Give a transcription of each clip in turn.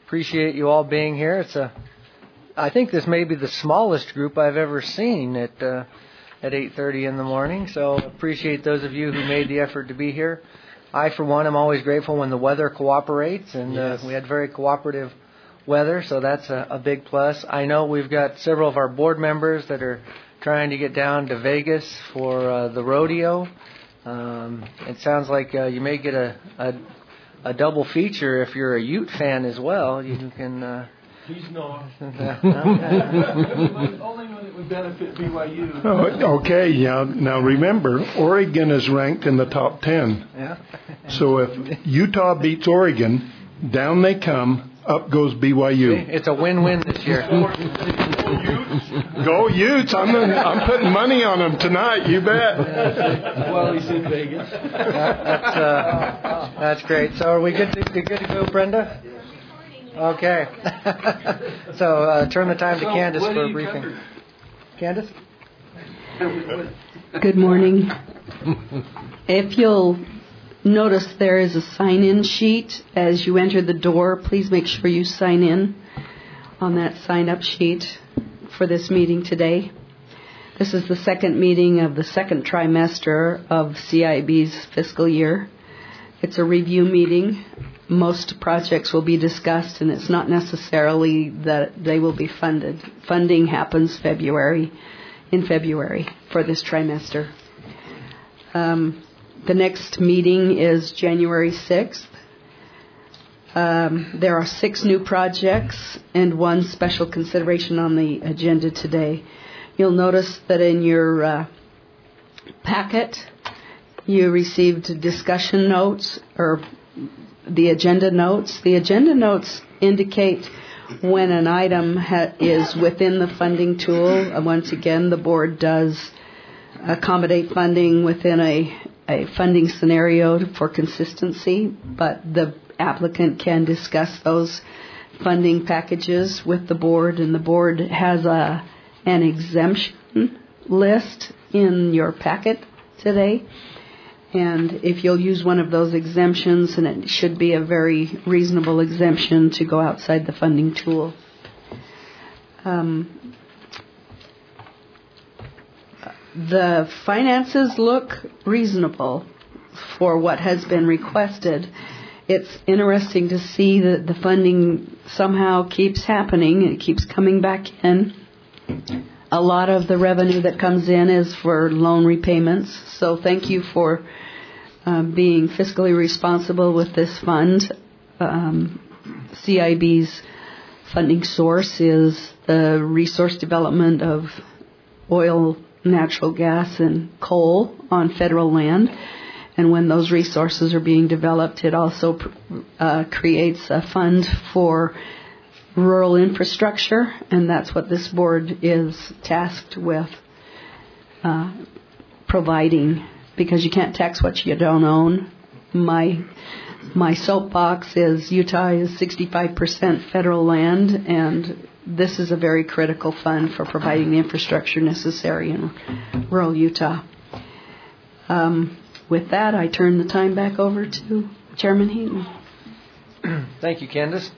appreciate you all being here. I think this may be the smallest group I've ever seen at 8:30 in the morning. So appreciate those of you who made the effort to be here. I, for one, am always grateful when the weather cooperates, and we had very cooperative weather, so that's a big plus. I know we've got several of our board members that are trying to get down to Vegas for the rodeo. It sounds like you may get a double feature if you're a Ute fan as well. You can. He's not. Only one that would benefit BYU. Oh, okay, yeah. Now remember, Oregon is ranked in the top 10. Yeah. So if Utah beats Oregon, down they come, up goes BYU. It's a win-win this year. Go Utes! I'm putting money on them tonight. You bet. While he's in Vegas. That's great. So are we good to go, Brenda? Okay. So turn the time to Candace for a briefing. Candace? Good morning. If you'll notice, there is a sign-in sheet as you enter the door. Please make sure you sign in on that sign-up sheet for this meeting today. This is the second meeting of the second trimester of CIB's fiscal year. It's a review meeting. Most projects will be discussed, and it's not necessarily that they will be funded. Funding happens in February for this trimester. The next meeting is January 6th. There are 6 new projects and 1 special consideration on the agenda today. You'll notice that in your packet, you received discussion notes or the agenda notes. The agenda notes indicate when an item is within the funding tool. Once again, the board does accommodate funding within a funding scenario for consistency, but the applicant can discuss those funding packages with the board, and the board has an exemption list in your packet today. And if you'll use one of those exemptions, and it should be a very reasonable exemption to go outside the funding tool. The finances look reasonable for what has been requested. It's interesting to see that the funding somehow keeps happening. It keeps coming back in. A lot of the revenue that comes in is for loan repayments. So thank you for being fiscally responsible with this fund. CIB's funding source is the resource development of oil, natural gas, and coal on federal land. And when those resources are being developed, it also creates a fund for rural infrastructure, and that's what this board is tasked with providing, because you can't tax what you don't own. My soapbox is Utah is 65% federal land, and this is a very critical fund for providing the infrastructure necessary in rural Utah. With that, I turn the time back over to Chairman Heaton. Thank you, Candace.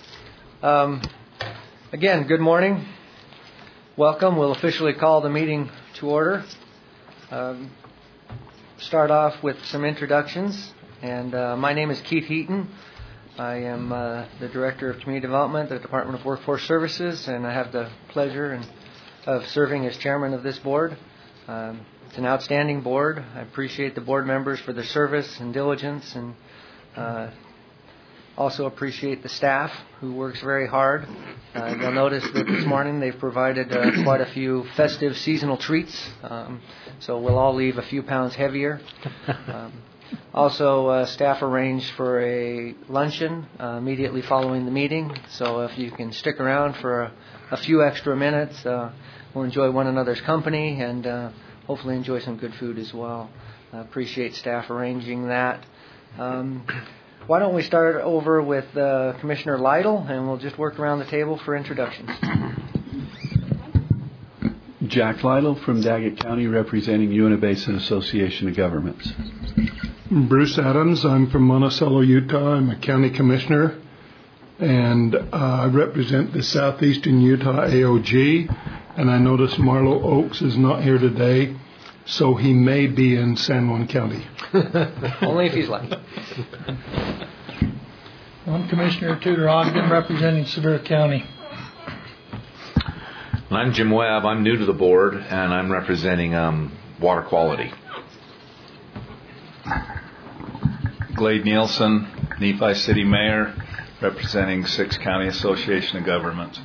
Again, good morning. Welcome. We'll officially call the meeting to order. Start off with some introductions. And my name is Keith Heaton. I am the Director of Community Development at the Department of Workforce Services, and I have the pleasure of serving as chairman of this board. It's an outstanding board. I appreciate the board members for their service and diligence, and also appreciate the staff who works very hard. You'll notice that this morning they've provided quite a few festive seasonal treats, so we'll all leave a few pounds heavier. Also, staff arranged for a luncheon immediately following the meeting, so if you can stick around for a few extra minutes, we'll enjoy one another's company and hopefully enjoy some good food as well. I appreciate staff arranging that. Why don't we start over with Commissioner Lytle, and we'll just work around the table for introductions. Jack Lytle from Daggett County, representing Uinta Basin Association of Governments. Bruce Adams, I'm from Monticello, Utah. I'm a county commissioner. and I represent the Southeastern Utah AOG, and I notice Marlo Oaks is not here today, so he may be in San Juan County. Only if he's lucky. I'm Commissioner Tudor Ogden, representing Sevier County. I'm Jim Webb. I'm new to the board, and I'm representing water quality. Glade Nielsen, Nephi City Mayor, representing 6 County Association of Governments.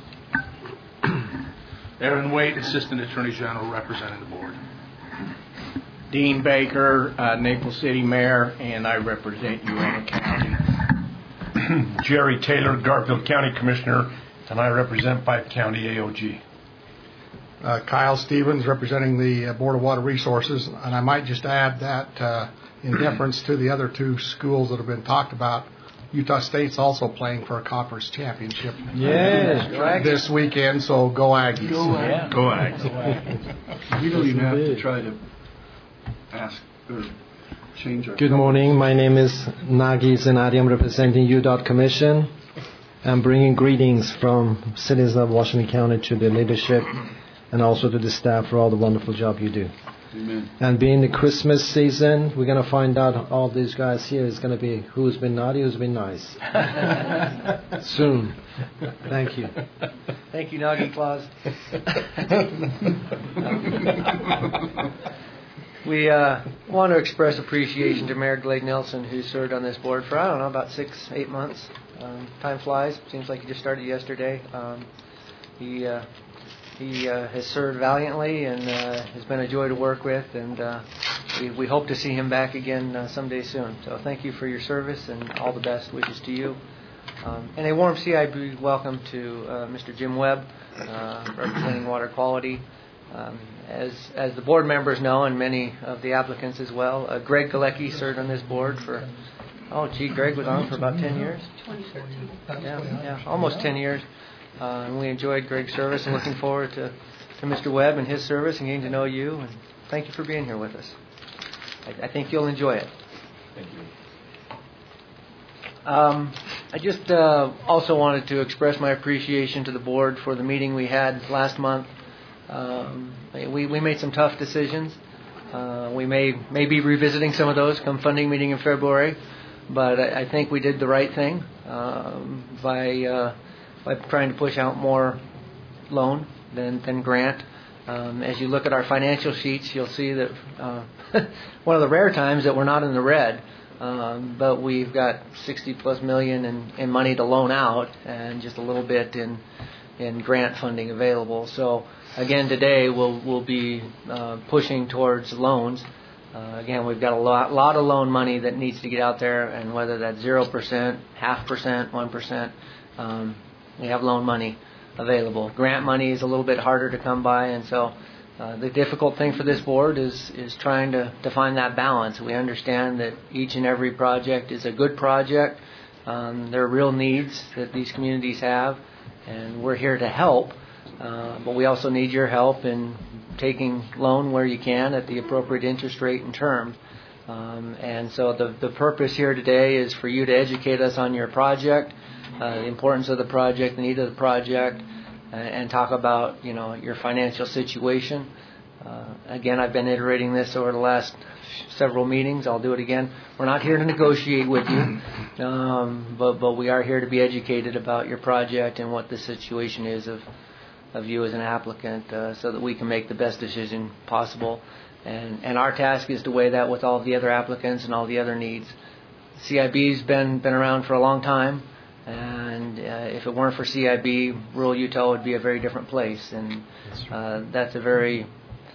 Aaron Waite, Assistant Attorney General, representing the board. Dean Baker, Naples City Mayor, and I represent Uena County. Jerry Taylor, Garfield County Commissioner, and I represent Pipe County AOG. Kyle Stevens, representing the Board of Water Resources, and I might just add that in deference to the other 2 schools that have been talked about, Utah State's also playing for a conference championship this weekend, so go Aggies. Go Aggies. Go Aggies. We don't even have to try to ask or change our... Good morning. My name is Nagi Zenadi. I'm representing UDOT Commission. I'm bringing greetings from citizens of Washington County to the leadership and also to the staff for all the wonderful job you do. Amen. And being the Christmas season, we're going to find out all these guys here is going to be who's been naughty, who's been nice. Soon. Thank you. Thank you, Nagi Claus. We want to express appreciation to Mayor Glade Nelson, who served on this board for, about 6-8 months. Time flies. Seems like he just started yesterday. He has served valiantly and has been a joy to work with, and we hope to see him back again someday soon. So thank you for your service and all the best wishes to you. And a warm CIB welcome to Mr. Jim Webb, representing Water Quality. As the board members know, and many of the applicants as well, Greg Galecki served on this board for, Greg was on for about 10 years? 2014. Yeah, almost 10 years. And we enjoyed Greg's service and looking forward to Mr. Webb and his service and getting to know you. And thank you for being here with us. I think you'll enjoy it. Thank you. I just also wanted to express my appreciation to the board for the meeting we had last month. We made some tough decisions. We may be revisiting some of those come funding meeting in February, but I think we did the right thing by trying to push out more loan than grant. As you look at our financial sheets, you'll see that one of the rare times that we're not in the red, but we've got $60+ million in money to loan out and just a little bit in grant funding available. So again, today we'll be pushing towards loans. Again, we've got a lot of loan money that needs to get out there, and whether that's 0%, 0.5%, 1%, we have loan money available. Grant money is a little bit harder to come by, and so the difficult thing for this board is trying to find that balance. We understand that each and every project is a good project. There are real needs that these communities have, and we're here to help, but we also need your help in taking loan where you can at the appropriate interest rate and term. And so the purpose here today is for you to educate us on your project, the importance of the project, the need of the project, and talk about your financial situation. Again, I've been iterating this over the last several meetings. I'll do it again. We're not here to negotiate with you, but we are here to be educated about your project and what the situation is of you as an applicant, so that we can make the best decision possible. And our task is to weigh that with all the other applicants and all the other needs. CIB's been around for a long time. And if it weren't for CIB, rural Utah would be a very different place, and that's a very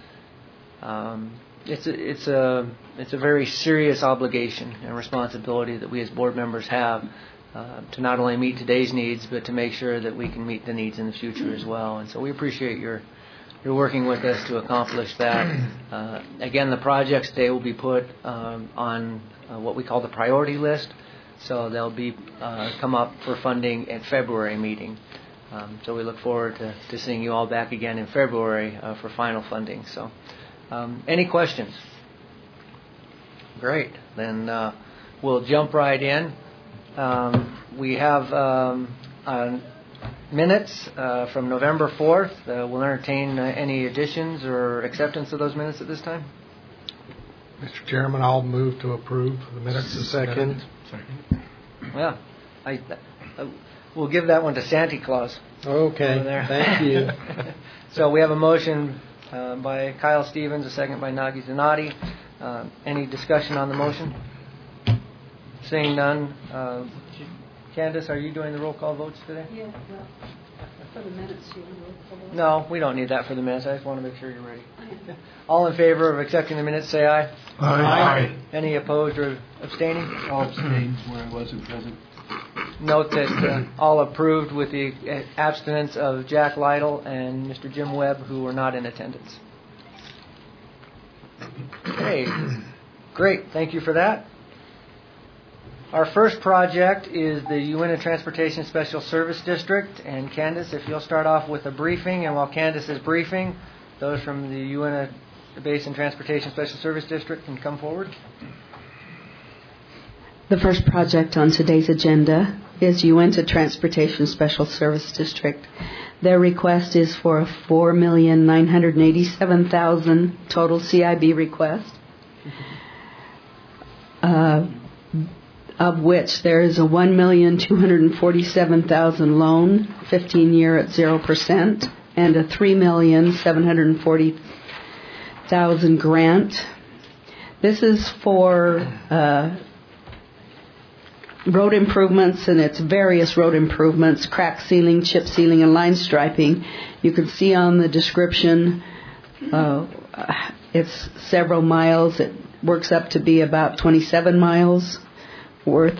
it's a very serious obligation and responsibility that we as board members have to not only meet today's needs, but to make sure that we can meet the needs in the future as well. And so we appreciate your working with us to accomplish that. Again, the projects today will be put on what we call the priority list. So they'll be come up for funding at February meeting. So we look forward to seeing you all back again in February for final funding. So any questions? Great. Then we'll jump right in. We have minutes from November 4th. We'll entertain any additions or acceptance of those minutes at this time. Mr. Chairman, I'll move to approve the minutes. Second. Well, we'll give that one to Santa Claus. Okay, thank you. So we have a motion by Kyle Stevens, a second by Nagi Zanati. Any discussion on the motion? Seeing none. Candace, are you doing the roll call votes today? Yeah, well, for the minutes, you want roll call votes? No, we don't need that for the minutes. I just want to make sure you're ready. All in favor of accepting the minutes, say aye. Aye. Any opposed or abstaining? All abstained where I wasn't present. Note that all approved with the abstinence of Jack Lytle and Mr. Jim Webb, who were not in attendance. Okay, great. Thank you for that. Our first project is the Uinta Transportation Special Service District. And Candace, if you'll start off with a briefing. And while Candace is briefing, those from the Uinta Basin Transportation Special Service District can come forward. The first project on today's agenda is Uinta Transportation Special Service District. Their request is for a $4,987,000 total CIB request, of which there is a $1,247,000 loan, 15-year at 0%, and a $3,740,000 grant. This is for road improvements, and it's various road improvements: crack sealing, chip sealing, and line striping. You can see on the description it's several miles. It works up to be about 27 miles worth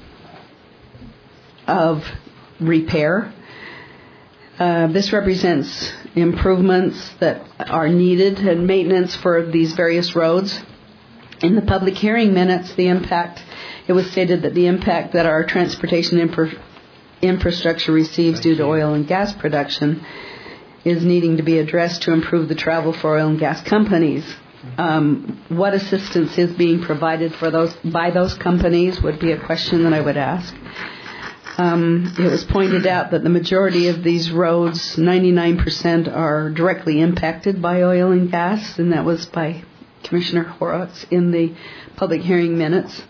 of repair. This represents improvements that are needed and maintenance for these various roads. In the public hearing minutes, it was stated that the impact that our transportation infrastructure receives due to oil and gas production is needing to be addressed to improve the travel for oil and gas companies. What assistance is being provided by those companies would be a question that I would ask. It was pointed out that the majority of these roads, 99%, are directly impacted by oil and gas, and that was by Commissioner Horowitz in the public hearing minutes.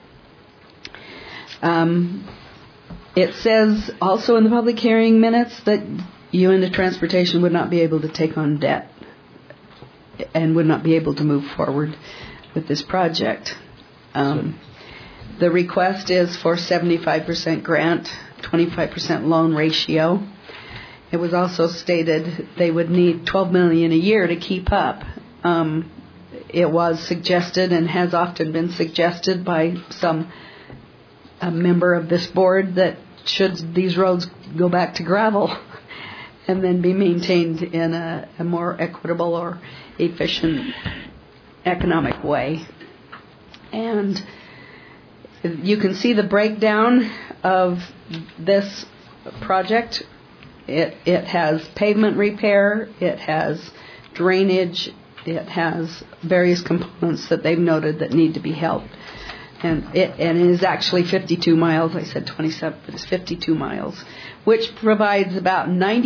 It says also in the public hearing minutes that Uinta Transportation would not be able to take on debt and would not be able to move forward with this project. The request is for 75% grant, 25% loan ratio. It was also stated they would need $12 million a year to keep up. It was suggested and has often been suggested by a member of this board that should these roads go back to gravel and then be maintained in a more equitable or efficient economic way. And you can see the breakdown of this project. It has pavement repair, it has drainage, it has various components that they've noted that need to be helped. And it is actually 52 miles. I said 27, but it's 52 miles, which provides about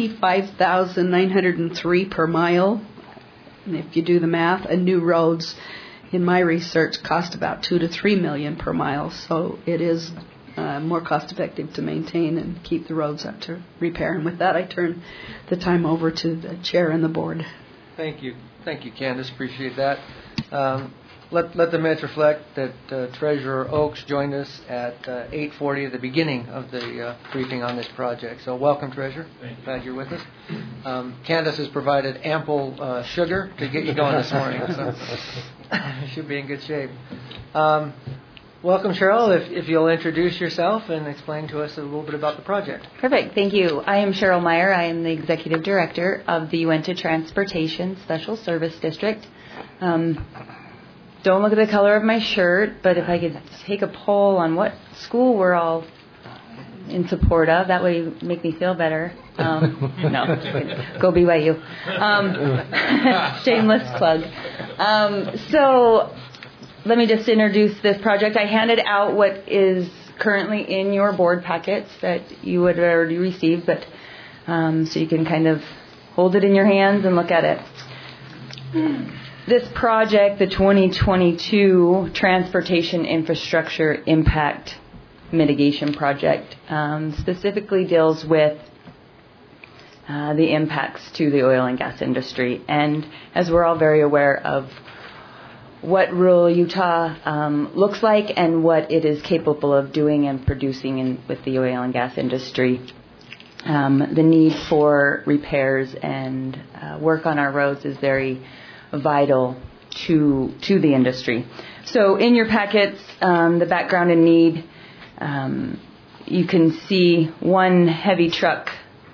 $95,903 per mile. And if you do the math, and new roads, in my research, cost about $2 to $3 million per mile. So it is more cost effective to maintain and keep the roads up to repair. And with that, I turn the time over to the chair and the board. Thank you, Candace. Appreciate that. Let the minutes reflect that Treasurer Oakes joined us at 8:40 at the beginning of the briefing on this project. So welcome, Treasurer. Glad you're with us. Candace has provided ample sugar to get you going this morning, so you should be in good shape. Welcome, Cheryl. If you'll introduce yourself and explain to us a little bit about the project. Perfect. Thank you. I am Cheryl Meyer. I am the Executive Director of the Uinta Transportation Special Service District. Don't look at the color of my shirt, but if I could take a poll on what school we're all in support of, that would make me feel better. No, go BYU. Shameless plug. So let me just introduce this project. I handed out what is currently in your board packets that you would have already received, but so you can kind of hold it in your hands and look at it. This project, the 2022 Transportation Infrastructure Impact Mitigation Project, specifically deals with the impacts to the oil and gas industry. And as we're all very aware of what rural Utah looks like and what it is capable of doing and producing with the oil and gas industry, the need for repairs and work on our roads is very vital to the industry. So in your packets, the background and need, you can see one heavy truck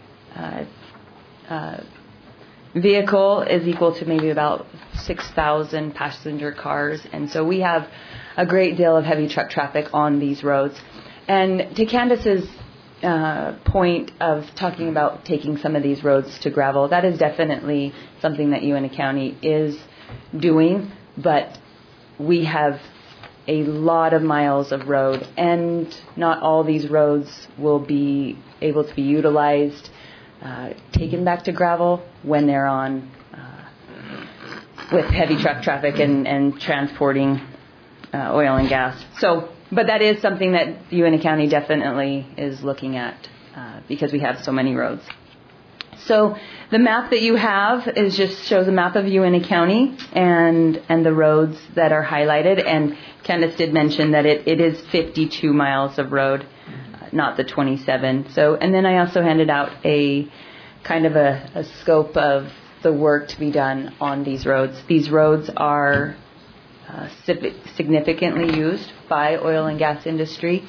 vehicle is equal to maybe about 6,000 passenger cars. And so we have a great deal of heavy truck traffic on these roads. And to Candace's point of talking about taking some of these roads to gravel, that is definitely something that UNT County is doing, but we have a lot of miles of road, and not all these roads will be able to be utilized, taken back to gravel when they're on with heavy truck traffic and transporting oil and gas. So, but that is something that UNT County definitely is looking at because we have so many roads. So the map that you have is just shows a map of UNT County and the roads that are highlighted. And Candace did mention that it is 52 miles of road, not the 27. So, and then I also handed out a kind of a scope of the work to be done on these roads. These roads are significantly used by oil and gas industry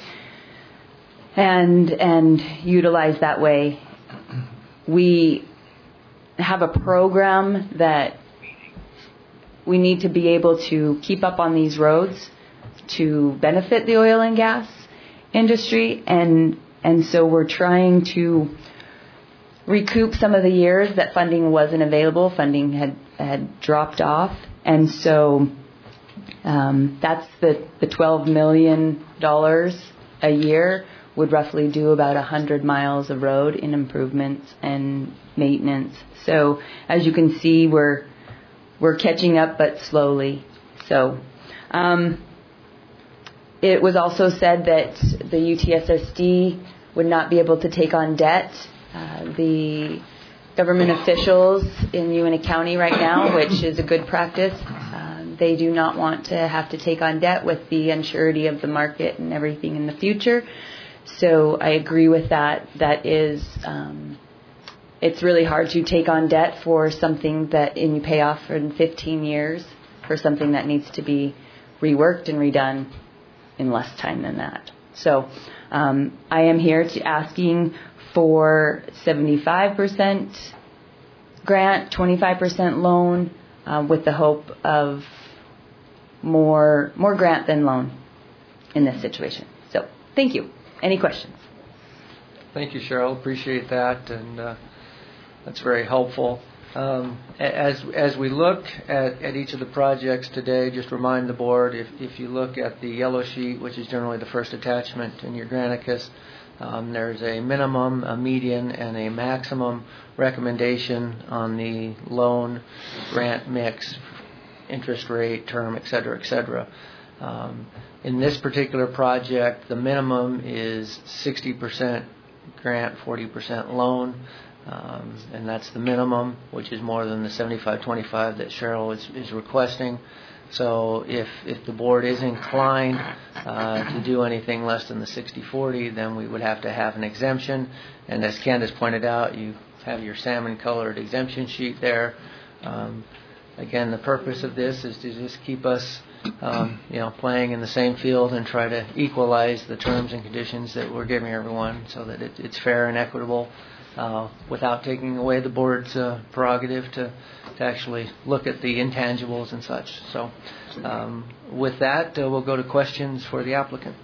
and utilized that way. We have a program that we need to be able to keep up on these roads to benefit the oil and gas industry, and so we're trying to recoup some of the years that funding wasn't available. Funding had dropped off, and so that's the $12 million a year would roughly do about 100 miles of road in improvements and maintenance. So as you can see, we're catching up, but slowly. So it was also said that the UTSSD would not be able to take on debt. The government officials in UNT County right now, which is a good practice, they do not want to have to take on debt with the unsurety of the market and everything in the future. So I agree with that. That is, it's really hard to take on debt for something that you pay off in 15 years for something that needs to be reworked and redone in less time than that. So I am here asking for 75% grant, 25% loan, with the hope of more grant than loan in this situation. So thank you. Any questions? Thank you, Cheryl. Appreciate that, and that's very helpful. As we look at each of the projects today, just remind the board, if you look at the yellow sheet, which is generally the first attachment in your Granicus, there's a minimum, a median, and a maximum recommendation on the loan, grant mix, interest rate, term, et cetera, et cetera. In this particular project, the minimum is 60% grant, 40% loan, and that's the minimum, which is more than the 75-25 that Cheryl is requesting. So if the board is inclined to do anything less than the 60-40, then we would have to have an exemption. And as Candace pointed out, you have your salmon-colored exemption sheet there. Again, the purpose of this is to just keep us playing in the same field and try to equalize the terms and conditions that we're giving everyone so that it's fair and equitable without taking away the board's prerogative to actually look at the intangibles and such. So with that, we'll go to questions for the applicant.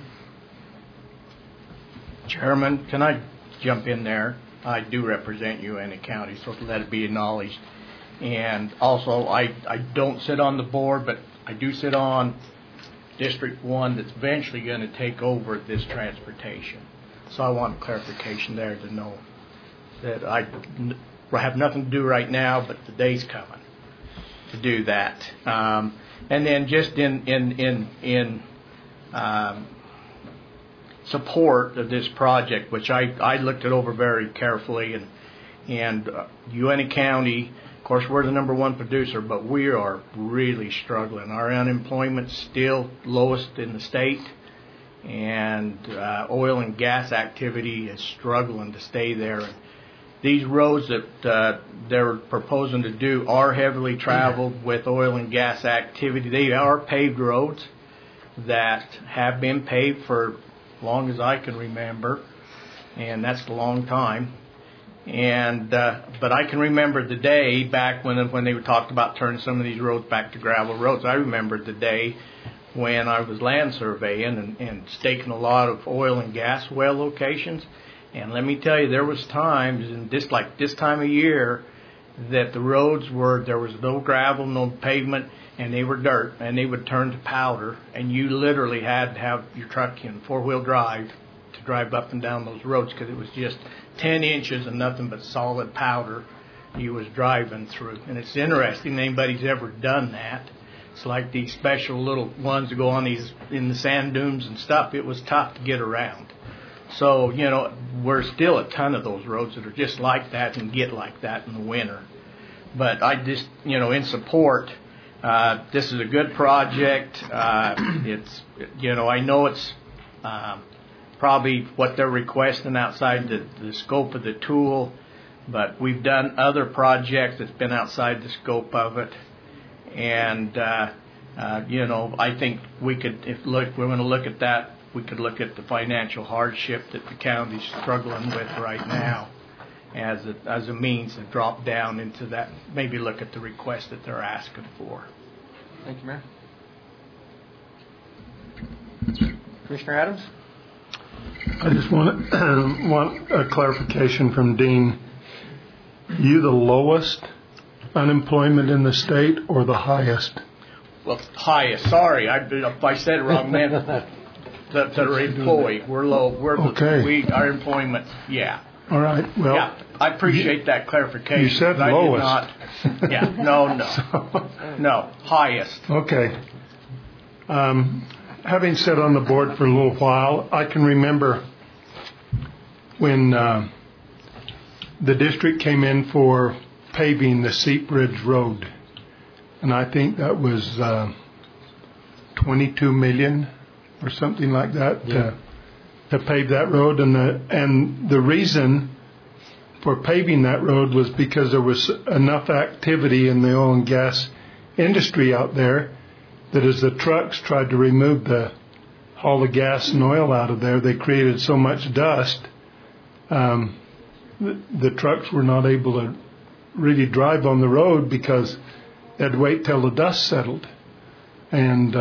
Chairman, can I jump in there? I do represent UNT County, so let it be acknowledged. And also, I don't sit on the board, but I do sit on District 1 that's eventually going to take over this transportation. So I want clarification there to know that I have nothing to do right now, but the day's coming to do that. And then just in support of this project, which I looked it over very carefully, and Uintah County, of course, we're the number one producer, but we are really struggling. Our unemployment's still lowest in the state, and oil and gas activity is struggling to stay there. And these roads that they're proposing to do are heavily traveled with oil and gas activity. They are paved roads that have been paved for as long as I can remember, and that's a long time. And but I can remember the day back when they talked about turning some of these roads back to gravel roads. I remember the day when I was land surveying and staking a lot of oil and gas well locations. And let me tell you, there was times, and this time of year, that the roads there was no gravel, no pavement, and they were dirt, and they would turn to powder, and you literally had to have your truck in four-wheel drive to drive up and down those roads because it was just 10 inches of nothing but solid powder you was driving through. And it's interesting, anybody's ever done that. It's like these special little ones that go on in the sand dunes and stuff. It was tough to get around. So, we're still a ton of those roads that are just like that and get like that in the winter. But I just, in support, this is a good project. It's, I know it's probably what they're requesting outside the scope of the tool, but we've done other projects that's been outside the scope of it. And, I think we could, we're going to look at that, we could look at the financial hardship that the county's struggling with right now as a means to drop down into that, maybe look at the request that they're asking for. Thank you, Mayor. Commissioner Adams? I just want a clarification from Dean. You the lowest unemployment in the state or the highest? Well, highest. Sorry, if I said it wrong, man. That are employed. We're low. Okay. Our employment, yeah. All right. Well, yeah, I appreciate that clarification. You said lowest. No, highest. Okay. Having sat on the board for a little while, I can remember when the district came in for paving the Seep Ridge Road, and I think that was $22 million or something like that to pave that road, and the reason for paving that road was because there was enough activity in the oil and gas industry out there that as the trucks tried to remove all the gas and oil out of there, they created so much dust. The trucks were not able to really drive on the road because they had to wait till the dust settled, and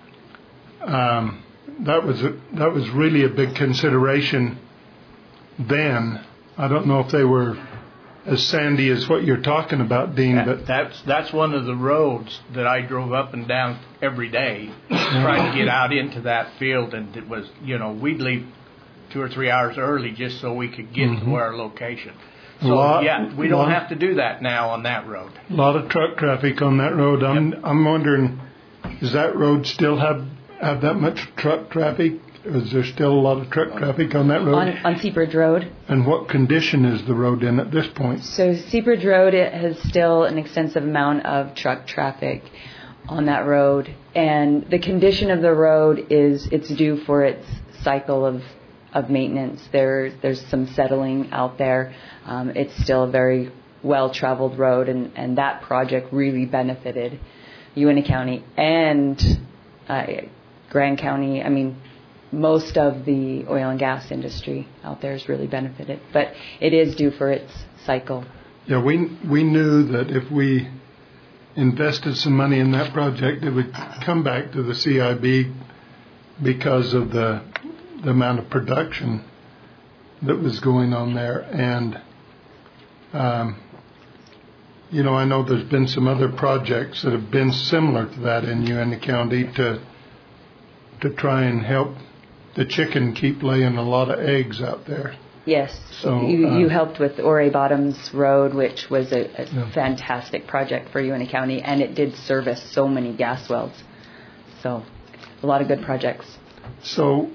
that was really a big consideration then. I don't know if they were as sandy as what you're talking about, Dean, but that's one of the roads that I drove up and down every day trying to get out into that field, and it was, we'd leave 2 or 3 hours early just so we could get to our location. So we don't have to do that now on that road. A lot of truck traffic on that road. I'm wondering, does that road still have that much truck traffic? Is there still a lot of truck traffic on that road? On Seep Ridge Road. And what condition is the road in at this point? So Seep Ridge Road, it has still an extensive amount of truck traffic on that road. And the condition of the road it's due for its cycle of maintenance. There's some settling out there. It's still a very well-traveled road, and that project really benefited Uintah County and Grand County. I mean, most of the oil and gas industry out there has really benefited, but it is due for its cycle. Yeah, we knew that if we invested some money in that project, it would come back to the CIB because of the amount of production that was going on there. And I know there's been some other projects that have been similar to that in Uintah County to to try and help the chicken keep laying a lot of eggs out there. Yes. So, you helped with Ore Bottoms Road, which was a fantastic project for UNT County, and it did service so many gas wells. So a lot of good projects. So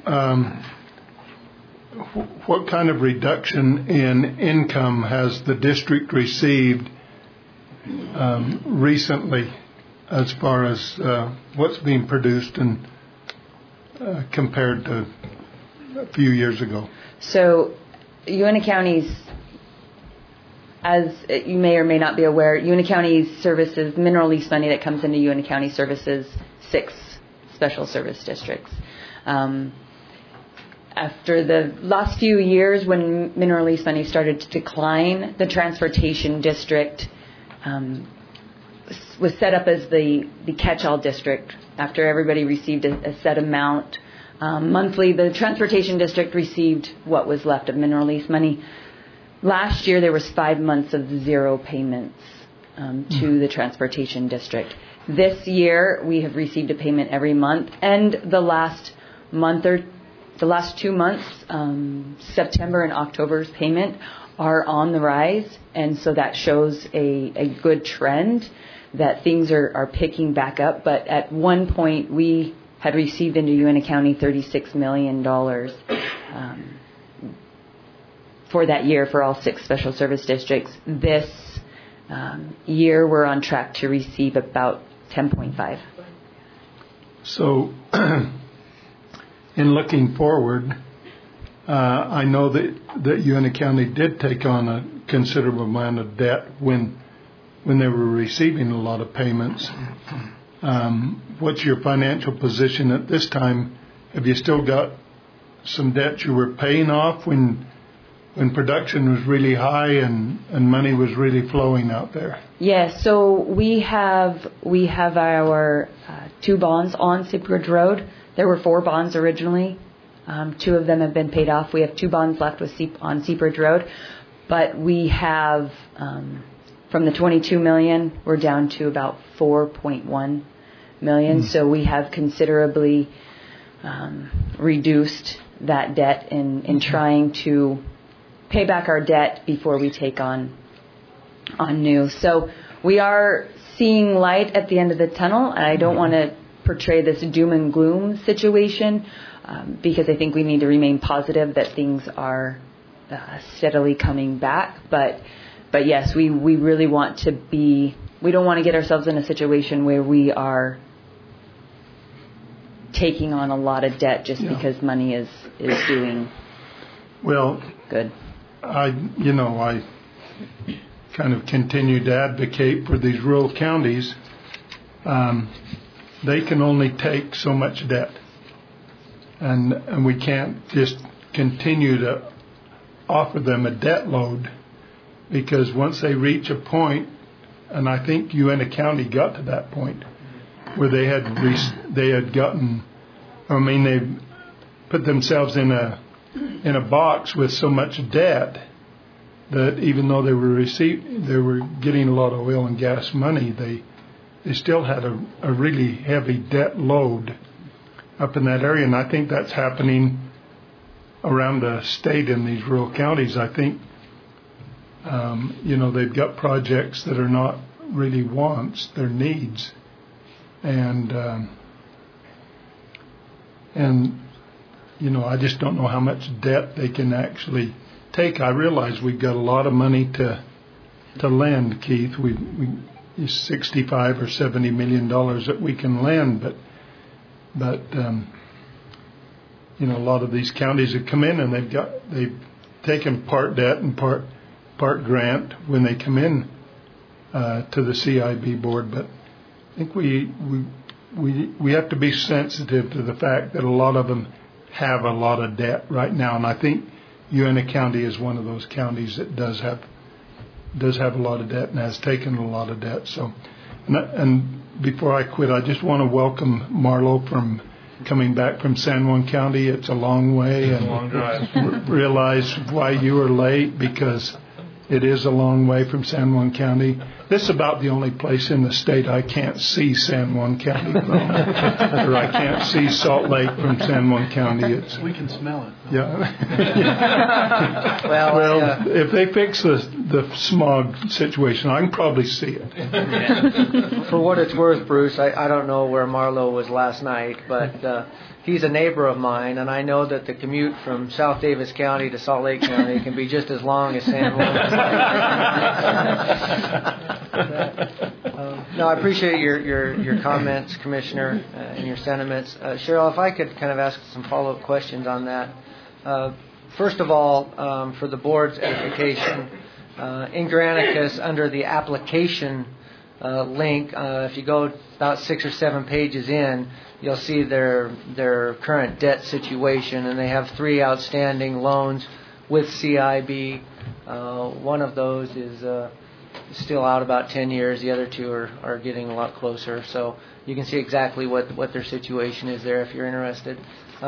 what kind of reduction in income has the district received recently as far as what's being produced and compared to a few years ago? So UNT County's, as you may or may not be aware, UNT County services mineral lease money that comes into UNT County services 6 special service districts. After the last few years when mineral lease money started to decline, the transportation district was set up as the catch-all district. After everybody received a set amount monthly, the transportation district received what was left of mineral lease money. Last year there was 5 months of 0 payments to the transportation district. This year we have received a payment every month, and the last 2 months, September and October's payment, are on the rise, and so that shows a good trend that things are picking back up. But at one point we had received into UNT County $36 million for that year for all 6 special service districts. This year we're on track to receive about 10.5. So in looking forward, I know that UNT County did take on a considerable amount of debt when they were receiving a lot of payments. What's your financial position at this time? Have you still got some debt you were paying off when production was really high and money was really flowing out there? Yes, so we have our 2 bonds on Seabridge Road. There were 4 bonds originally. 2 of them have been paid off. We have 2 bonds left on Seabridge Road, but we have from the $22 million, we're down to about $4.1 million. So we have considerably reduced that debt in trying to pay back our debt before we take on new. So we are seeing light at the end of the tunnel, and I don't want to portray this doom and gloom situation because I think we need to remain positive that things are steadily coming back. But yes, we really want to be, we don't want to get ourselves in a situation where we are taking on a lot of debt just because money is doing good. I kind of continue to advocate for these rural counties. They can only take so much debt, and we can't just continue to offer them a debt load, because once they reach a point, and I think UNT County got to that point where they had gotten, they put themselves in a box with so much debt that even though they were getting a lot of oil and gas money, they still had a really heavy debt load up in that area. And I think that's happening around the state in these rural counties. I think they've got projects that are not really wants, they're needs, and I just don't know how much debt they can actually take. I realize we've got a lot of money to lend, Keith. We $65 or $70 million that we can lend, but a lot of these counties have come in and they've taken part debt and part grant when they come in to the CIB board. But I think we have to be sensitive to the fact that a lot of them have a lot of debt right now, and I think UNT County is one of those counties that does have a lot of debt and has taken a lot of debt. So, and before I quit, I just want to welcome Marlo from coming back from San Juan County. It's a long way, and long drive. Realize why you were late, because It is a long way from San Juan County. This is about the only place in the state I can't see San Juan County from, or I can't see Salt Lake from San Juan County. We can smell it. Yeah. Well, if they fix the smog situation, I can probably see it. For what it's worth, Bruce, I don't know where Marlo was last night, but he's a neighbor of mine, and I know that the commute from South Davis County to Salt Lake County can be just as long as San Juan. No, I appreciate your comments, Commissioner, and your sentiments. Cheryl, if I could kind of ask some follow-up questions on that. First of all, for the board's edification, in Granicus, under the application link, if you go about 6 or 7 pages in, you'll see their current debt situation, and they have 3 outstanding loans with CIB. One of those is still out about 10 years. The other 2 are getting a lot closer. So you can see exactly what their situation is there if you're interested.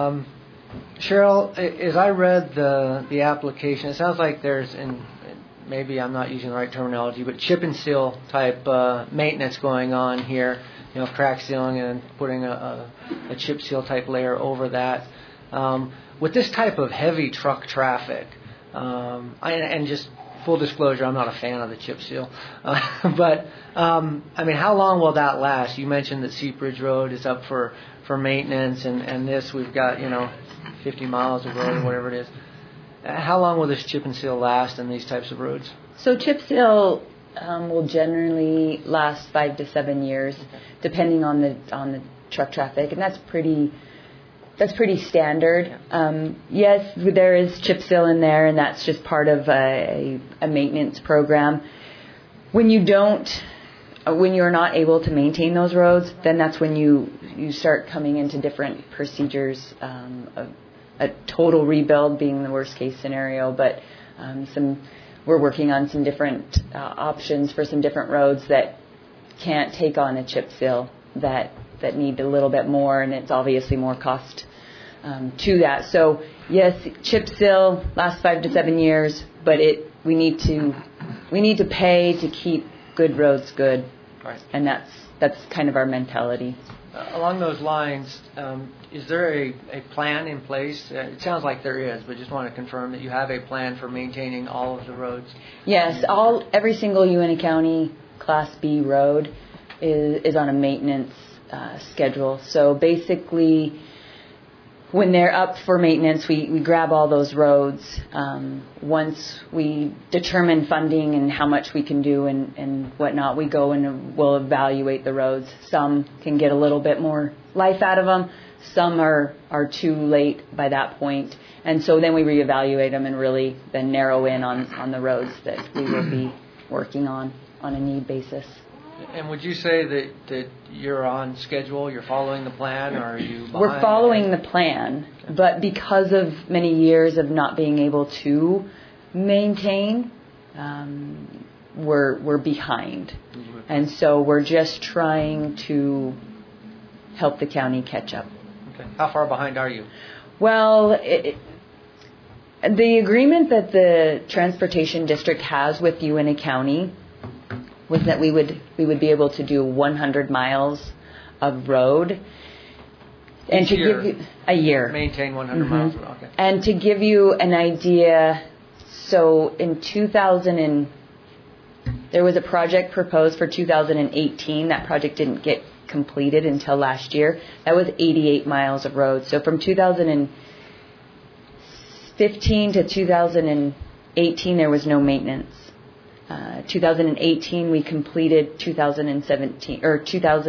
Cheryl, as I read the application, it sounds like there's, and maybe I'm not using the right terminology, but chip and seal type maintenance going on here. Crack sealing and putting a chip seal type layer over that. With this type of heavy truck traffic, and just full disclosure, I'm not a fan of the chip seal. But, how long will that last? You mentioned that Seabridge Road is up for maintenance, and this, we've got, 50 miles of road or whatever it is. How long will this chip and seal last in these types of roads? So chip seal will generally last 5 to 7 years, depending on the truck traffic, and that's pretty standard. Yes, there is chip seal in there, and that's just part of a maintenance program. When you're not able to maintain those roads, then that's when you start coming into different procedures. A total rebuild being the worst case scenario, but we're working on some different options for some different roads that can't take on a chip seal that need a little bit more, and it's obviously more cost to that. So yes, chip seal lasts 5 to 7 years, but we need to pay to keep good roads good, right. And that's kind of our mentality. Along those lines, is there a plan in place? It sounds like there is, but just want to confirm that you have a plan for maintaining all of the roads. Yes, every single Uintah County Class B road is on a maintenance schedule. So basically, when they're up for maintenance, we grab all those roads. Once we determine funding and how much we can do and whatnot, we go and we'll evaluate the roads. Some can get a little bit more life out of them. Some are too late by that point. And so then we reevaluate them and really then narrow in on the roads that we will be working on a need basis. And would you say that you're on schedule, you're following the plan, or are you behind? We're following the plan, but because of many years of not being able to maintain, we're behind. And so we're just trying to help the county catch up. Okay. How far behind are you? Well, the agreement that the Transportation District has with Uintah County was that we would be able to do 100 miles of road, and to give you a year maintain 100 miles. Okay. And to give you an idea, so in 2000 there was a project proposed for 2018. That project didn't get completed until last year. That was 88 miles of road. So from 2015 to 2018, there was no maintenance. 2018 we completed 2017 or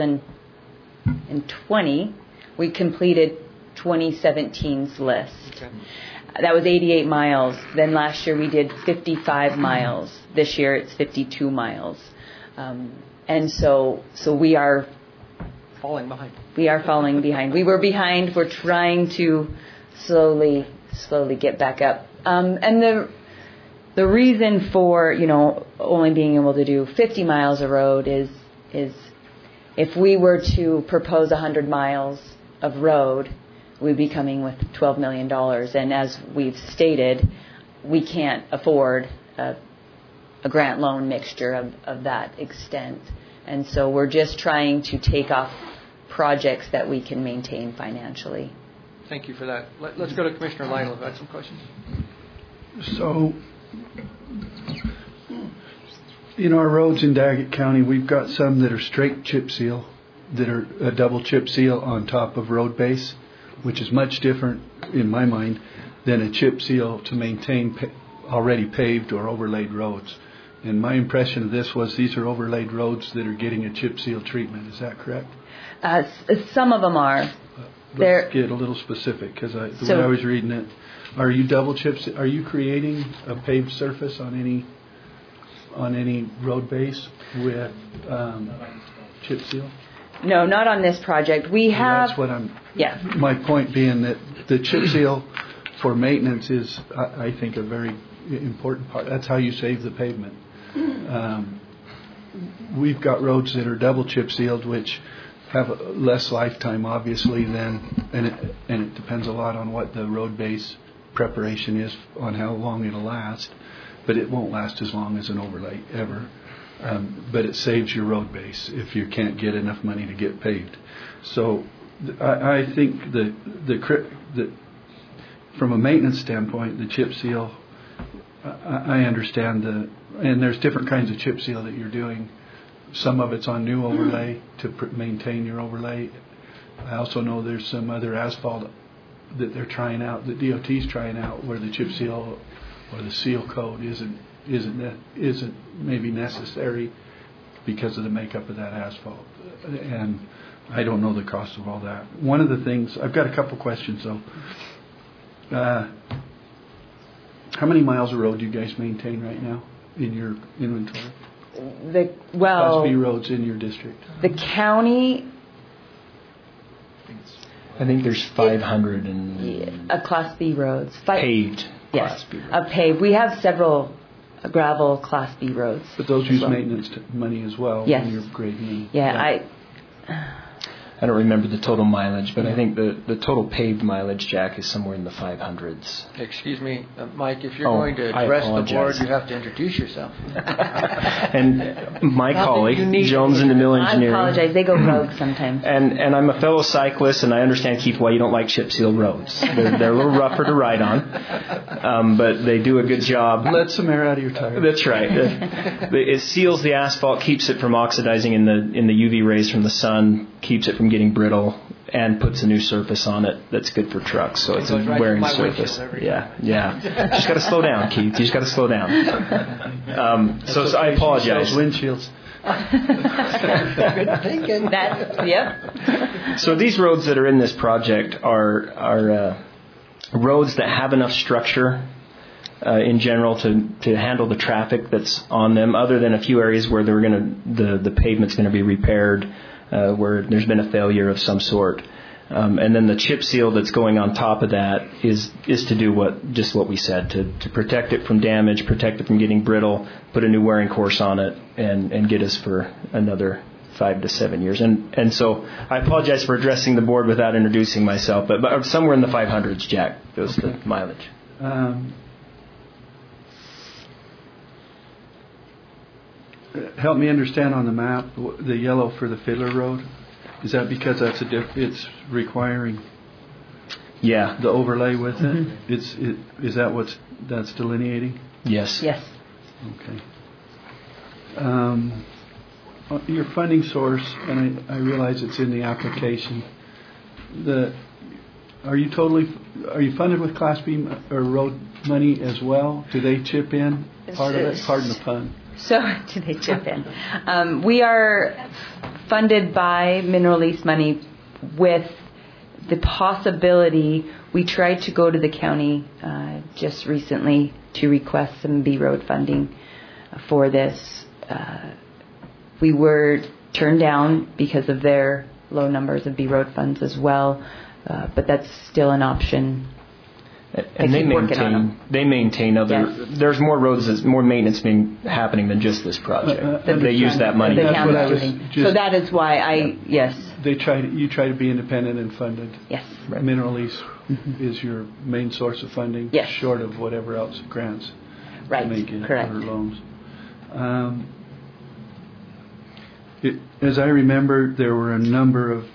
2020 we completed 2017's list. Okay. That was 88 miles. Then last year we did 55 miles. This year it's 52 miles. And so we are falling behind. We are falling behind. We were behind. We're trying to slowly get back up. And the reason for, only being able to do 50 miles of road is if we were to propose 100 miles of road, we'd be coming with $12 million. And as we've stated, we can't afford a a grant loan mixture of that extent. And so we're just trying to take off projects that we can maintain financially. Thank you for that. Let's go to Commissioner Lytle. Have you had some questions? So, in our roads in Daggett County, we've got some that are straight chip seal, that are a double chip seal on top of road base, which is much different, in my mind, than a chip seal to maintain already paved or overlaid roads. And my impression of this was these are overlaid roads that are getting a chip seal treatment. Is that correct? Some of them are. Let's get a little specific, because the way I was reading it, are you double chips? Are you creating a paved surface on any road base with chip seal? No, not on this project. We have. That's what I'm. Yeah. My point being that the chip seal for maintenance is, I think, a very important part. That's how you save the pavement. We've got roads that are double chip sealed, which have less lifetime, obviously, and it depends a lot on what the road base preparation is, on how long it'll last, but it won't last as long as an overlay ever. But it saves your road base if you can't get enough money to get paved. So I think that from a maintenance standpoint, the chip seal, I understand and there's different kinds of chip seal that you're doing. Some of it's on new overlay to maintain your overlay. I also know there's some other asphalt that they're trying out, that DOT's trying out, where the chip seal or the seal coat isn't maybe necessary because of the makeup of that asphalt. And I don't know the cost of all that. One of the things, I've got a couple questions though. How many miles of road do you guys maintain right now in your inventory? Class B roads in your district. The county. I think there's 500 and Class B roads. Paved. Yes, Class B roads. paved. We have several gravel Class B roads. But those use maintenance money as well. Yes. When you're grading. Yeah, I don't remember the total mileage, but I think the total paved mileage, Jack, is somewhere in the 500s. Excuse me, Mike, if you're going to address the board, you have to introduce yourself. And my colleague, Jones in the Mill Engineering. I apologize. They go rogue sometimes. And I'm a fellow cyclist, and I understand, Keith, why you don't like chip seal roads. They're a little rougher to ride on, but they do a good job. Let some air out of your tires. That's right. It seals the asphalt, keeps it from oxidizing in the UV rays from the sun, keeps it from getting brittle, and puts a new surface on it that's good for trucks. So it's a wearing surface. Yeah. Just got to slow down, Keith. You just got to slow down. So I apologize. Windshields. Good thinking. Yep. So these roads that are in this project are roads that have enough structure in general to handle the traffic that's on them, other than a few areas where the pavement's going to be repaired, where there's been a failure of some sort. And then the chip seal that's going on top of that is to do what we said, to protect it from damage, protect it from getting brittle, put a new wearing course on it, and get us for another 5 to 7 years. And so I apologize for addressing the board without introducing myself, but somewhere in the 500s, Jack, goes the mileage. Help me understand on the map, the yellow for the Fiddler Road. Is that because it's requiring the overlay with it? Is that that's delineating? Yes. Yes. Okay. Your funding source, and I realize it's in the application. Are you funded with Class B or road money as well? Do they chip in part of it? Pardon the pun. So, do they chip in? We are funded by mineral lease money with the possibility. We tried to go to the county just recently to request some B road funding for this. We were turned down because of their low numbers of B road funds as well, but that's still an option. And they maintain other. Yes. There's more roads, there's more maintenance being happening than just this project. They use that money. So that is why yes. You try to be independent and funded. Yes. Right. Mineral lease is your main source of funding. Yes. Short of whatever else grants. Right. To make it correct. Or loans. As I remember, there were a number of.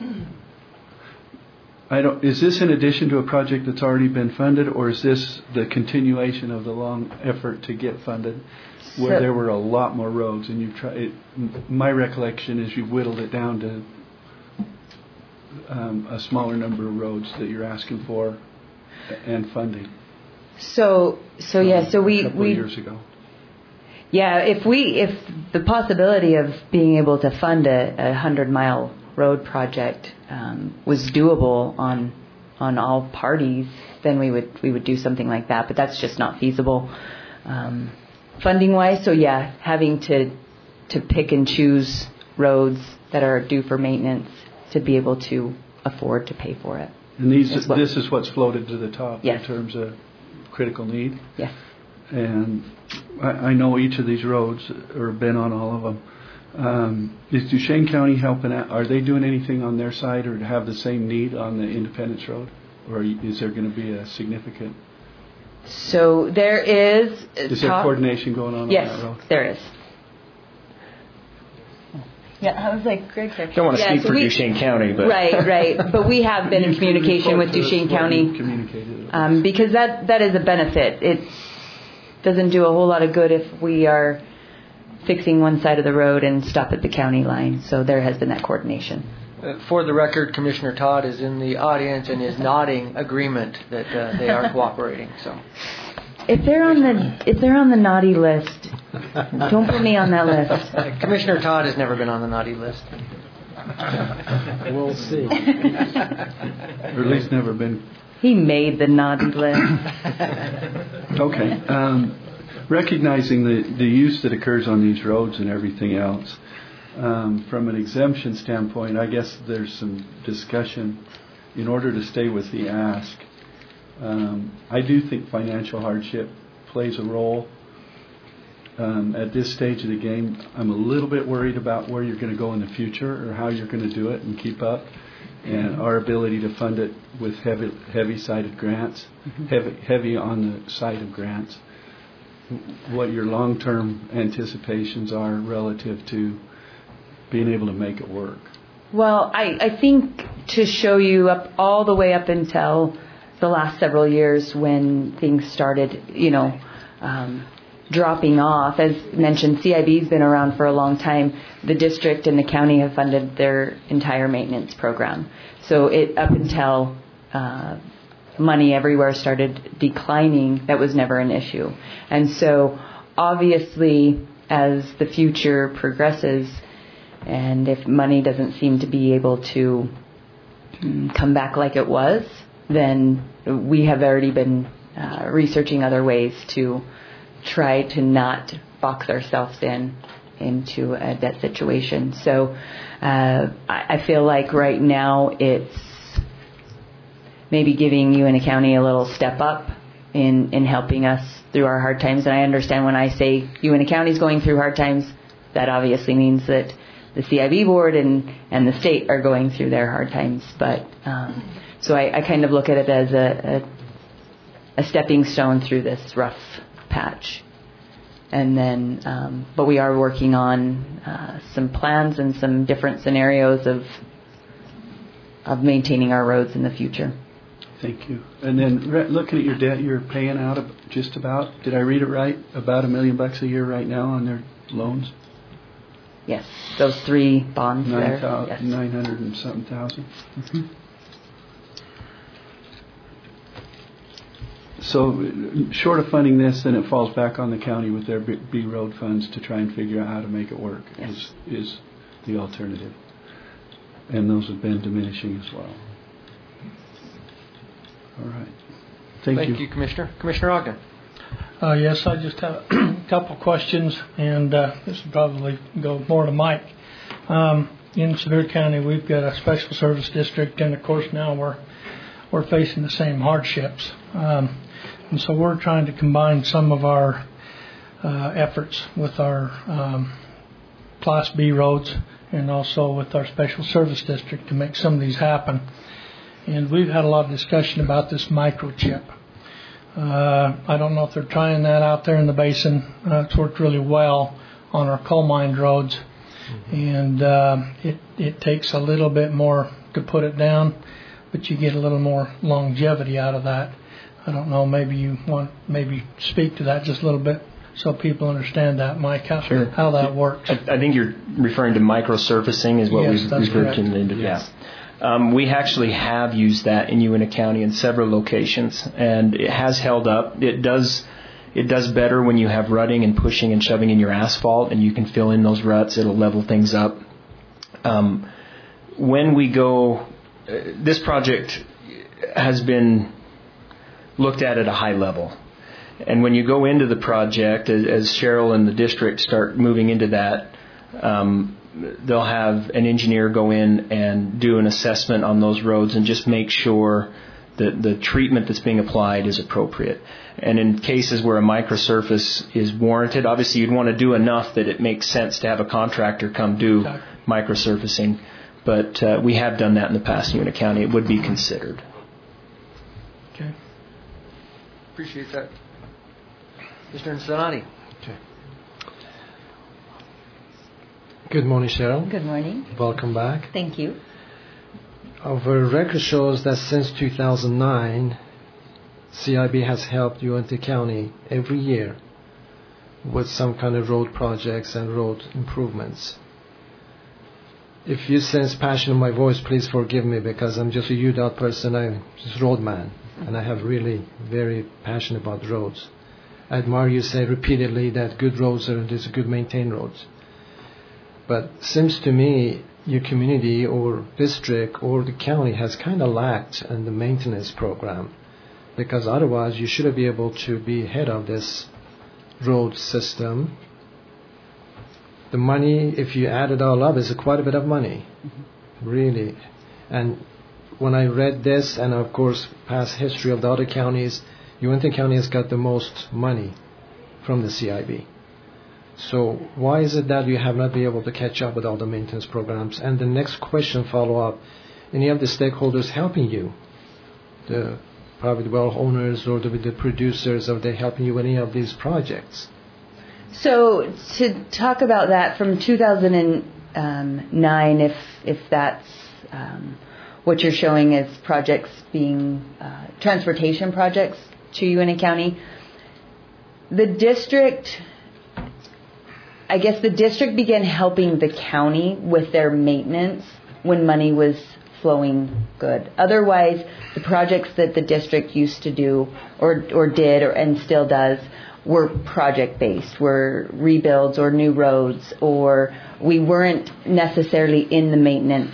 Is this in addition to a project that's already been funded, or is this the continuation of the long effort to get funded, where there were a lot more roads, and you've tried? My recollection is you've whittled it down to a smaller number of roads that you're asking for and funding. So we a couple of years ago. Yeah, if the possibility of being able to fund a 100-mile road project was doable on all parties, then we would do something like that. But that's just not feasible funding wise. So yeah, having to pick and choose roads that are due for maintenance to be able to afford to pay for it. And this is what's floated to the top yes. in terms of critical need. Yes. And I know each of these roads, or been on all of them. Is Duchesne County helping out? Are they doing anything on their side, or to have the same need on the Independence Road, or is there going to be a significant? So there is. Is there coordination going on yes, that road? Yes, there is. Yeah, I was like, Greg said. Don't want to speak for Duchesne County, but right. But we have been in communication with Duchesne County because that is a benefit. It doesn't do a whole lot of good if we are fixing one side of the road and stop at the county line. So there has been that coordination. For the record, Commissioner Todd is in the audience and is nodding agreement that they are cooperating. So. If they're on the naughty list, don't put me on that list. Commissioner Todd has never been on the naughty list. We'll see. Or at least never been. He made the naughty list. Okay. Recognizing the use that occurs on these roads and everything else, from an exemption standpoint, I guess there's some discussion in order to stay with the ask. I do think financial hardship plays a role. At this stage of the game, I'm a little bit worried about where you're going to go in the future or how you're going to do it and keep up, and our ability to fund it with heavy-sided grants, heavy on the side of grants. What your long-term anticipations are relative to being able to make it work. Well, I think to show you all the way up until the last several years when things started, dropping off. As mentioned, CIB's been around for a long time. The district and the county have funded their entire maintenance program. So up until money everywhere started declining, that was never an issue. And so obviously as the future progresses and if money doesn't seem to be able to come back like it was, then we have already been researching other ways to try to not box ourselves into a debt situation. So I feel like right now it's maybe giving UNT County a little step up in helping us through our hard times. And I understand when I say UNT County is going through hard times, that obviously means that the CIB board and the state are going through their hard times. But so I kind of look at it as a stepping stone through this rough patch. And then, but we are working on some plans and some different scenarios of maintaining our roads in the future. Thank you. And then looking at your debt, you're paying out just about, did I read it right, about $1 million a year right now on their loans? Yes, those 3 bonds there. Yes. 900 and something thousand. Mm-hmm. So short of funding this, then it falls back on the county with their B road funds to try and figure out how to make it work. Yes. Is the alternative. And those have been diminishing as well. All right. Thank you, Commissioner. Commissioner Ogden. Yes, I just have a couple questions, and this will probably go more to Mike. In Sevier County, we've got a special service district, and of course now we're facing the same hardships. And so we're trying to combine some of our efforts with our Class B roads and also with our special service district to make some of these happen. And we've had a lot of discussion about this microchip. I don't know if they're trying that out there in the basin. It's worked really well on our coal-mined roads, and it takes a little bit more to put it down, but you get a little more longevity out of that. I don't know, maybe you want speak to that just a little bit so people understand that, Mike, how that works. I think you're referring to microsurfacing is what Yes, we've that's referred correct. to. Yes. We actually have used that in Uintah County in several locations, and it has held up. It does better when you have rutting and pushing and shoving in your asphalt, and you can fill in those ruts. It'll level things up. When we go, this project has been looked at a high level. And when you go into the project, as Cheryl and the district start moving into that, they'll have an engineer go in and do an assessment on those roads and just make sure that the treatment that's being applied is appropriate. And in cases where a microsurface is warranted, obviously you'd want to do enough that it makes sense to have a contractor come do microsurfacing. But we have done that in the past in Uintah County. It would be considered. Okay. Appreciate that. Mr. Insanati. Okay. Good morning, Cheryl. Good morning. Welcome back. Thank you. Our record shows that since 2009, CIB has helped Uintah County every year with some kind of road projects and road improvements. If you sense passion in my voice, please forgive me because I'm just a UDOT person. I'm just road man, and I have really very passionate about roads. I admire you say repeatedly that good roads are just good maintained roads. But seems to me your community or district or the county has kind of lacked in the maintenance program, because otherwise you should be able to be ahead of this road system. The money, if you add it all up, is quite a bit of money, really. And when I read this, and of course past history of the other counties, Uintah County has got the most money from the CIB. So why is it that you have not been able to catch up with all the maintenance programs? And the next question follow-up, any of the stakeholders helping you? The private well owners or the producers, are they helping you with any of these projects? So to talk about that from 2009, if that's what you're showing as projects being transportation projects to Uintah County, the district began helping the county with their maintenance when money was flowing good. Otherwise, the projects that the district used to do or did and still does were project-based, were rebuilds or new roads, or we weren't necessarily in the maintenance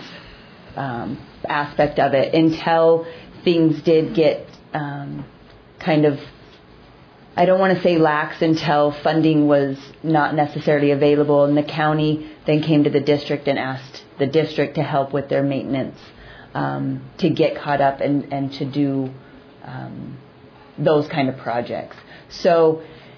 aspect of it until things did get kind of, I don't want to say lax, until funding was not necessarily available, and the county then came to the district and asked the district to help with their maintenance to get caught up and to do those kind of projects. So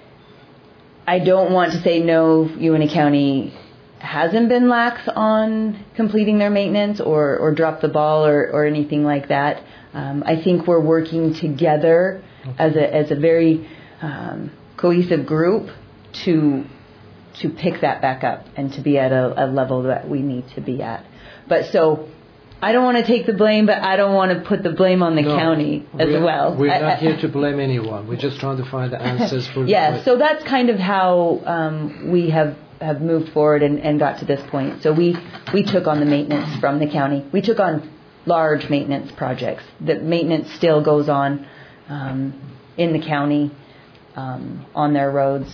I don't want to say no, Uintah County hasn't been lax on completing their maintenance or dropped the ball or anything like that. I think we're working together as a very cohesive group to pick that back up and to be at a level that we need to be at. But so I don't want to take the blame, but I don't want to put the blame on the county as well. We're not here to blame anyone. We're just trying to find the answers for. Yeah, so that's kind of how we have moved forward and got to this point. So we took on the maintenance from the county. We took on large maintenance projects. The maintenance still goes on in the county on their roads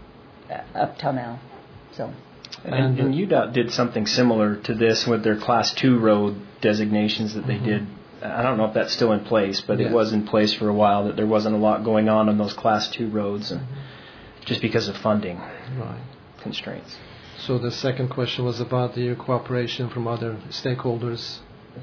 up till now. So. And UDOT did something similar to this with their Class 2 road designations that they did. I don't know if that's still in place, but it was in place for a while, that there wasn't a lot going on those Class 2 roads, and just because of funding constraints. So the second question was about the cooperation from other stakeholders.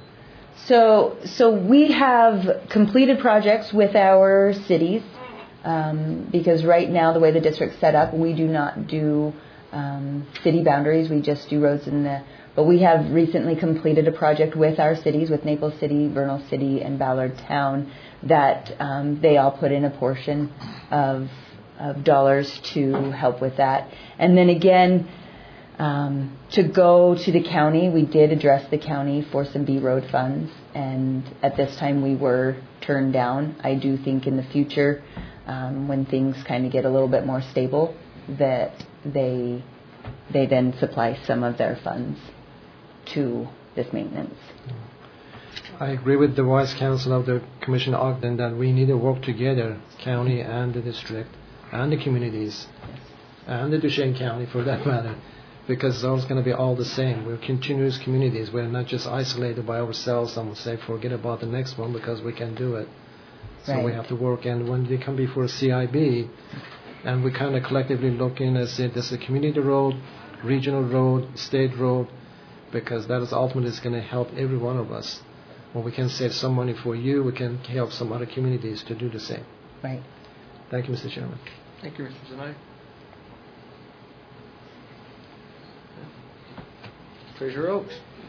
So we have completed projects with our cities because right now the way the district's set up, we do not do city boundaries. We just do roads but we have recently completed a project with our cities, with Naples City, Vernal City, and Ballard Town, that they all put in a portion of dollars to help with that. And then again, to go to the county, we did address the county for some B road funds, and at this time we were turned down. I do think in the future, when things kind of get a little bit more stable, that they then supply some of their funds to this maintenance. I agree with the Vice Council of the Commissioner Ogden that we need to work together, county and the district and the communities and the Duchesne County for that matter, because it's going to be all the same. We're continuous communities. We're not just isolated by ourselves and say forget about the next one because we can do it. So Right. we have to work, and when they come before CIB, and we kind of collectively look in and say this is a community road, regional road, state road, because that is ultimately is going to help every one of us. When we can save some money for you, we can help some other communities to do the same. Right. Thank you, Mr. Chairman. Thank you, Mr. Zanai. Treasurer Oaks,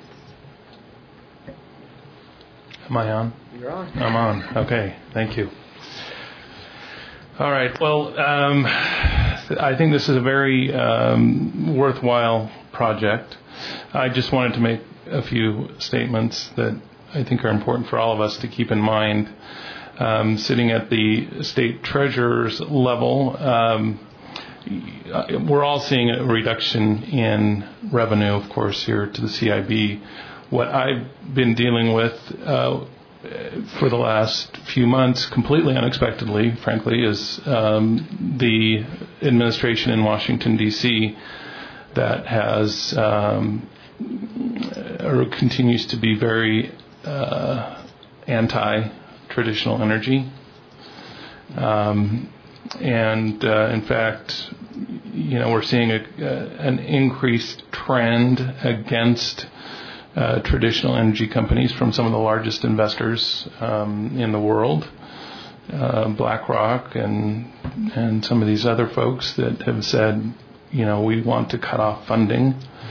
Am I on? you're on. I'm on. Okay. Thank you. All right. Well, I think this is a very worthwhile project. I just wanted to make a few statements that I think are important for all of us to keep in mind. Sitting at the state treasurer's level, we're all seeing a reduction in revenue, of course, here to the CIB. What I've been dealing with for the last few months, completely unexpectedly, frankly, is the administration in Washington, D.C. that has or continues to be very anti-traditional energy. And in fact, we're seeing an increased trend against traditional energy companies from some of the largest investors in the world, BlackRock and some of these other folks that have said, we want to cut off funding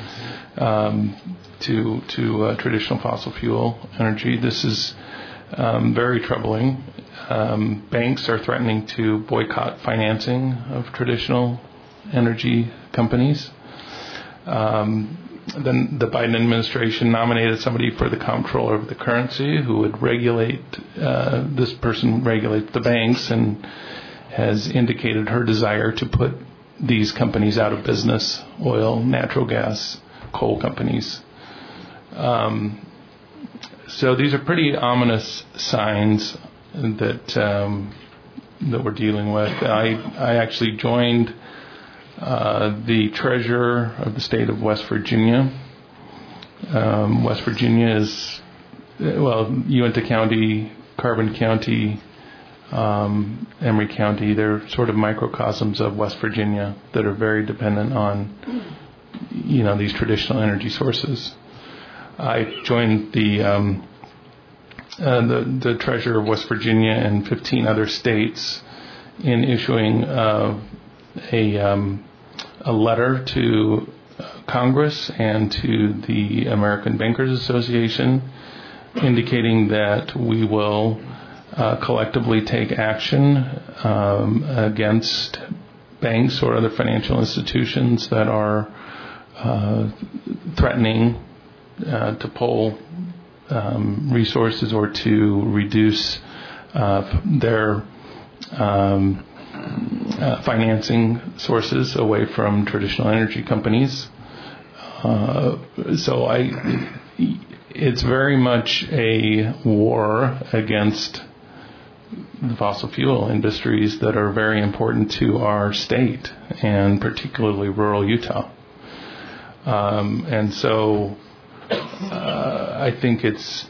to traditional fossil fuel energy. This is very troubling. Banks are threatening to boycott financing of traditional energy companies. Then the Biden administration nominated somebody for the comptroller of the currency who would regulate, this person regulates the banks and has indicated her desire to put these companies out of business, oil, natural gas, coal companies. So these are pretty ominous signs that we're dealing with. I actually joined the treasurer of the state of West Virginia. West Virginia is, Uinta County, Carbon County, Emery County, they're sort of microcosms of West Virginia that are very dependent on, these traditional energy sources. I joined the treasurer of West Virginia and 15 other states in issuing a letter to Congress and to the American Bankers Association indicating that we will collectively take action against banks or other financial institutions that are threatening to pull resources or to reduce their financing sources away from traditional energy companies. So it's very much a war against the fossil fuel industries that are very important to our state and particularly rural Utah. And so I think it's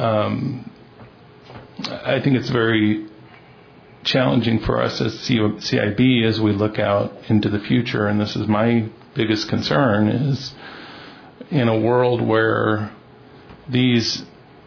very challenging for us as CIB as we look out into the future, and this is my biggest concern, is in a world where these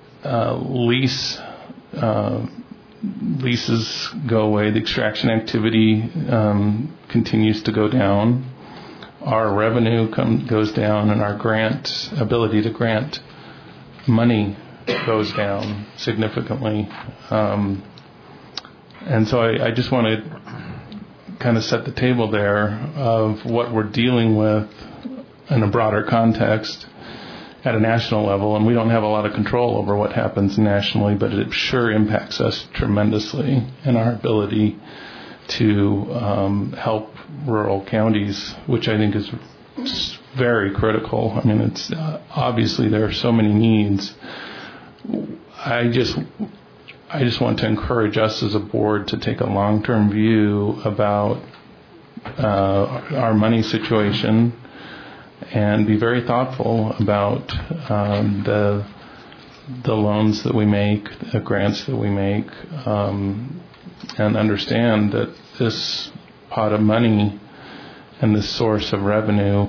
leases go away, the extraction activity continues to go down, our revenue goes down, and our ability to grant money goes down significantly. And so I just want to kind of set the table there of what we're dealing with in a broader context at a national level, and we don't have a lot of control over what happens nationally, but it sure impacts us tremendously in our ability to help rural counties, which I think is very critical. I mean, it's obviously there are so many needs. I just want to encourage us as a board to take a long-term view about our money situation and be very thoughtful about the loans that we make, the grants that we make, and understand that this pot of money and this source of revenue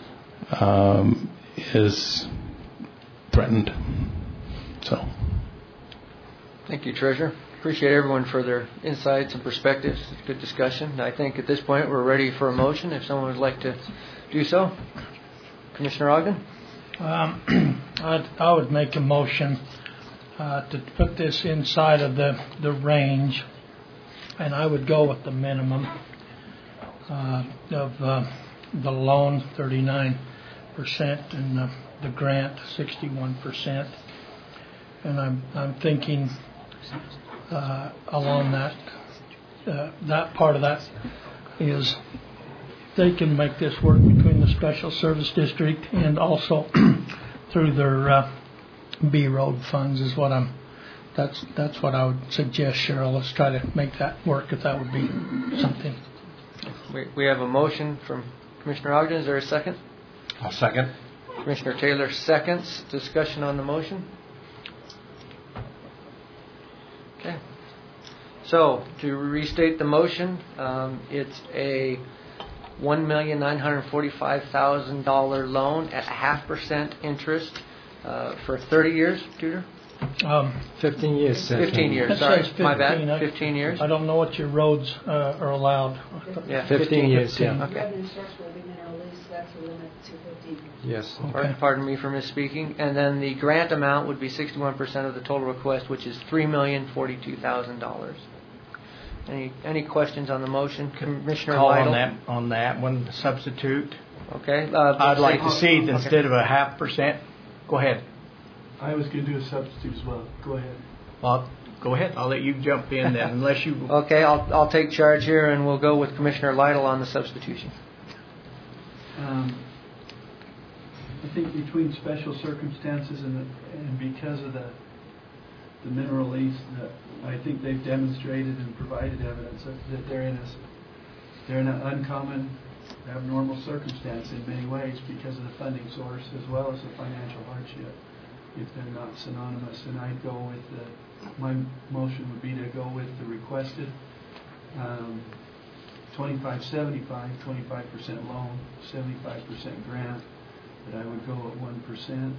is threatened. So, thank you, Treasurer. Appreciate everyone for their insights and perspectives. Good discussion. I think at this point we're ready for a motion if someone would like to do so. Commissioner Ogden? I would make a motion to put this inside of the range, and I would go with the minimum of the loan, 39%, and the grant, 61%. And I'm thinking along that part of that is they can make this work between the Special Service District and also through their B Road funds is what that's what I would suggest, Cheryl. Let's try to make that work if that would be something. We have a motion from Commissioner Ogden. Is there a second? I'll second. Commissioner Taylor seconds. Discussion on the motion? Okay. So, to restate the motion, it's a $1,945,000 loan at 0.5% interest for 30 years, Tudor? 15 years. 15 years, That sorry. says My bad. 15. 15 years? I don't know what your roads are allowed. Yeah, 15 years, yeah. Okay. Yes. Okay. Pardon me for misspeaking. And then the grant amount would be 61% of the total request, which is $3,042,000. Any questions on the motion, Commissioner Call Lytle? on that one, substitute. Okay. I'd like to see it instead of a 0.5%. Go ahead. I was going to do a substitute as well. Go ahead. Well, go ahead. I'll let you jump in then, unless you. Okay, I'll take charge here, and we'll go with Commissioner Lytle on the substitution. I think between special circumstances and because of the mineral lease, that I think they've demonstrated and provided evidence that they're in an uncommon, abnormal circumstance in many ways because of the funding source as well as the financial hardship. If they're not synonymous, and I'd go with my motion would be to go with the requested 25-75, 25% loan, 75% grant. But I would go at 1%.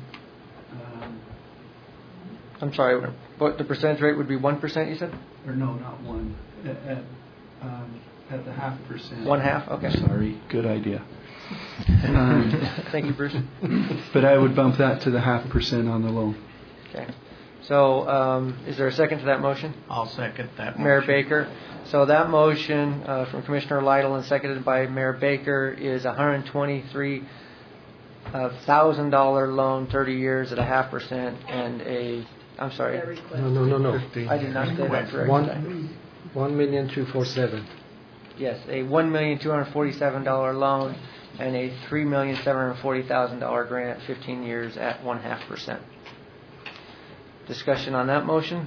I'm sorry, what the percentage rate would be 1%, you said? Or no, not 1. At the 0.5%. 1/2? Okay. Sorry, good idea. Thank you, Bruce. But I would bump that to the 0.5% on the loan. Okay. So, is there a second to that motion? I'll second that motion. Mayor Baker. So that motion from Commissioner Lytle and seconded by Mayor Baker is $123,000 loan, 30 years at 0.5%, and I'm sorry. No. I did not say that correctly. $1,247,000. Yes, a $1,247,000 loan and a $3,740,000 grant, 15 years at 0.5%. Discussion on that motion?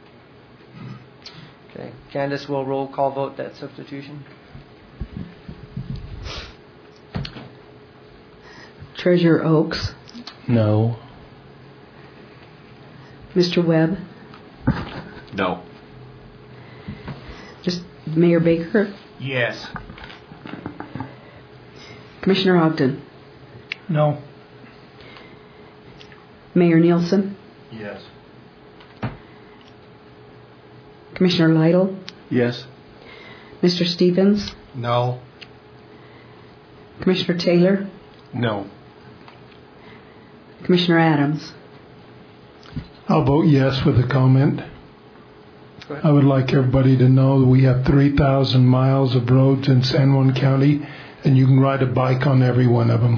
Okay. Candace will roll call vote that substitution. Treasurer Oaks. No. Mr. Webb. No. Just Mayor Baker. Yes. Commissioner Ogden. No. Mayor Nielsen. Yes. Commissioner Lytle. Yes. Mr. Stevens. No. Commissioner Taylor. No. Commissioner Adams. I'll vote yes with a comment. Go ahead. I would like everybody to know that we have 3,000 miles of roads in San Juan County, and you can ride a bike on every one of them.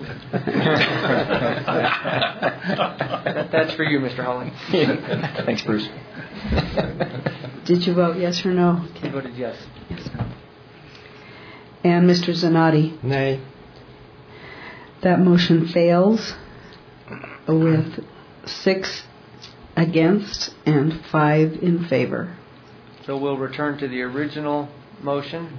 That's for you, Mr. Holling. Thanks, Bruce. Did you vote yes or no? He voted yes. Yes. And Mr. Zanotti? Nay. That motion fails with 6 against and 5 in favor. So we'll return to the original motion.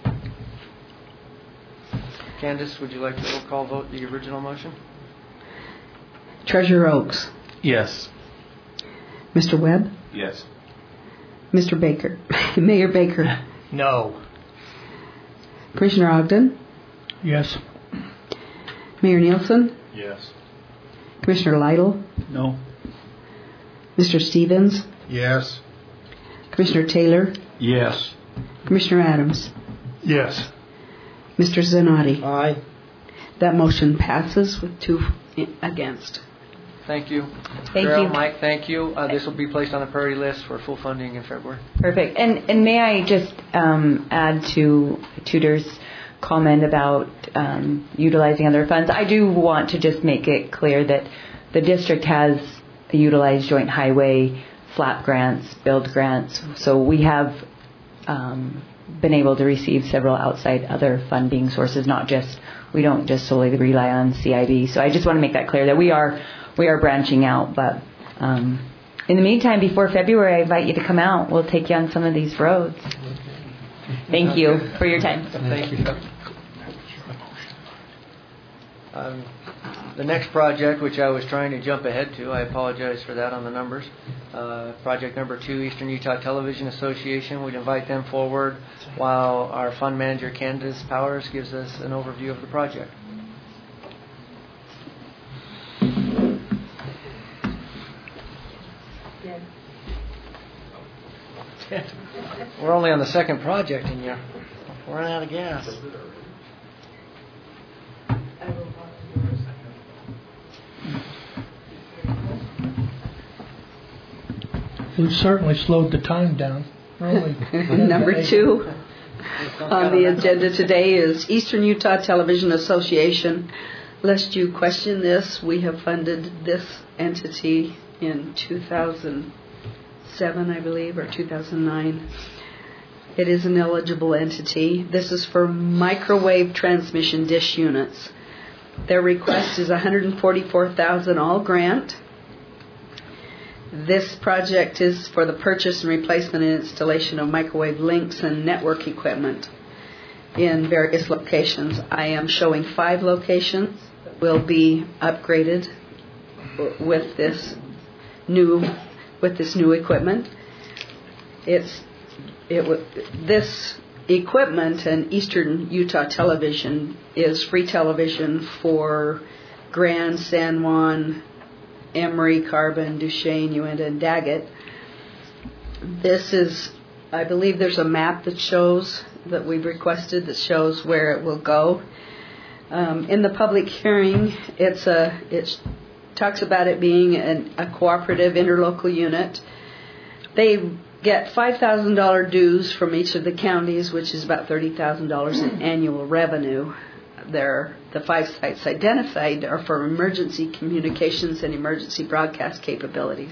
Candace, would you like to roll call vote the original motion? Treasurer Oaks? Yes. Mr. Webb? Yes. Mr. Baker? Mayor Baker? No. Commissioner Ogden? Yes. Mayor Nielsen? Yes. Commissioner Lytle? No. Mr. Stevens? Yes. Commissioner Taylor? Yes. Commissioner Adams? Yes. Mr. Zanotti? Aye. That motion passes with 2 against. Thank you. Thank Cheryl, you. Mike, thank you. This will be placed on the priority list for full funding in February. Perfect. And may I just add to Tudor's comment about utilizing other funds? I do want to just make it clear that the district has utilized joint highway flap grants, build grants. So we have been able to receive several outside other funding sources, we don't just solely rely on CIB. So I just want to make that clear that we are branching out. But in the meantime, before February, I invite you to come out. We'll take you on some of these roads. Thank you for your time. Thank you. The next project, which I was trying to jump ahead to, I apologize for that on the numbers. Project number 2, Eastern Utah Television Association. We'd invite them forward while our fund manager, Candace Powers, gives us an overview of the project. We're only on the second project, and you're running out of gas. We've certainly slowed the time down. Number 2 on the agenda today is Eastern Utah Television Association. Lest you question this, we have funded this entity in 2007, I believe, or 2009. It is an eligible entity. This is for microwave transmission dish units. Their request is $144,000 all grant. This project is for the purchase and replacement and installation of microwave links and network equipment in various locations. I am showing 5 locations that will be upgraded with this new equipment. This equipment and Eastern Utah Television is free television for Grand, San Juan, Emery, Carbon, Duchesne, Uinta, and Daggett. This is, I believe there's a map that shows, that we've requested, that shows where it will go. In the public hearing, it talks about it being a cooperative interlocal unit. They get $5,000 dues from each of the counties, which is about $30,000 in annual revenue. The 5 sites identified are for emergency communications and emergency broadcast capabilities.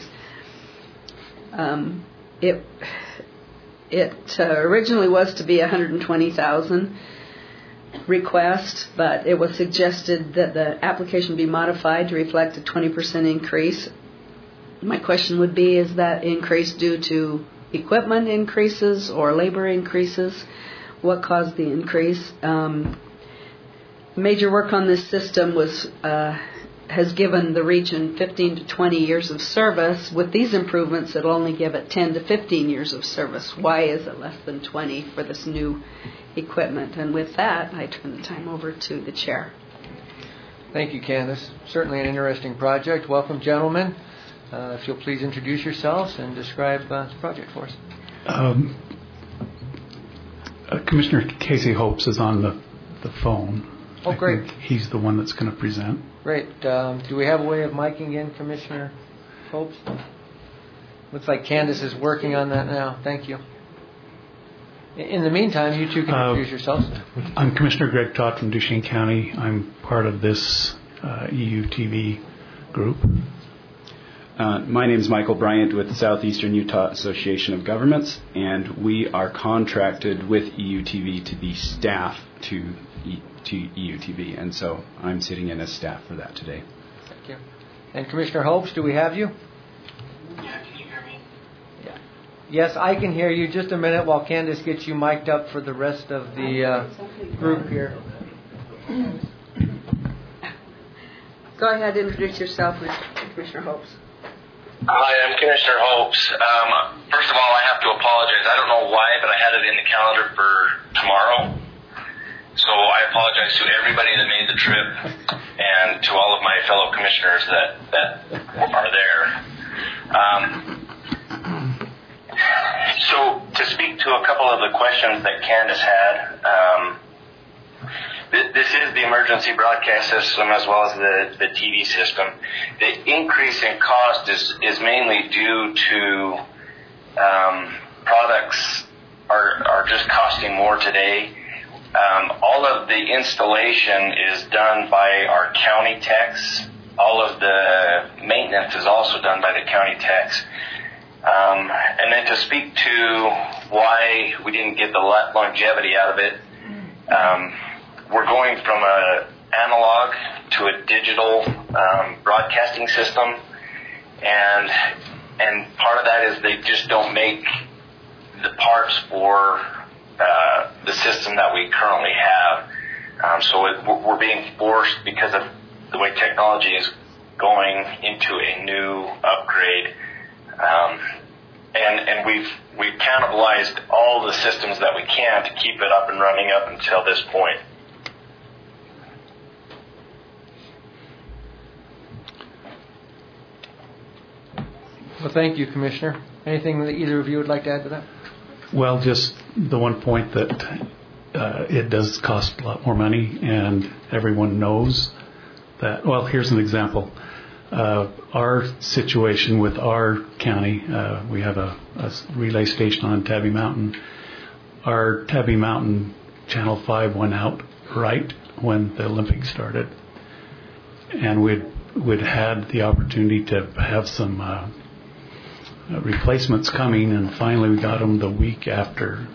It originally was to be $120,000 request, but it was suggested that the application be modified to reflect a 20% increase. My question would be, is that increase due to equipment increases or labor increases? What caused the increase? Major work on this system has given the region 15 to 20 years of service. With these improvements, it'll only give it 10 to 15 years of service. Why is it less than 20 for this new equipment? And with that, I turn the time over to the chair. Thank you, Candace. Certainly an interesting project. Welcome, gentlemen. If you'll please introduce yourselves and describe the project for us. Commissioner Casey Hopes is on the phone. Oh, great. I think he's the one that's going to present. Great. Do we have a way of miking in Commissioner Hopes? Looks like Candace is working on that now. Thank you. In the meantime, you two can introduce yourselves. I'm Commissioner Greg Todd from Duchesne County. I'm part of this EUTV group. My name is Michael Bryant with the Southeastern Utah Association of Governments, and we are contracted with EUTV to be staff to EUTV, and so I'm sitting in as staff for that today. Thank you. And Commissioner Hopes, do we have you? Yeah, can you hear me? Yeah. Yes, I can hear you. Just a minute while Candace gets you mic'd up for the rest of the group here. Go ahead and introduce yourself, Commissioner Hopes. Hi, I'm Commissioner Hopes. First of all, I have to apologize. I don't know why, but I had it in the calendar for tomorrow. So I apologize to everybody that made the trip and to all of my fellow commissioners that are there. So to speak to a couple of the questions that Candace had, this is the emergency broadcast system as well as the TV system. The increase in cost is mainly due to products are just costing more today. All of the installation is done by our county techs. All of the maintenance is also done by the county techs. And then to speak to why we didn't get the longevity out of it, we're going from an analog to a digital broadcasting system, and part of that is they just don't make the parts for the system that we currently have. So we're being forced, because of the way technology is going, into a new upgrade. And we've cannibalized all the systems that we can to keep it up and running up until this point. Well, thank you, Commissioner. Anything that either of you would like to add to that? Well, just the one point that it does cost a lot more money, and everyone knows that. Well, here's an example. Our situation with our county, we have a relay station on Tabby Mountain. Our Tabby Mountain Channel 5 went out right when the Olympics started, and we'd had the opportunity to have some replacements coming, and finally we got them the week after.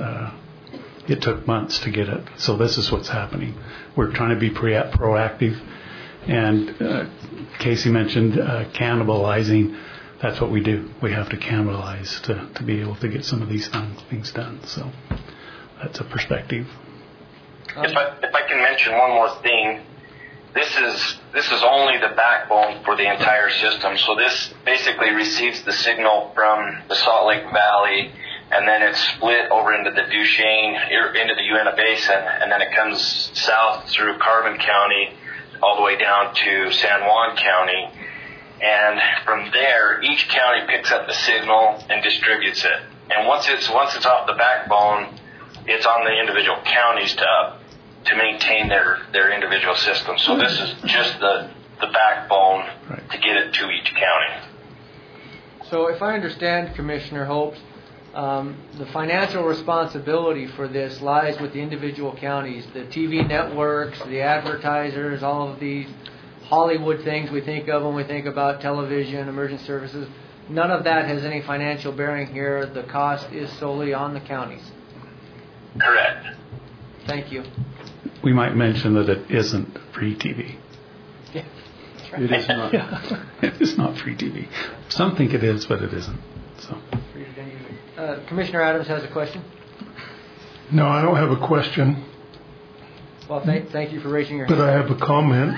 It took months to get it. So this is what's happening. We're trying to be proactive, and Casey mentioned cannibalizing. That's what we do. We have to cannibalize to be able to get some of these things done. So that's a perspective. If I can mention one more thing, this is only the backbone for the entire system. So this basically receives the signal from the Salt Lake Valley, and then it's split over into the Duchesne, into the Uinta Basin, and then it comes south through Carbon County all the way down to San Juan County. And from there, each county picks up the signal and distributes it. And once it's off the backbone, it's on the individual counties to maintain their individual system. So this is just the backbone to get it to each county. So if I understand, Commissioner Hopes, the financial responsibility for this lies with the individual counties, the TV networks, the advertisers, all of these Hollywood things we think of when we think about television, emergency services. None of that has any financial bearing here. The cost is solely on the counties. Correct. Thank you. We might mention that it isn't free TV. Yeah, that's right. It is not. Yeah. It is not free TV. Some think it is, but it isn't. So. Commissioner Adams has a question. No, I don't have a question. Well, thank you for raising your hand. But I have a comment.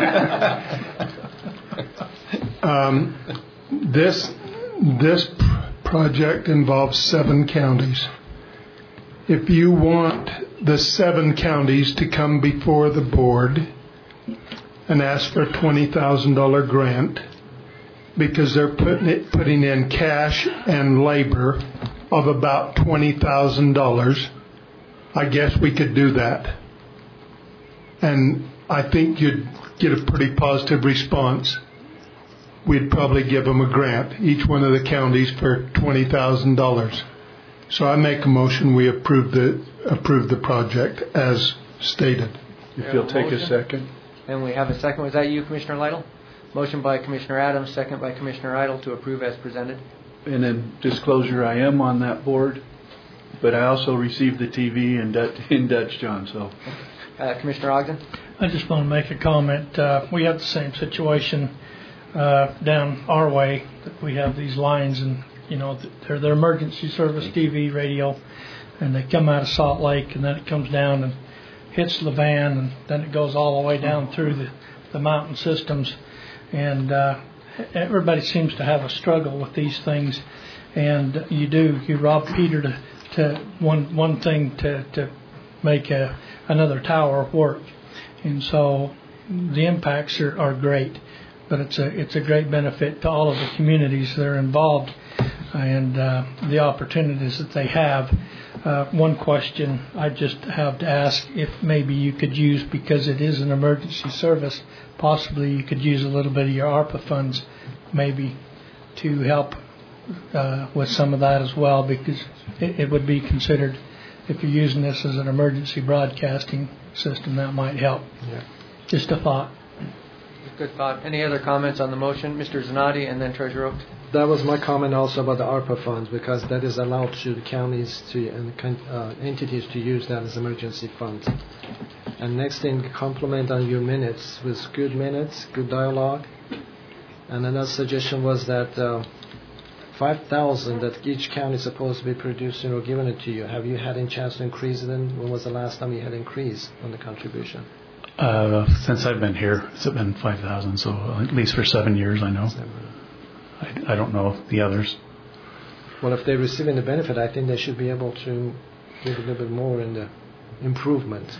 This project involves 7 counties. If you want the 7 counties to come before the board and ask for a $20,000 grant, because they're putting in cash and labor of about $20,000, I guess we could do that. And I think you'd get a pretty positive response. we'd probably give them a grant, each one of the counties, for $20,000. So I make a motion we approve the project as stated. If you'll take a second. And we have a second. Was that you, Commissioner Lytle? Motion by Commissioner Adams, second by Commissioner Idle to approve as presented. And then disclosure, I am on that board, but I also received the TV in Dutch John. So, Commissioner Ogden? I just want to make a comment. We have the same situation down our way. We have these lines, and they're emergency service TV, radio, and they come out of Salt Lake, and then it comes down and hits Levan, and then it goes all the way down through the mountain systems. And everybody seems to have a struggle with these things, and you rob Peter to one thing to make another tower work. And so the impacts are great, but it's a great benefit to all of the communities that are involved and the opportunities that they have. One question I just have to ask, if maybe you could use, because it is an emergency service, possibly you could use a little bit of your ARPA funds maybe to help with some of that as well, because it would be considered, if you're using this as an emergency broadcasting system, that might help. Yeah. Just a thought. Good thought. Any other comments on the motion? Mr. Zanotti and then Treasurer Oaks. That was my comment also about the ARPA funds, because that is allowed to the counties and entities to use that as emergency funds. And next thing, compliment on your minutes with good minutes, good dialogue. And another suggestion was that 5,000 that each county is supposed to be producing or giving it to you. Have you had any chance to increase them? When was the last time you had increase on the contribution? Since I've been here, it's been 5,000. So at least for 7 years, I know. I don't know the others. Well, if they're receiving the benefit, I think they should be able to give a little bit more in the improvement.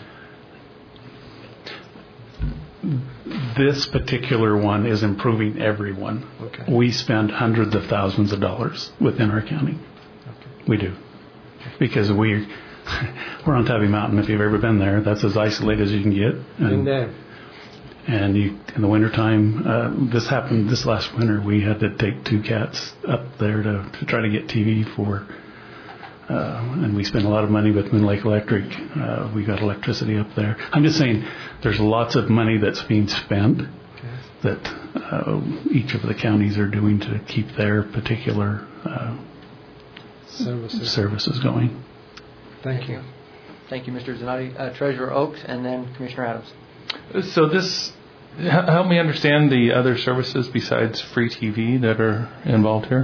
This particular one is improving everyone. Okay. We spend hundreds of thousands of dollars within our county. Okay. We do. Because we're on Tabby Mountain. If you've ever been there, that's as isolated as you can get. Been there. And in the wintertime, this happened this last winter. We had to take 2 cats up there to try to get TV for, and we spent a lot of money with Moon Lake Electric. We got electricity up there. I'm just saying there's lots of money that's being spent that each of the counties are doing to keep their particular services going. Thank you. Thank you, Mr. Zanotti. Treasurer Oaks and then Commissioner Adams. So this, help me understand the other services besides free TV that are involved here.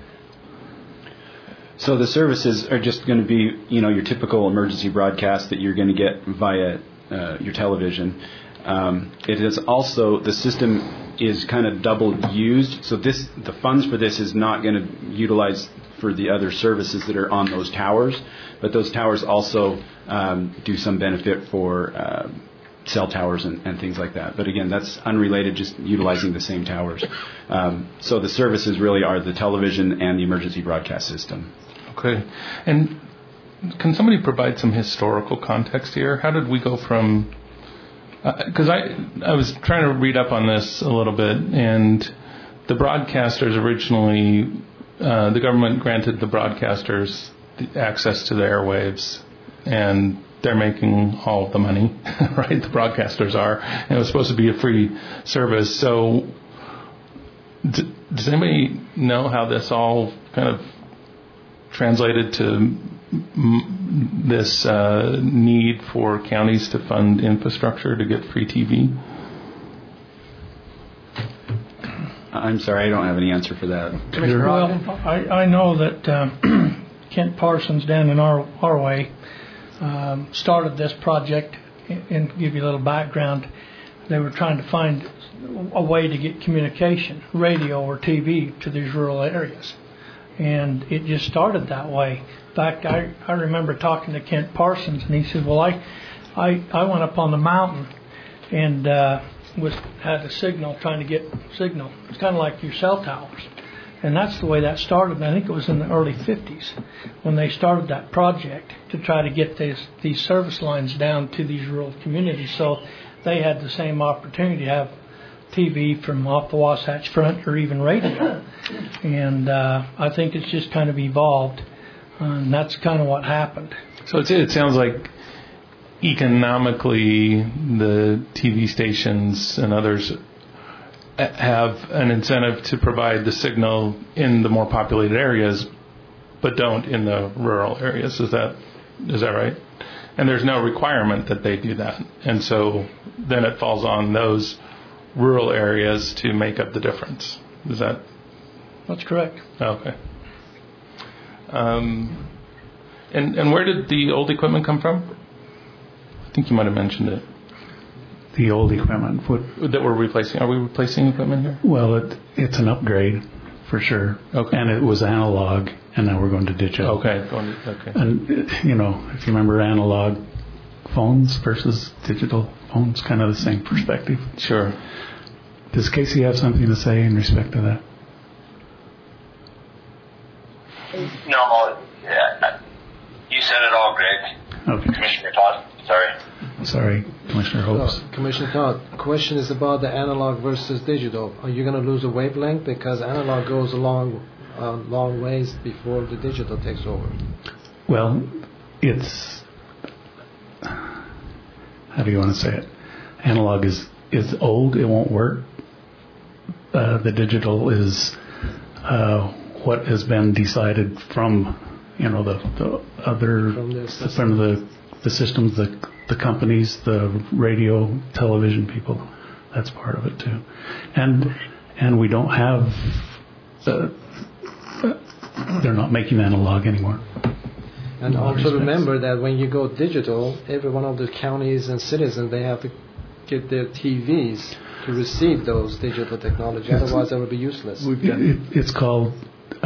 So the services are just going to be, your typical emergency broadcast that you're going to get via your television. It is also, the system is kind of double used. So the funds for this is not going to utilize for the other services that are on those towers, but those towers also do some benefit for cell towers and things like that. But again, that's unrelated, just utilizing the same towers. So the services really are the television and the emergency broadcast system. Okay. And can somebody provide some historical context here? How did we go from... Because I was trying to read up on this a little bit, and the broadcasters originally... the government granted the broadcasters access to the airwaves, and they're making all of the money, right? The broadcasters are. And it was supposed to be a free service. So does anybody know how this all kind of translated to this need for counties to fund infrastructure to get free TV? I'm sorry, I don't have any answer for that. Well, I know that Kent Parsons down in our way started this project, and to give you a little background, they were trying to find a way to get communication, radio or TV, to these rural areas. And it just started that way. In fact, I remember talking to Kent Parsons, and he said, well, I went up on the mountain and had a signal, trying to get signal. It's kind of like your cell towers. And that's the way that started. I think it was in the early 50s when they started that project to try to get these service lines down to these rural communities, so they had the same opportunity to have TV from off the Wasatch Front or even radio. And I think it's just kind of evolved, and that's kind of what happened. So it sounds like economically the TV stations and others have an incentive to provide the signal in the more populated areas, but don't in the rural areas. Is that right? And there's no requirement that they do that. And so then it falls on those rural areas to make up the difference. Is that? That's correct. Okay. And where did the old equipment come from? I think you might have mentioned it. The old equipment. That we're replacing. Are we replacing equipment here? Well, it's an upgrade for sure. Okay. And it was analog, and now we're going to digital. Okay. And, if you remember analog phones versus digital phones, kind of the same perspective. Sure. Does Casey have something to say in respect to that? No, you said it all, Greg. Okay. Commissioner Todd, Sorry, Commissioner Hopes. Commissioner Todd, question is about the analog versus digital. Are you going to lose a wavelength because analog goes a long ways before the digital takes over? Well, it's, how do you want to say it? Analog is old, it won't work. The digital is what has been decided from the other from the systems, the companies, the radio, television people. That's part of it too, and we don't have. They're not making analog anymore. And also remember that when you go digital, every one of the counties and citizens, they have to get their TVs to receive those digital technology. Otherwise, that would be useless. It's called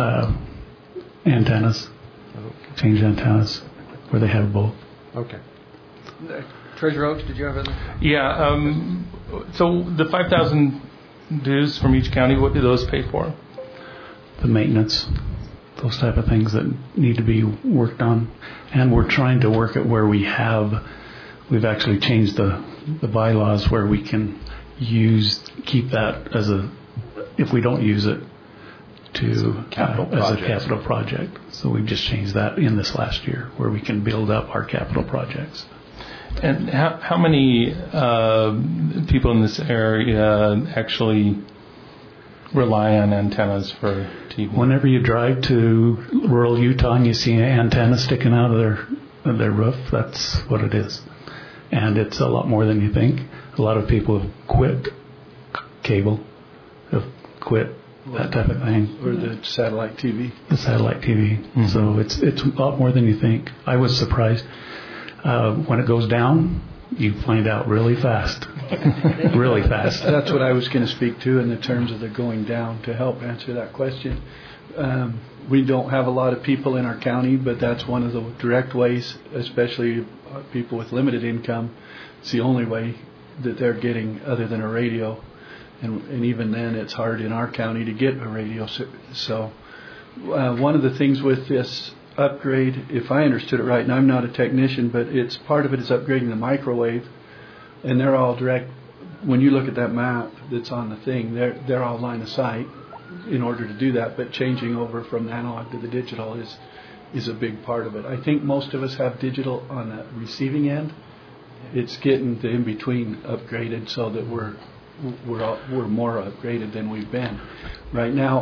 antennas. Change antennas where they have both. Okay. Treasurer Oaks, did you have anything? Yeah. So the 5,000 dues from each county, what do those pay for? The maintenance, those type of things that need to be worked on. And we're trying to work it where we've actually changed the bylaws where we can keep that if we don't use it, as a capital project. So we've just changed that in this last year where we can build up our capital projects. And how many people in this area actually rely on antennas for TV? Whenever you drive to rural Utah and you see an antenna sticking out of their roof, that's what it is. And it's a lot more than you think. A lot of people have quit cable, have quit that type of thing. Or the satellite TV. The satellite TV. Mm-hmm. So it's a lot more than you think. I was surprised. When it goes down, you find out really fast. Really fast. That's what I was going to speak to in the terms of the going down to help answer that question. We don't have a lot of people in our county, but that's one of the direct ways, especially people with limited income. It's the only way that they're getting other than a radio. And even then, it's hard in our county to get a radio. So one of the things with this upgrade, if I understood it right, and I'm not a technician, but it's part of it is upgrading the microwave, and they're all direct. When you look at that map that's on the thing, they're all line of sight in order to do that. But changing over from the analog to the digital is a big part of it. I think most of us have digital on the receiving end. It's getting the in between upgraded so that we're more upgraded than we've been. Right now,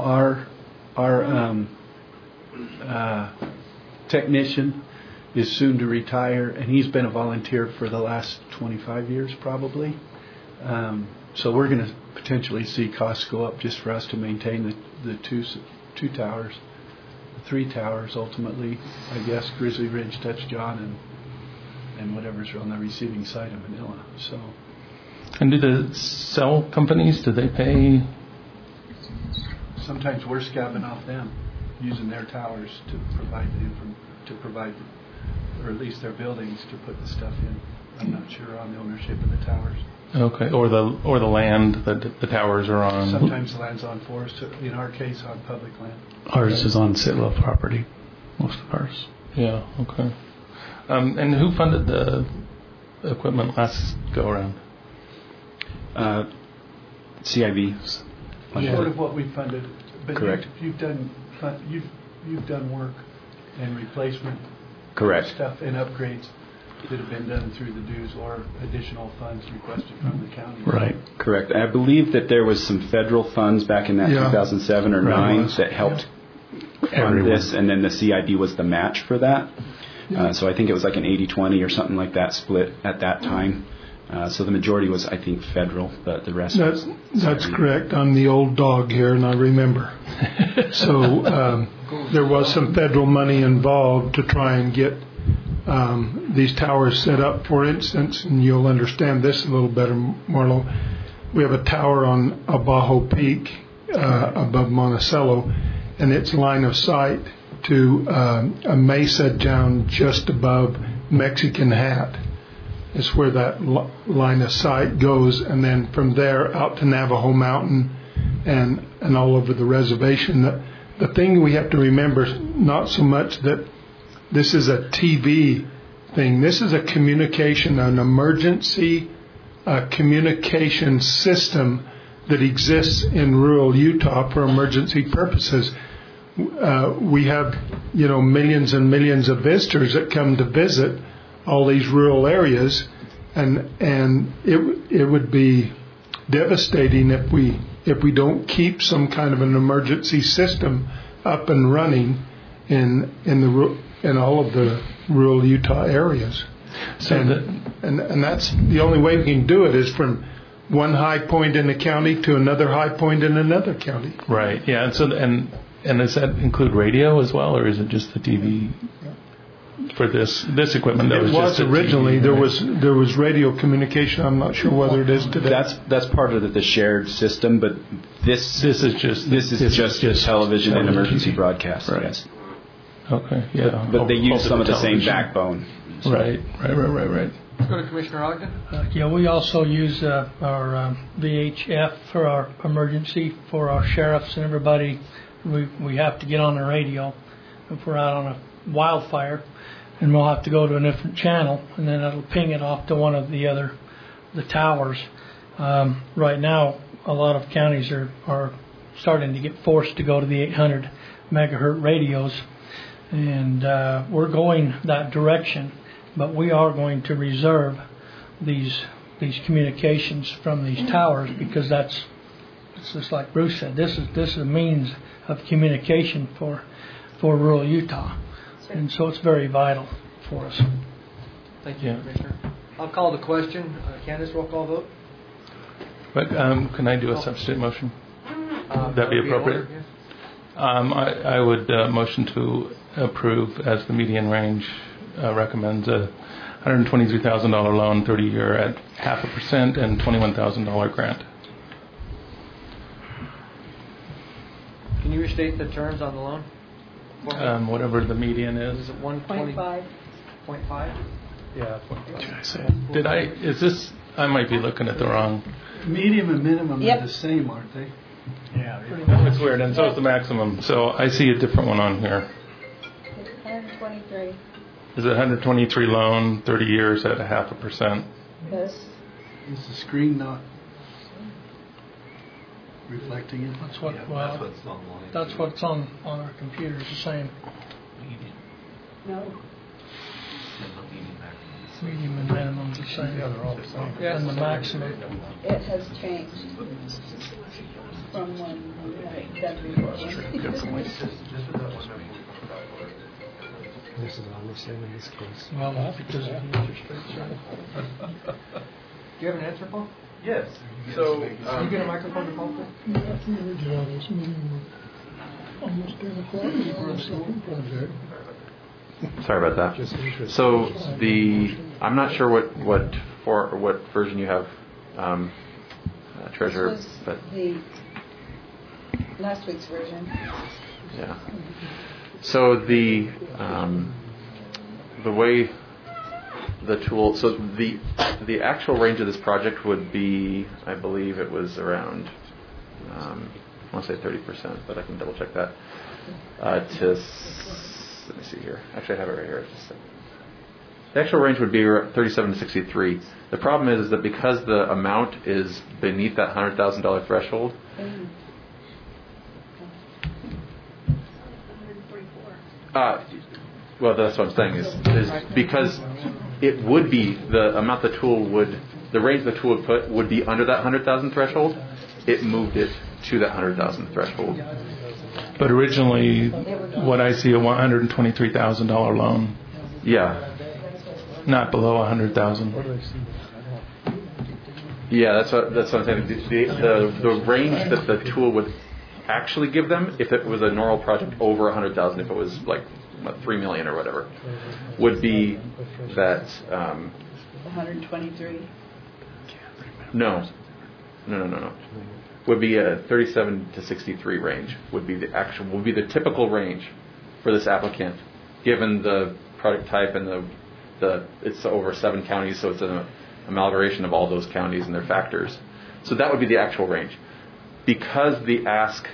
our technician is soon to retire, and he's been a volunteer for the last 25 years probably. So we're going to potentially see costs go up just for us to maintain the two towers, 3 towers ultimately. I guess Grizzly Ridge, Touch John, and whatever's on the receiving side of Manila. So. And do the cell companies, do they pay? Sometimes we're scabbing off them, using their towers to provide, or at least their buildings to put the stuff in. I'm not sure on the ownership of the towers. Okay, or the land that the towers are on. Sometimes the land's on forest. In our case, on public land. Ours is on Sitla property. Most of ours. Yeah. Okay. And who funded the equipment last go around? CIB. Sort of what we funded. But Correct. You've done work and replacement Correct. stuff and upgrades that have been done through the dues or additional funds requested from the county. Right. Correct. I believe that there was some federal funds back in that 2007 or 9 that helped fund this, and then the CIB was the match for that. So I think it was like an 80-20 or something like that split at that time. So the majority was, I think, federal, but the rest was That's correct. I'm the old dog here, and I remember. So there was some federal money involved to try and get these towers set up. For instance, and you'll understand this a little better, Marlo, we have a tower on Abajo Peak above Monticello, and its line of sight to a mesa down just above Mexican Hat. It's where that line of sight goes, and then from there out to Navajo Mountain and all over the reservation. The thing we have to remember is not so much that this is a TV thing. This is a communication, an emergency communication system that exists in rural Utah for emergency purposes. We have, millions and millions of visitors that come to visit all these rural areas, and it would be devastating if we don't keep some kind of an emergency system up and running in all of the rural Utah areas. So and that's the only way we can do it is from one high point in the county to another high point in another county. Right. Yeah. And does that include radio as well, or is it just the TV? For this equipment, it was originally TV, there was radio communication. I'm not sure whether it is today. That's part of the shared system, but this is just television and emergency broadcast. Right. Yes. Okay. Yeah. But they use some of the same backbone. Right. Let's go to Commissioner Ogden. We also use our VHF for our emergency for our sheriffs and everybody. We have to get on the radio if we're out on a wildfire, and we'll have to go to a different channel, and then it'll ping it off to one of the towers. Right now, a lot of counties are starting to get forced to go to the 800 megahertz radios, and we're going that direction. But we are going to reserve these communications from these towers because it's just like Bruce said. This is a means of communication for rural Utah. And so it's very vital for us. Thank you, Commissioner. I'll call the question. Candace, roll call vote. But can I do a substitute motion? Would that be appropriate? Yes. I would motion to approve, as the median range recommends, a $123,000 loan, 30-year at 0.5% and $21,000 grant. Can you restate the terms on the loan? Whatever the median is. Is it 120.5? Yeah. Did I? Is this? I might be looking at the wrong. Medium and minimum are the same, aren't they? Yeah. It's weird, and so is the maximum. So I see a different one on here. It's 123. Is it 123 loan, 30 years at 0.5%? Yes. Is the screen not reflecting it? That's what's on our computers, the same. No. Medium and minimum the same. Yeah, they're all the same. And the maximum. It has changed from one that before. This is all the same in this case. Well, because of the interest rates. Do you have an answer, Paul? Yes. So, can you get a microphone to Paul, sorry about that. So I'm not sure what version you have, Treasurer, This was the last week's version. Yeah. So the way the tool, so the actual range of this project would be, I believe it was around, I want to say 30%, but I can double check that. Let me see here. Actually, I have it right here. The actual range would be 37 to 63. The problem is that because the amount is beneath that $100,000 threshold, well, that's what I'm saying is because it would be the amount the range the tool would put would be under that 100,000 threshold. It moved it to that 100,000 threshold. But originally, what I see, a $123,000 loan. Yeah. Not below 100,000. Yeah, that's what I'm saying. The range that the tool would actually give them, if it was a normal project over 100,000, if it was like $3 million or whatever, would be that. 123. No. Would be a 37 to 63 range. Would be the typical range for this applicant, given the product type and it's over 7 counties, so it's an amalgamation of all those counties and their factors. So that would be the actual range. Because the ask,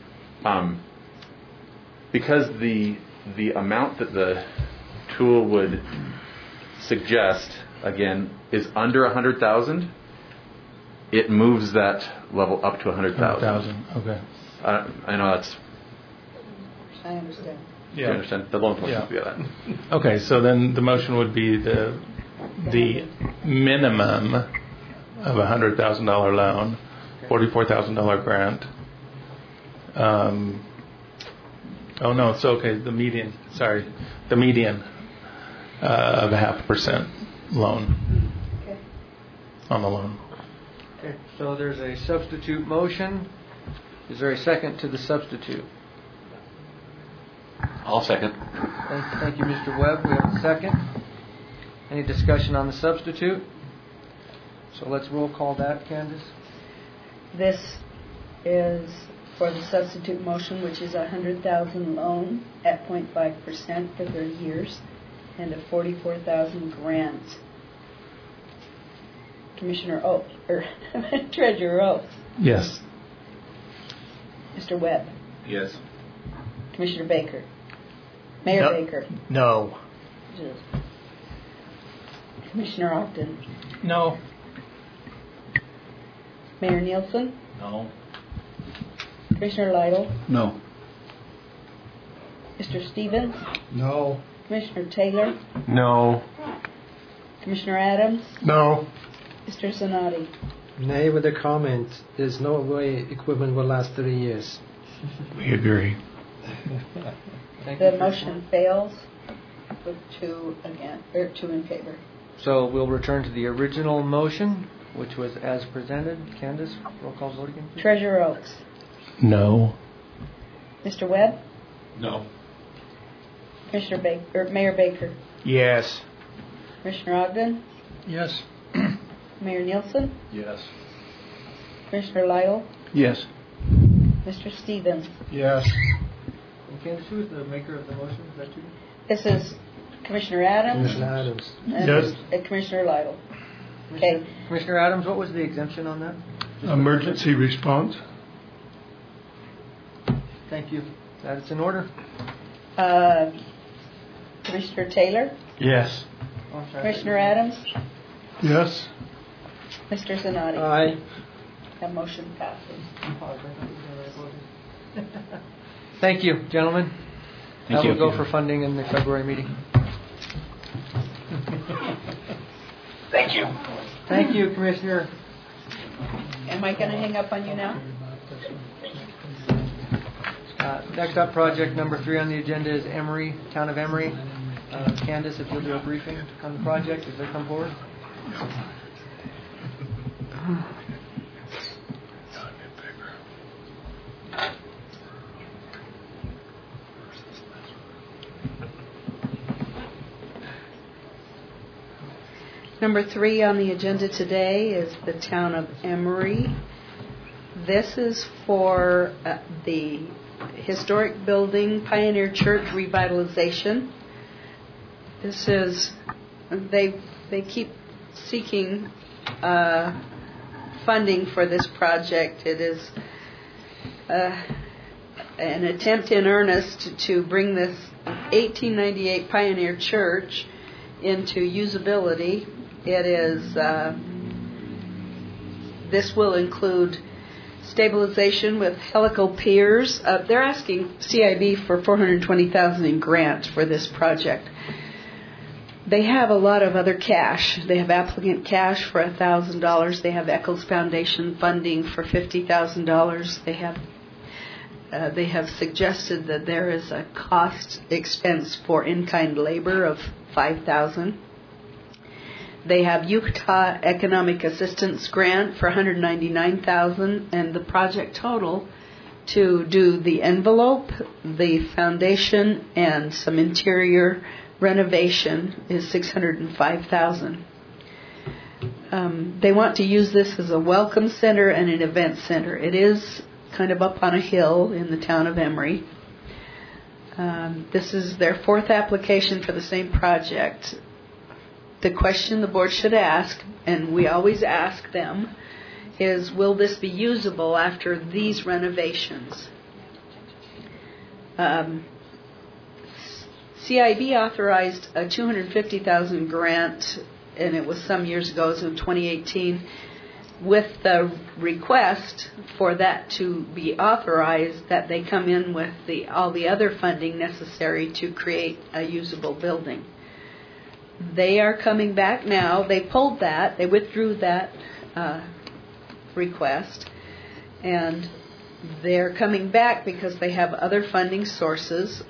because the amount that the tool would suggest, again, is under 100,000, it moves that level up to 100,000. Okay. I know that's. I understand. Do you understand? The loan motion would be that. Okay, so then the motion would be the minimum of a $100,000 loan, $44,000 grant. Oh no, it's okay. The median of 0.5% loan on the loan. Okay, so there's a substitute motion. Is there a second to the substitute? I'll second. Thank you, Mr. Webb. We have a second. Any discussion on the substitute? So let's roll call that, Candace. This is for the substitute motion, which is a $100,000 loan at 0.5% for 30 years and a $44,000 grant. Commissioner Oates, or Treasurer Oates. Yes. Mr. Webb. Yes. Commissioner Baker. Mayor Baker. No. Commissioner Ogden. No. Mayor Nielsen. No. Commissioner Lytle. No. Mr. Stevens. No. Commissioner Taylor. No. Commissioner Adams. No. Mr. Zanotti. Nay, with a comment. There's no way equipment will last 3 years. We agree. The motion fails with 2 in favor. So we'll return to the original motion, which was as presented. Candace, roll call vote again, please. Treasurer Oates. No. Mr. Webb. No. Mayor Baker. Yes. Commissioner Ogden. Yes. Mayor Nielsen. Yes. Commissioner Lytle. Yes. Mr. Stevens. Yes. And Candace, who is the maker of the motion? Is that you? This is Commissioner Adams. Commissioner Adams. And Commissioner Lytle. Okay. Commissioner Adams, what was the exemption on that? Emergency response. Thank you. That's in order. Commissioner Taylor. Yes. Commissioner Adams. Yes. Mr. Zanotti. Aye. That motion passes. Thank you, gentlemen. Thank That you. will go for funding in the February meeting. Thank you. Thank you, Commissioner. Am I going to hang up on you now? Next up, project number 3 on the agenda is Emory, Town of Emory. Candace, if you'll do a briefing on the project as they come forward. Number 3 on the agenda today is the Town of Emory. This is for the historic building, Pioneer Church revitalization. This is, they keep seeking funding for this project. It is an attempt in earnest to bring this 1898 Pioneer Church into usability, it is, this will include stabilization with helical piers. They're asking CIB for $420,000 in grant for this project. They have a lot of other cash. They have applicant cash for $1,000. They have Eccles Foundation funding for $50,000. They have suggested that there is a cost expense for in-kind labor of $5,000. They have Utah Economic Assistance Grant for $199,000, and the project total to do the envelope, the foundation, and some interior renovation is $605,000. They want to use this as a welcome center and an event center. It is kind of up on a hill in the town of Emory. This is their fourth application for the same project. The question the board should ask, and we always ask them, is will this be usable after these renovations? CIB authorized a $250,000 grant, and it was some years ago, it was in 2018, with the request for that to be authorized, that they come in with all the other funding necessary to create a usable building. They are coming back now. They pulled that. They withdrew that request, and they're coming back because they have other funding sources,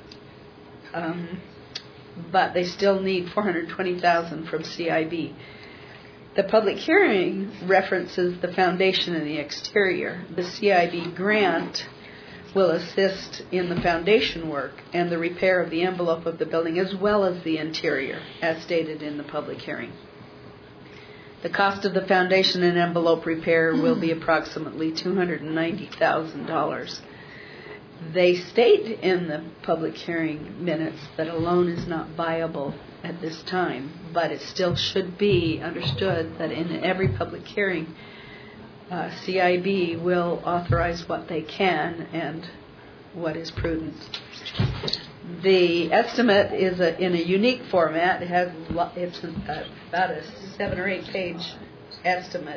but they still need $420,000 from CIB. The public hearing references the foundation and the exterior. The CIB grant will assist in the foundation work and the repair of the envelope of the building as well as the interior, as stated in the public hearing. The cost of the foundation and envelope repair will be approximately $290,000. They state in the public hearing minutes that a loan is not viable at this time, but it still should be understood that in every public hearing, CIB will authorize what they can and what is prudent. The estimate is in a unique format. It's about a 7 or 8 page estimate.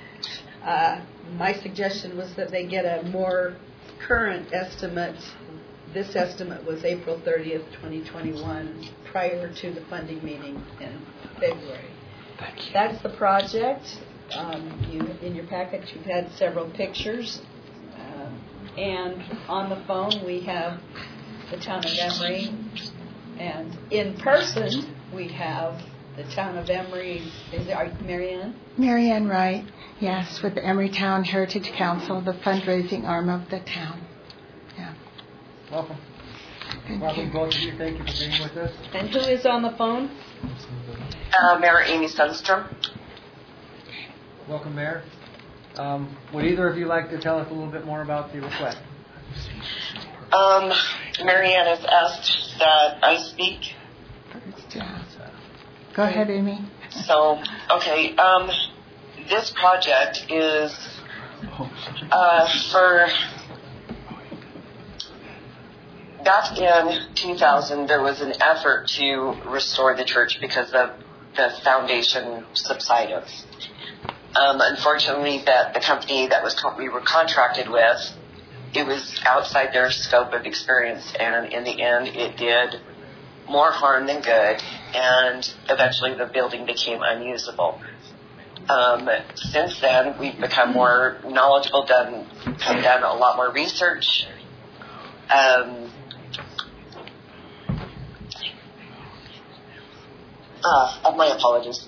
My suggestion was that they get a more current estimate. This estimate was April 30th, 2021, prior to the funding meeting in February. Thank you. That's the project. In your packet, you've had several pictures. And on the phone, we have the town of Emory. And in person, we have the town of Emory. Are you Marianne? Marianne Wright, yes, with the Emerytown Heritage Council, the fundraising arm of the town. Yeah. Welcome. Thank Welcome, you. both of you. Thank you for being with us. And who is on the phone? Mayor Amy Sundstrom. Welcome, Mayor. Would either of you like to tell us a little bit more about the request? Marianne has asked that I speak. Go ahead, Amy. So, okay, this project is for... Back in 2000, there was an effort to restore the church because the foundation subsided. Unfortunately, that the company that we were contracted with, it was outside their scope of experience, and in the end, it did more harm than good, and eventually the building became unusable. Since then, we've become more knowledgeable, done a lot more research. My apologies.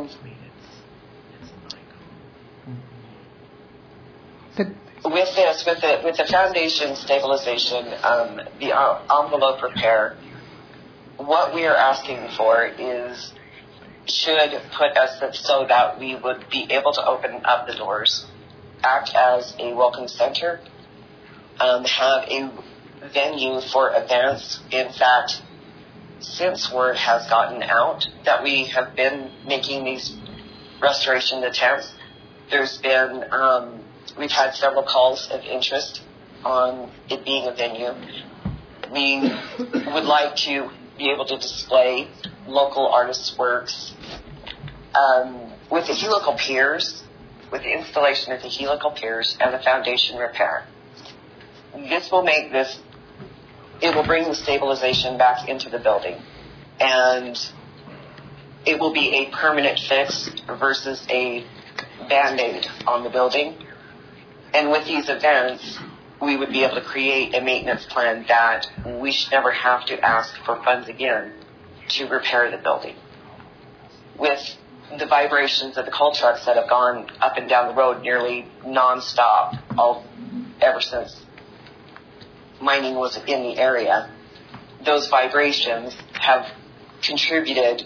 With the foundation stabilization, the envelope repair, what we are asking for should put us so that we would be able to open up the doors, act as a welcome center, have a venue for events. In fact, since word has gotten out that we have been making these restoration attempts, there's been we've had several calls of interest on it being a venue. We would like to be able to display local artists' works. With the helical piers, with the installation of the helical piers and the foundation repair, this will make this, it will bring the stabilization back into the building. And it will be a permanent fix versus a Band-Aid on the building. And with these events, we would be able to create a maintenance plan that we should never have to ask for funds again to repair the building. With the vibrations of the coal trucks that have gone up and down the road nearly nonstop ever since mining was in the area, those vibrations have contributed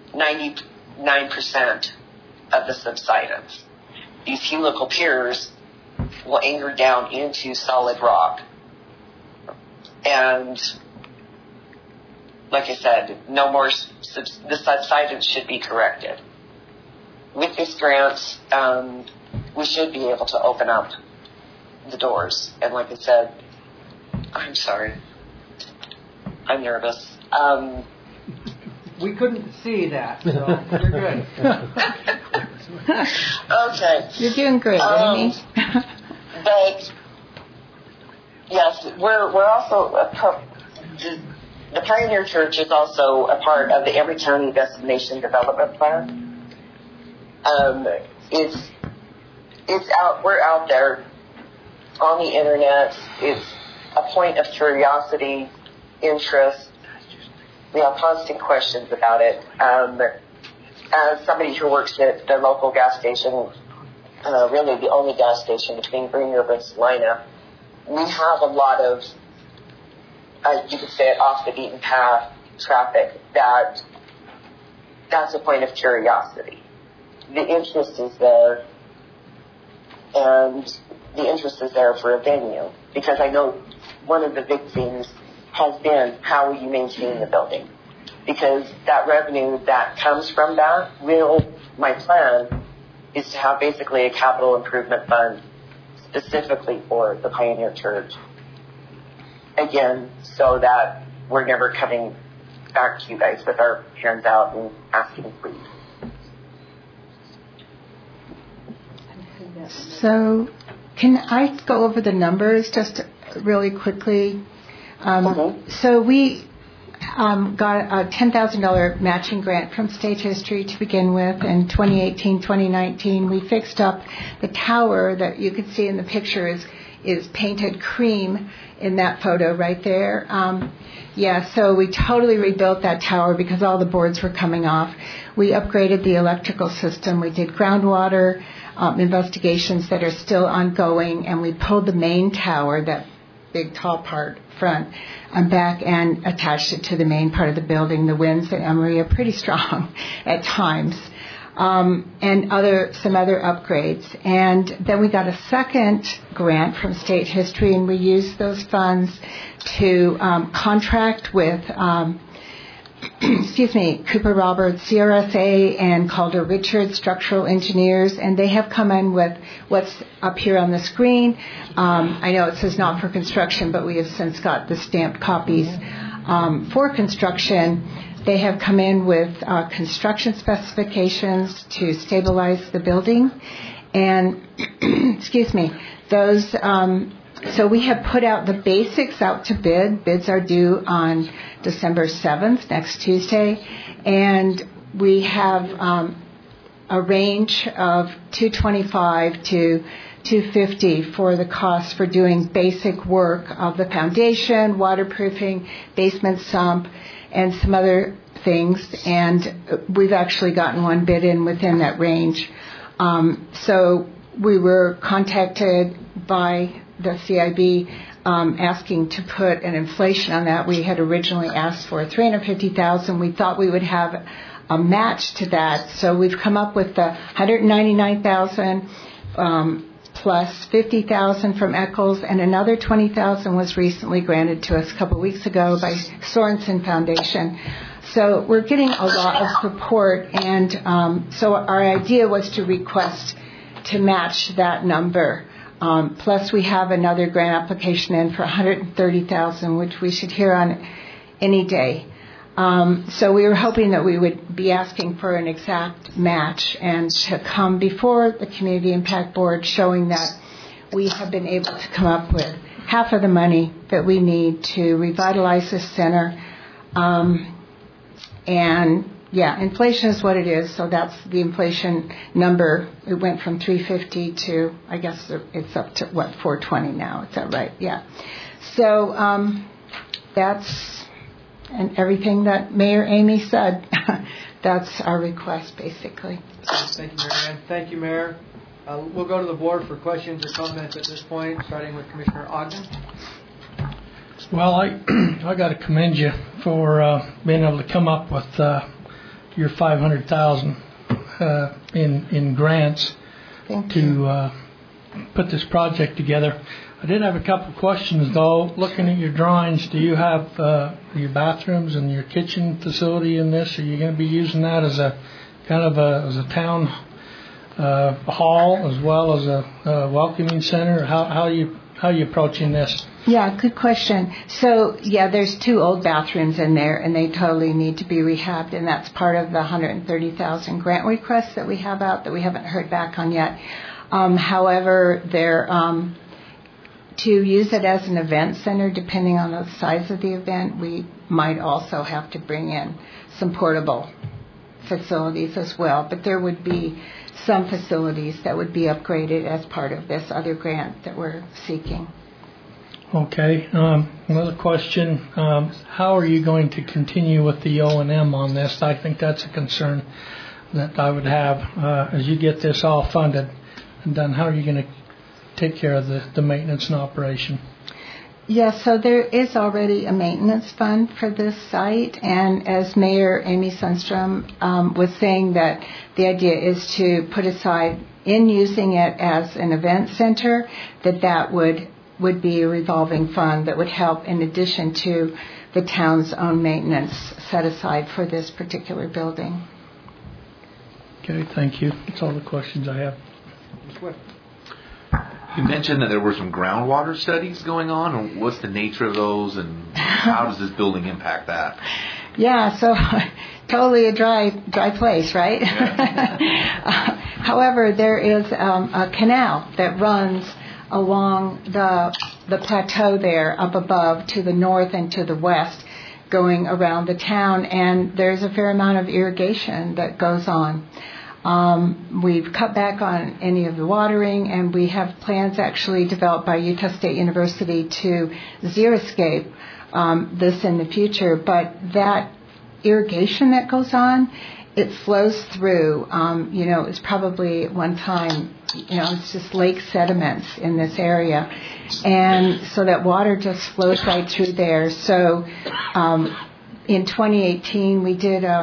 99% of the subsidence. These helical piers will anchor down into solid rock. And like I said, no more, the subsidence should be corrected. With this grant, we should be able to open up the doors. And like I said, I'm sorry, I'm nervous. We couldn't see that, so you're good. Okay. You're doing great, Amy. But yes, we're also the Pioneer Church is also a part of the Emory County Destination Development Plan. It's out. We're out there on the internet. It's a point of curiosity, interest. We have constant questions about it. As somebody who works at the local gas station, really the only gas station between Green River and Salina, we have a lot of, you could say it, off the beaten path traffic that's a point of curiosity. The interest is there, and the interest is there for a venue, because I know one of the big things has been, how will you maintain the building? Because that revenue that comes from that my plan is to have basically a capital improvement fund specifically for the Pioneer Church. Again, so that we're never coming back to you guys with our hands out and asking please. So can I go over the numbers just really quickly? So we got a $10,000 matching grant from State History to begin with in 2018, 2019. We fixed up the tower that you can see in the picture is painted cream in that photo right there. So we totally rebuilt that tower because all the boards were coming off. We upgraded the electrical system. We did groundwater investigations that are still ongoing, and we pulled the main tower, that big tall part front, back and attached it to the main part of the building. The winds at Emory are pretty strong at times, and some other upgrades. And then we got a second grant from State History, and we used those funds to contract with Cooper Roberts, CRSA, and Calder Richards Structural Engineers, and they have come in with what's up here on the screen. I know it says not for construction, but we have since got the stamped copies for construction. They have come in with construction specifications to stabilize the building, and those. So we have put out the basics out to bid. Bids are due on December 7th, next Tuesday, and we have a range of $225 to $250 for the cost for doing basic work of the foundation, waterproofing, basement sump, and some other things. And we've actually gotten one bid in within that range. So we were contacted by the CIB asking to put an inflation on that. We had originally asked for $350,000. We thought we would have a match to that, so we've come up with the $199,000 plus $50,000 from Eccles, and another $20,000 was recently granted to us a couple of weeks ago by Sorensen Foundation. So we're getting a lot of support, and so our idea was to request to match that number. Plus, we have another grant application in for $130,000, which we should hear on any day. So we were hoping that we would be asking for an exact match and to come before the Community Impact Board showing that we have been able to come up with half of the money that we need to revitalize this center. And yeah, inflation is what it is, so that's the inflation number. It went from 350 to, I guess it's up to, 420 now. Is that right? Yeah. So that's, and everything that Mayor Amy said, that's our request, basically. Thank you, Mary Ann. Thank you, Mayor. We'll go to the board for questions or comments at this point, starting with Commissioner Ogden. Well, I got to commend you for being able to come up with your $500,000 in grants to put this project together. I did have a couple of questions, though. Looking at your drawings, do you have your bathrooms and your kitchen facility in this? Are you going to be using that as a kind of as a town hall as well as a welcoming center? How are you approaching this? Yeah, good question. So, yeah, there's 2 old bathrooms in there, and they totally need to be rehabbed, and that's part of the $130,000 grant request that we have out that we haven't heard back on yet. However, they're to use it as an event center, depending on the size of the event, we might also have to bring in some portable facilities as well. But there would be some facilities that would be upgraded as part of this other grant that we're seeking. Okay. Another question. How are you going to continue with the O&M on this? I think that's a concern that I would have as you get this all funded and done. How are you going to take care of the maintenance and operation? Yeah, so there is already a maintenance fund for this site, and as Mayor Amy Sundstrom was saying, that the idea is to put aside in using it as an event center, that would be a revolving fund that would help in addition to the town's own maintenance set aside for this particular building. Okay, thank you. That's all the questions I have. You mentioned that there were some groundwater studies going on, and what's the nature of those, and how does this building impact that? Yeah, so totally a dry place, right? Yeah. However, there is a canal that runs along the plateau there up above to the north and to the west, going around the town, and there's a fair amount of irrigation that goes on. We've cut back on any of the watering, and we have plans actually developed by Utah State University to xeriscape this in the future. But that irrigation that goes on, it flows through. It's probably at one time, it's just lake sediments in this area, and so that water just flows right through there. So in 2018, we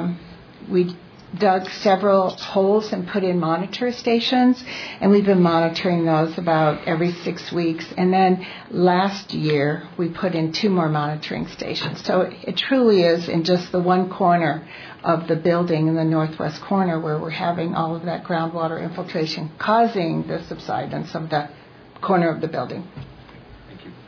dug several holes and put in monitor stations, and we've been monitoring those about every 6 weeks. And then last year, we put in 2 more monitoring stations. So it truly is in just the one corner of the building in the northwest corner where we're having all of that groundwater infiltration causing the subsidence of the corner of the building. Thank you.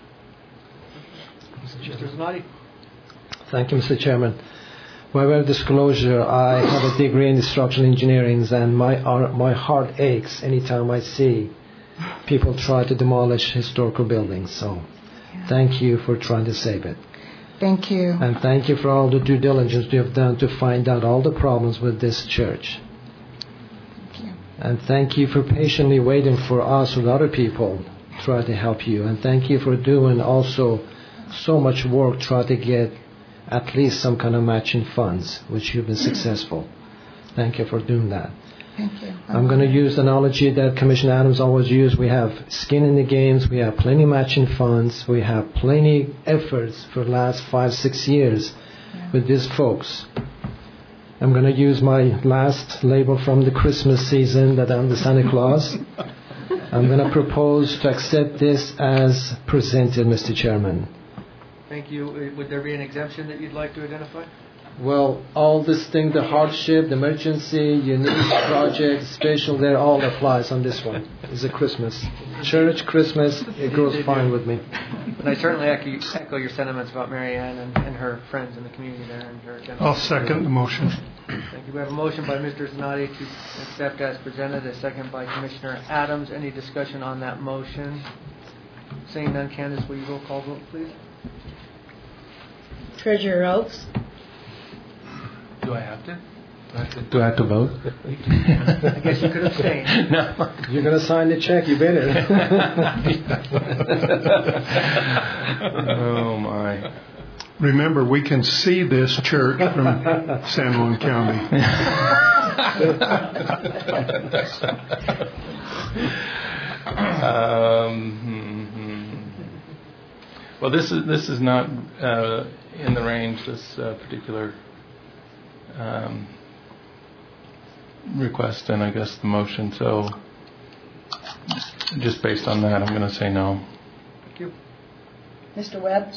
Mr. Zanotti. Thank you, Mr. Chairman. By way of disclosure, I have a degree in structural engineering, and my heart aches anytime I see people try to demolish historical buildings. So thank you for trying to save it. Thank you. And thank you for all the due diligence you have done to find out all the problems with this church. Thank you. And thank you for patiently waiting for us and other people to try to help you. And thank you for doing also so much work trying to get at least some kind of matching funds, which you've been successful. Thank you for doing that. Thank you. I'm going to use the analogy that Commissioner Adams always used. We have skin in the games. We have plenty matching funds. We have plenty efforts for the last 5-6 years with these folks. I'm going to use my last label from the Christmas season that I'm the Santa Claus. I'm going to propose to accept this as presented, Mr. Chairman. Thank you. Would there be an exemption that you'd like to identify? Well, all this thing, the hardship, the emergency, unique project, special, that all applies on this one. It's a Christmas. Church, Christmas, it goes fine with me. And I certainly echo your sentiments about Mary Ann and her friends in the community there. And her I'll second the motion. Thank you. We have a motion by Mr. Zanotti to accept as presented, a second by Commissioner Adams. Any discussion on that motion? Seeing none, Candace, will you roll call vote, please? Treasurer Oaks. Do I have to? Do I have to vote? I guess you could abstain. No. You're going to sign the check, you better. Oh, my. Remember, we can see this church from San Juan County. Well, this is not in the range, this particular request, and I guess the motion. So, just based on that, I'm going to say no. Thank you. Mr. Webb?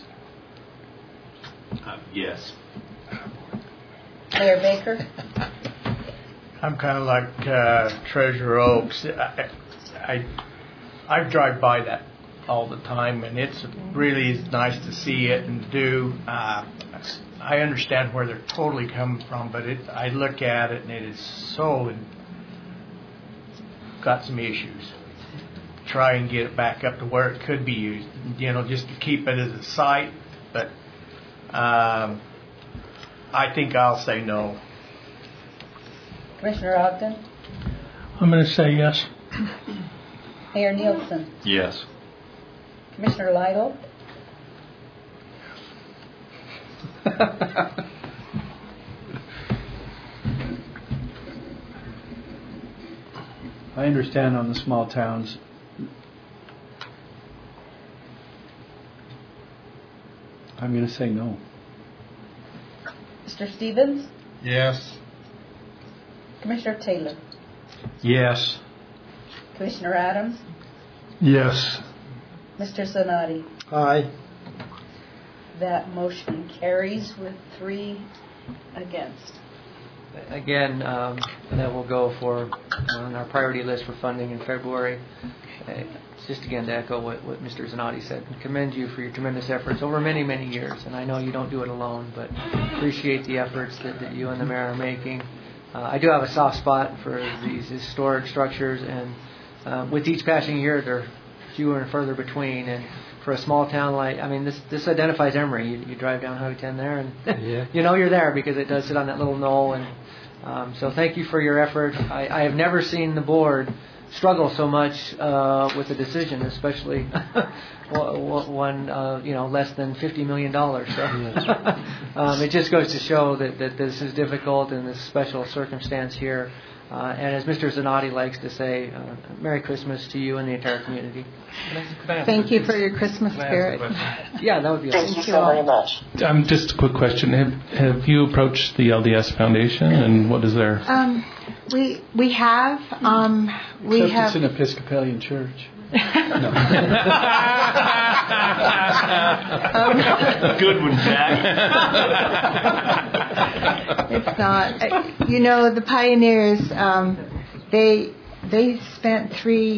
Yes. Mayor Baker? I'm kind of like Treasurer Oaks. I drive by that all the time, and it's really nice to see it and do. I understand where they're totally coming from, but I look at it and it is so got some issues. Try and get it back up to where it could be used, just to keep it as a site. But I think I'll say no. Commissioner Ogden? I'm going to say yes. Mayor Nielsen? Yes. Commissioner Lytle? I understand on the small towns. I'm going to say no. Mr. Stevens? Yes. Commissioner Taylor? Yes. Commissioner Adams? Yes. Mr. Zanotti? Aye. That motion carries with 3 against. Again, that will go on our priority list for funding in February. It's just again to echo what Mr. Zanotti said, and commend you for your tremendous efforts over many, many years. And I know you don't do it alone, but appreciate the efforts that you and the mayor are making. I do have a soft spot for these historic structures, and with each passing year, they're fewer and further between. And for a small town like, this identifies Emory. You drive down Highway 10 there, and you know you're there because it does sit on that little knoll. And so thank you for your effort. I have never seen the board struggle so much with a decision, especially one less than $50 million. So it just goes to show that this is difficult in this special circumstance here. And as Mr. Zanotti likes to say, Merry Christmas to you and the entire community. Thank you for your Christmas spirit. Yeah, that would be awesome. Thank you so very much. Just a quick question. Have you approached the LDS Foundation, and what is their... We have. It's an Episcopalian church. Good one, Jack. It's not. The pioneers, they spent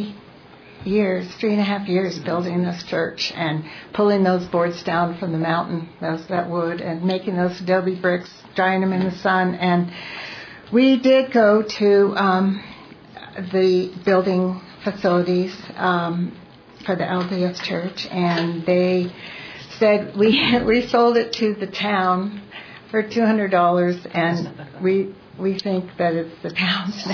3.5 years building this church and pulling those boards down from the mountain, that wood, and making those adobe bricks, drying them in the sun. And we did go to the building facilities for the LDS Church, and they said we sold it to the town for $200, and we think that it's the town's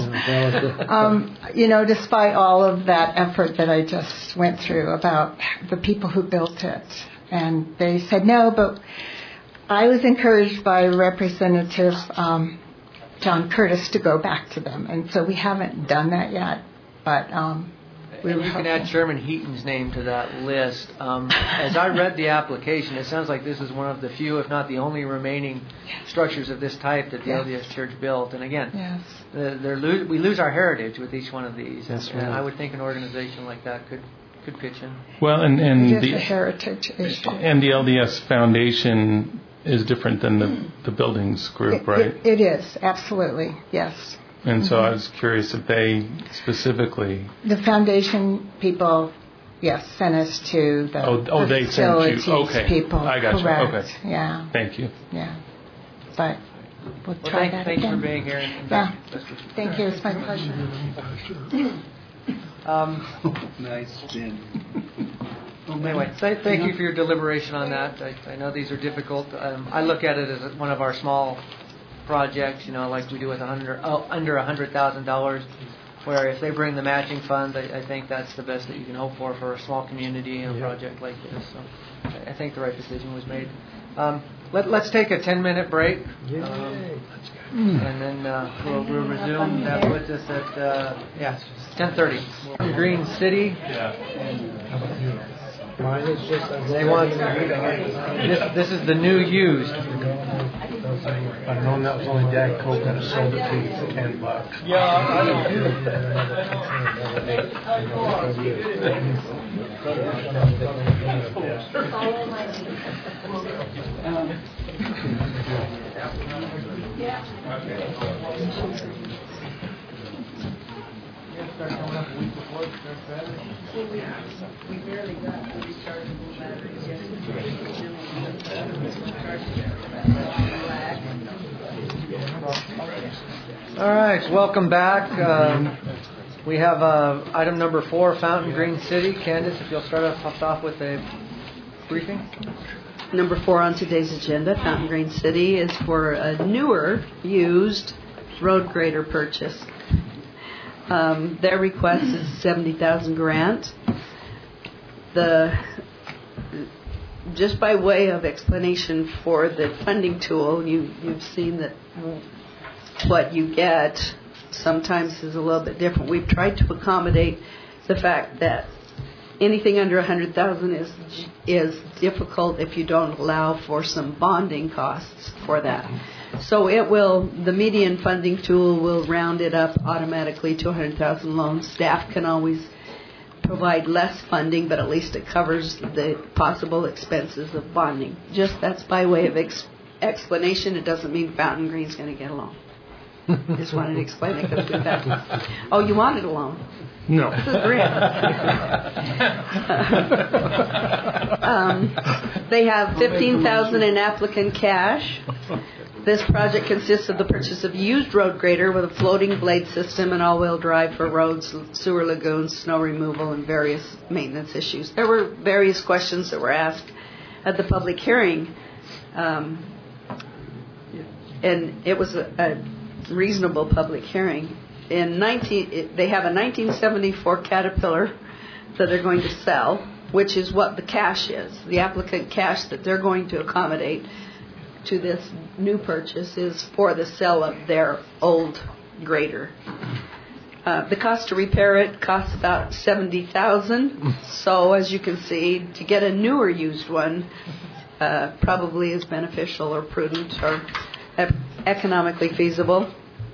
now. Despite all of that effort that I just went through about the people who built it, and they said no, but I was encouraged by Representative John Curtis to go back to them, and so we haven't done that yet, but you can add Sherman Heaton's name to that list. As I read the application, it sounds like this is one of the few, if not the only, remaining structures of this type that the LDS Church built. And again, we lose our heritage with each one of these. That's and right. I would think an organization like that could pitch in. Well, and it is the a heritage issue. And the LDS Foundation is different than the buildings group, right? It is, absolutely, yes. And so I was curious if they specifically... The foundation people, yes, sent us to the they sent you. Okay. people. I got Correct. you. Okay. Yeah. Thank you. Yeah. But we'll try that thanks again. for being here. Yeah. Thank you. It's my pleasure. Nice spin. Anyway, thank you for your deliberation on that. I know these are difficult. I look at it as one of our small projects, like we do with under $100,000, where if they bring the matching funds, I think that's the best that you can hope for a small community and a project like this. So I think the right decision was made. Let's take a 10-minute break, and then we'll resume. That puts us at 10:30. Green City. Mine is just. They want this is the new used. I've known that was only Dad Coke that has sold it to you for $10. Yeah, I don't. We barely got the rechargeable batteries yesterday. All right, welcome back. We have item number 4, Fountain Green City. Candace, if you'll start us off with a briefing. Number 4 on today's agenda, Fountain Green City, is for a newer, used road grader purchase. Their request is $70,000 grant. Just by way of explanation for the funding tool, you've seen that what you get sometimes is a little bit different. We've tried to accommodate the fact that anything under $100,000 is difficult if you don't allow for some bonding costs for that. So the median funding tool will round it up automatically to 100,000 loans. Staff can always provide less funding, but at least it covers the possible expenses of bonding. That's by way of explanation. It doesn't mean Fountain Green's going to get a loan. Just wanted to explain it because we've got. Oh, you wanted a loan? No. This is grant. They have $15,000 in applicant cash. This project consists of the purchase of a used road grader with a floating blade system and all-wheel drive for roads, sewer lagoons, snow removal, and various maintenance issues. There were various questions that were asked at the public hearing, and it was a reasonable public hearing. They have a 1974 Caterpillar that they're going to sell, which is what the cash is. The applicant cash that they're going to accommodate to this new purchase is for the sale of their old grader. The cost to repair it costs about $70,000. So as you can see, to get a newer used one probably is beneficial or prudent or economically feasible.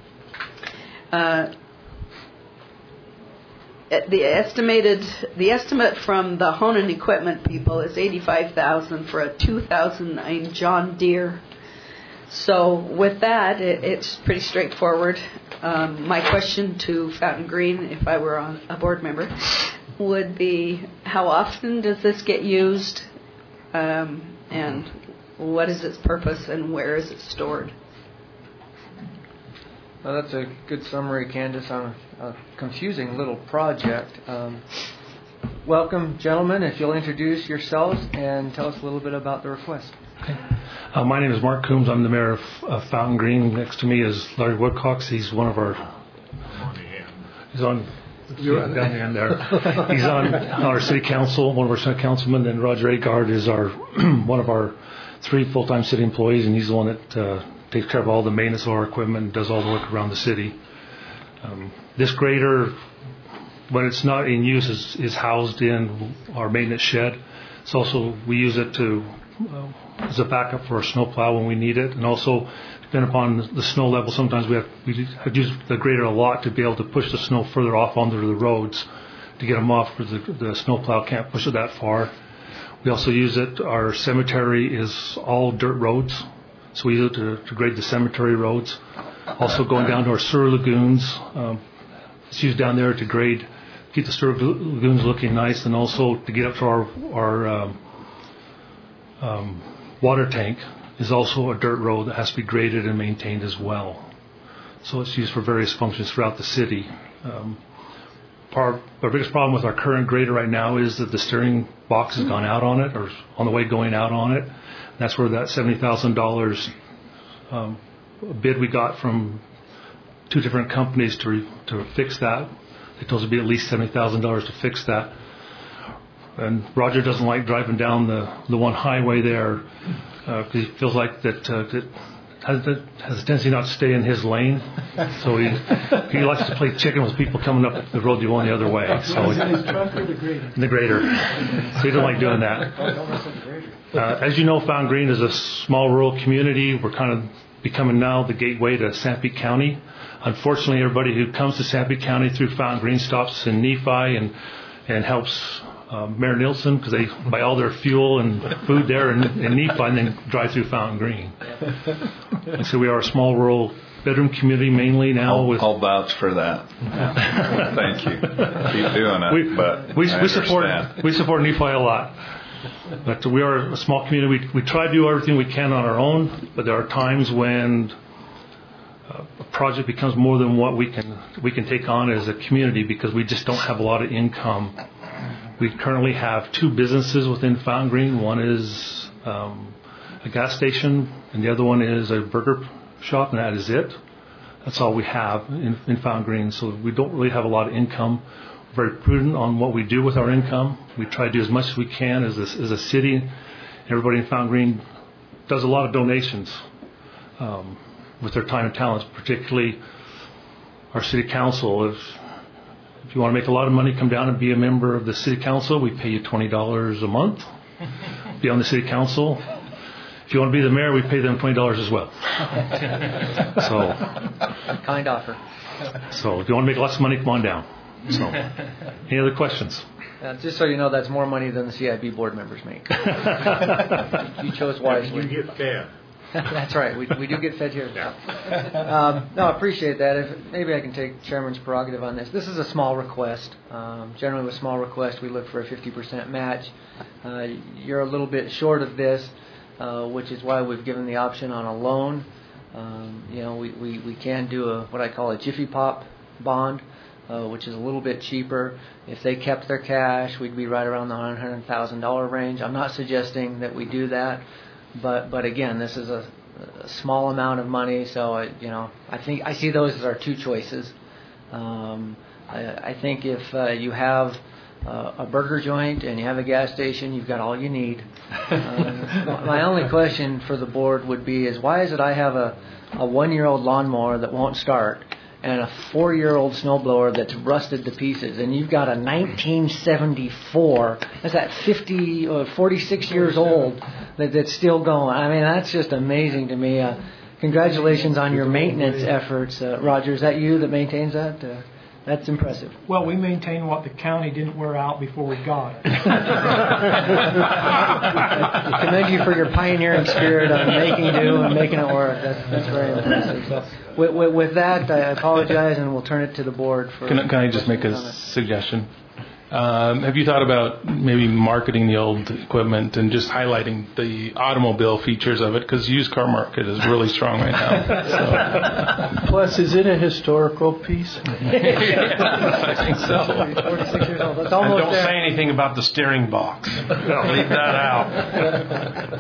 The estimate from the Honan Equipment people is $85,000 for a 2009 John Deere. So with that, it's pretty straightforward. My question to Fountain Green, if I were a board member, would be how often does this get used, and what is its purpose, and where is it stored? Well, that's a good summary, Candace, on a confusing little project. Welcome, gentlemen. If you'll introduce yourselves and tell us a little bit about the request. Okay. My name is Mark Coombs. I'm the mayor of Fountain Green. Next to me is Larry Woodcox. He's one of our... He's on... Down the end there. He's on our city council, one of our city councilmen, and Roger Agard is one of our 3 full-time city employees, and he's the one that takes care of all the maintenance of our equipment and does all the work around the city. This grader, when it's not in use, is housed in our maintenance shed. It's also, we use it as a backup for our snowplow when we need it, and also depending upon the snow level, sometimes we have used the grader a lot to be able to push the snow further off onto the roads to get them off, because the snowplow can't push it that far. We also use it. Our cemetery is all dirt roads, so we use it to grade the cemetery roads. Also going down to our sewer lagoons. It's used down there to grade, keep the sewer lagoons looking nice, and also to get up to our water tank is also a dirt road that has to be graded and maintained as well. So it's used for various functions throughout the city. Our biggest problem with our current grader right now is that the steering box has gone out on it, or on the way going out on it. That's where that $70,000 bid we got from 2 different companies to fix that. They told us it'd be at least $70,000 to fix that. And Roger doesn't like driving down the one highway there because he feels like that it has a tendency not to stay in his lane. So he likes to play chicken with people coming up the road going the other way. So in his truck or the grader? In the grader. So he doesn't like doing that. As you know, Fountain Green is a small rural community. We're kind of becoming now the gateway to Sanpete County. Unfortunately, everybody who comes to Sanpete County through Fountain Green stops in Nephi and helps Mayor Nielsen, because they buy all their fuel and food there in Nephi and then drive through Fountain Green. And so we are a small rural bedroom community mainly now. I'll vouch for that. Thank you. Keep doing it. We support Nephi a lot. But we are a small community. We try to do everything we can on our own, but there are times when a project becomes more than what we can take on as a community because we just don't have a lot of income. We currently have 2 businesses within Fountain Green. One is a gas station, and the other one is a burger shop, and that is it. That's all we have in Fountain Green. So we don't really have a lot of income. We're very prudent on what we do with our income. We try to do as much as we can as a city. Everybody in Fountain Green does a lot of donations with their time and talents, particularly our city council. If you want to make a lot of money, come down and be a member of the city council. We pay you $20 a month. Be on the city council. If you want to be the mayor, we pay them $20 as well. So, kind offer. So if you want to make lots of money, come on down. So, any other questions? Just so you know, that's more money than the CIB board members make. You chose wisely. We get fed. That's right. We do get fed here. No, I appreciate that. Maybe I can take Chairman's prerogative on this. This is a small request. Generally, with small requests, we look for a 50% match. You're a little bit short of this, which is why we've given the option on a loan. We can do what I call a Jiffy Pop bond, which is a little bit cheaper. If they kept their cash, we'd be right around the $100,000 range. I'm not suggesting that we do that. But again, this is a small amount of money, so I think I see those as our 2 choices. I think if you have a burger joint and you have a gas station, you've got all you need. My only question for the board would be is why is it I have a 1-year-old lawnmower that won't start and a 4-year-old snowblower that's rusted to pieces, and you've got a 1974, that's that 46 years old that's still going. I mean, that's just amazing to me. Congratulations on your maintenance efforts. Roger, is that you that maintains that? That's impressive. Well, we maintain what the county didn't wear out before we got it. I commend you for your pioneering spirit on making do and making it work. That's very impressive. So, with that, I apologize, and we'll turn it to the board. Can I just make a suggestion? Have you thought about maybe marketing the old equipment and just highlighting the automobile features of it? Because the used car market is really strong right now. So. Plus, is it a historical piece? I think so. 46 years old. That's and almost don't there. say anything about the steering box. I'll leave that out.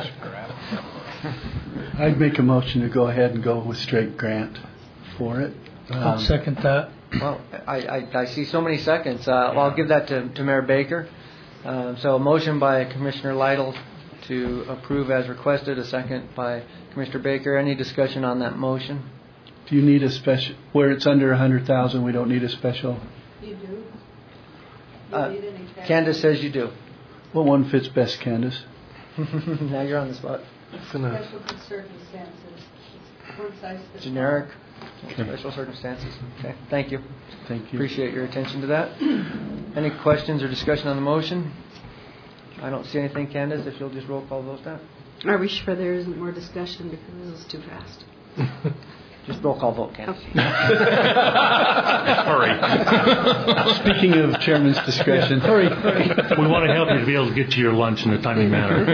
I'd make a motion to go ahead and go with straight grant for it. I'll second that. Well, I see so many seconds. Well, I'll give that to Mayor Baker. So a motion by Commissioner Lytle to approve as requested, a second by Commissioner Baker. Any discussion on that motion? Do you need a special, where it's under 100,000, we don't need a special? You do? Candace says you do. What one fits best, Candace? Now you're on the spot. Special circumstances. One size fits all. Generic. Special circumstances. Okay. Thank you. Thank you. Appreciate your attention to that. Any questions or discussion on the motion? I don't see anything. Candace, if you'll just roll call those down. Are we sure there isn't more discussion because this is too fast? Just roll call vote, Candace. Okay. Hurry. Speaking of chairman's discretion, hurry. We want to help you to be able to get to your lunch in a timely manner.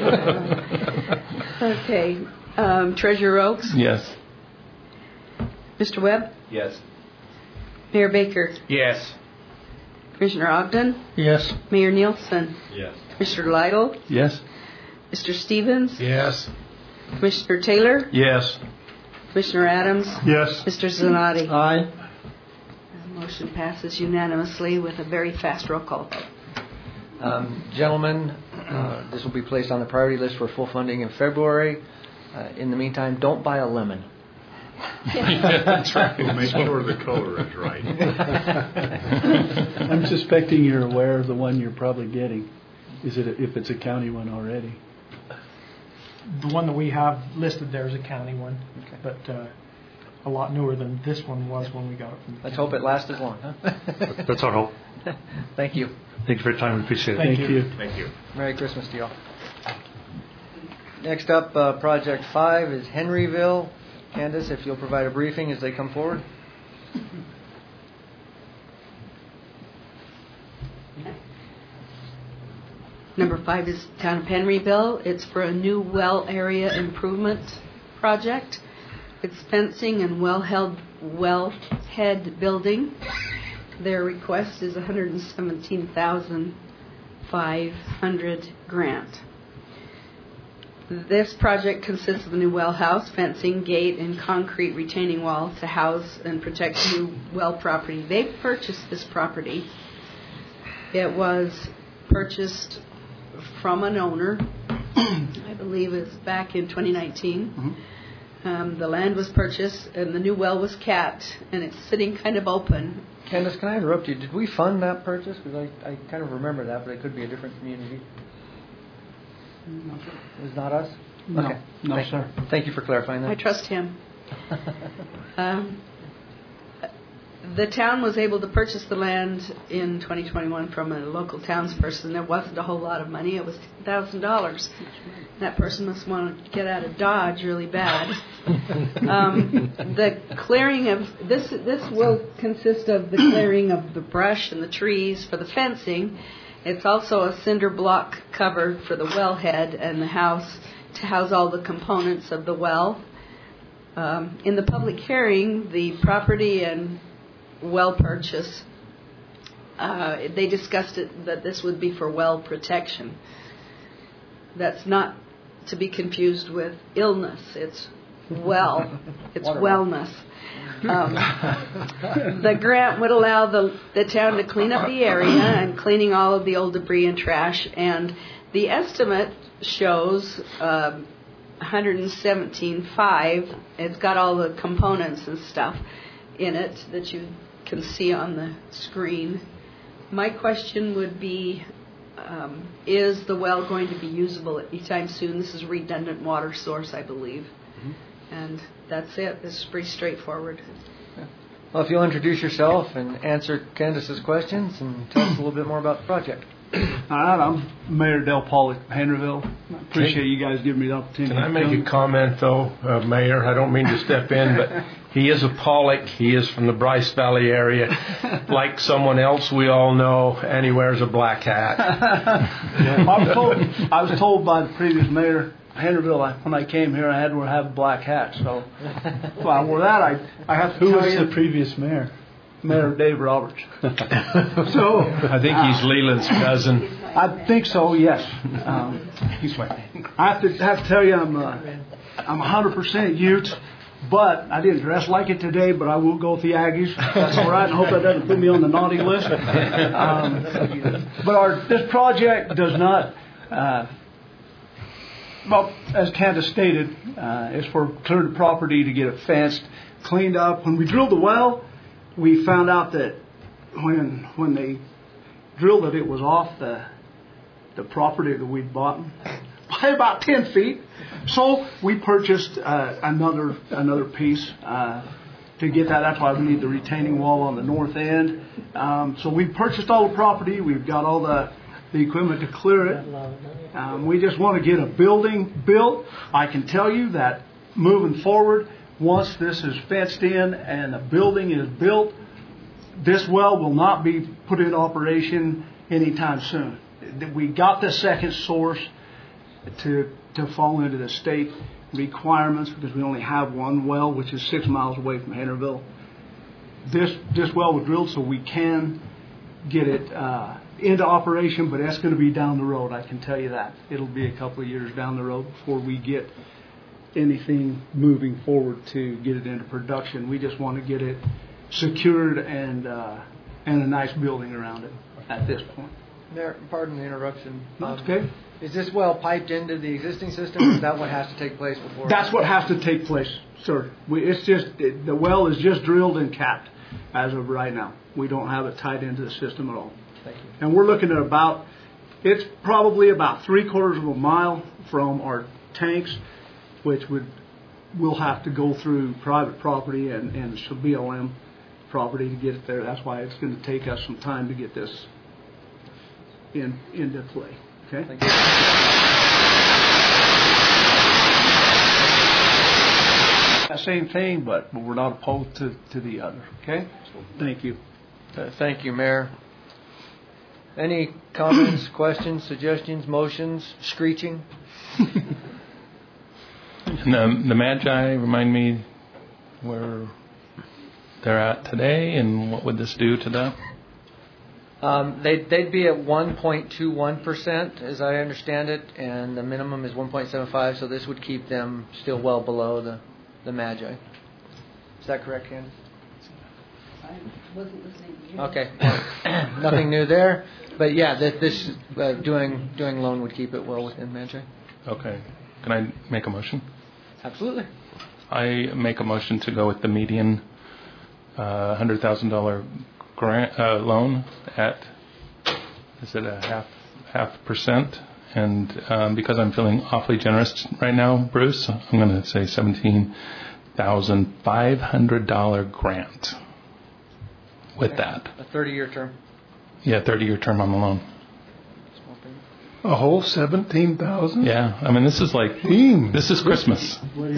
Okay. Treasurer Oaks? Yes. Mr. Webb? Yes. Mayor Baker? Yes. Commissioner Ogden? Yes. Mayor Nielsen? Yes. Commissioner Lytle? Yes. Mr. Stevens? Yes. Commissioner Taylor? Yes. Commissioner Adams? Yes. Mr. Zanotti? Aye. Motion passes unanimously with a very fast roll call vote. Gentlemen, this will be placed on the priority list for full funding in February. In the meantime, don't buy a lemon. That's right. We'll make sure the color is right. I'm suspecting you're aware of the one you're probably getting. Is it if it's a county one already? The one that we have listed there is a county one, but a lot newer than this one was when we got it from the Let's county. hope it lasts as long, huh? That's our hope. Thank you. Thank you for your time. We appreciate it. Thank you. Thank you. Merry Christmas to you all. Next up, Project 5 is Henryville. Candace, if you'll provide a briefing as they come forward. Number 5 is Town of Henryville. It's for a new well area improvement project. It's fencing and wellhead building. Their request is $117,500 grant. This project consists of a new well house, fencing, gate, and concrete retaining wall to house and protect new well property. They purchased this property. It was purchased from an owner, I believe it's back in 2019. The land was purchased and the new well was capped, and it's sitting kind of open. Candace, can I interrupt you? Did we fund that purchase? Because I kind of remember that, but it could be a different community. No, It was not us? No, Okay. no, sir. Thank you for clarifying that. I trust him. The town was able to purchase the land in 2021 from a local townsperson. There wasn't a whole lot of money. It was $1,000. That person must want to get out of Dodge really bad. The clearing of this will consist of the clearing of the brush and the trees for the fencing. It's also a cinder block cover for the wellhead and the house to house all the components of the well. In the public hearing, the property and well purchase, they discussed it that this would be for well protection. That's not to be confused with illness. It's well. It's wellness. The grant would allow the town to clean up the area and cleaning all of the old debris and trash. And the estimate shows $117,500. It's got all the components and stuff in it that you can see on the screen. My question would be, is the well going to be usable anytime soon? This is a redundant water source, I believe. And that's it. This is pretty straightforward. Well, if you'll introduce yourself and answer Candace's questions and tell us a little bit more about the project. All right, I'm Mayor Del Paul at Henryville. I appreciate you guys giving me the opportunity. Can I make a comment, though, Mayor? I don't mean to step in, but he is a Pollock. He is from the Bryce Valley area. Like someone else we all know, and he wears a black hat. I was told by the previous mayor, Henryville, when I came here, I had to have a black hat. So if I wore that, I have to Who tell was you, the previous mayor? Mayor Dave Roberts. So I think he's Leland's cousin. I think so, yes. He's my I have to tell you, I'm 100% Utes, but I didn't dress like it today. But I will go with the Aggies. That's all right. And I hope that doesn't put me on the naughty list. But this project does not. Well, as Candace stated, it's for clear the property to get it fenced, cleaned up. When we drilled the well, we found out that when they drilled it, it was off the property that we'd bought by about 10 feet. So we purchased another piece to get that. That's why we need the retaining wall on the north end. So we purchased all the property. We've got all the the equipment to clear it. We just want to get a building built. I can tell you that moving forward, once this is fenced in and a building is built, this well will not be put in operation anytime soon. We got the second source to fall into the state requirements because we only have one well, which is 6 miles away from Henderville. This well was drilled so we can get it into operation, but that's going to be down the road, I can tell you that. It'll be a couple of years down the road before we get anything moving forward to get it into production. We just want to get it secured and a nice building around it at this point. Mayor, pardon the interruption. Okay. Is this well piped into the existing system, or is that what has to take place before? That's what has to take place, sir. The well is just drilled and capped as of right now. We don't have it tied into the system at all. Thank you. And we're looking at it's probably about 3/4 of a mile from our tanks, which we'll have to go through private property and some BLM property to get it there. That's why it's going to take us some time to get this into play. Okay? Thank you. Same thing, but we're not opposed to the other. Okay? Thank you. Thank you, Mayor. Any comments, questions, suggestions, motions, screeching? And the Magi, remind me where they're at today, and what would this do to them? They'd be at 1.21%, as I understand it, and the minimum is 1.75, so this would keep them still well below the Magi. Is that correct, Candace? I wasn't listening to you. Okay. Nothing new there. But yeah, this doing loan would keep it well within Magi. Okay. Can I make a motion? Absolutely. I make a motion to go with the median $100,000 grant loan at, is it a half percent? And because I'm feeling awfully generous right now, Bruce, I'm going to say $17,500 grant with that. A 30-year term. Yeah, 30-year term on the loan. A whole 17,000? Yeah, I mean, this is Christmas.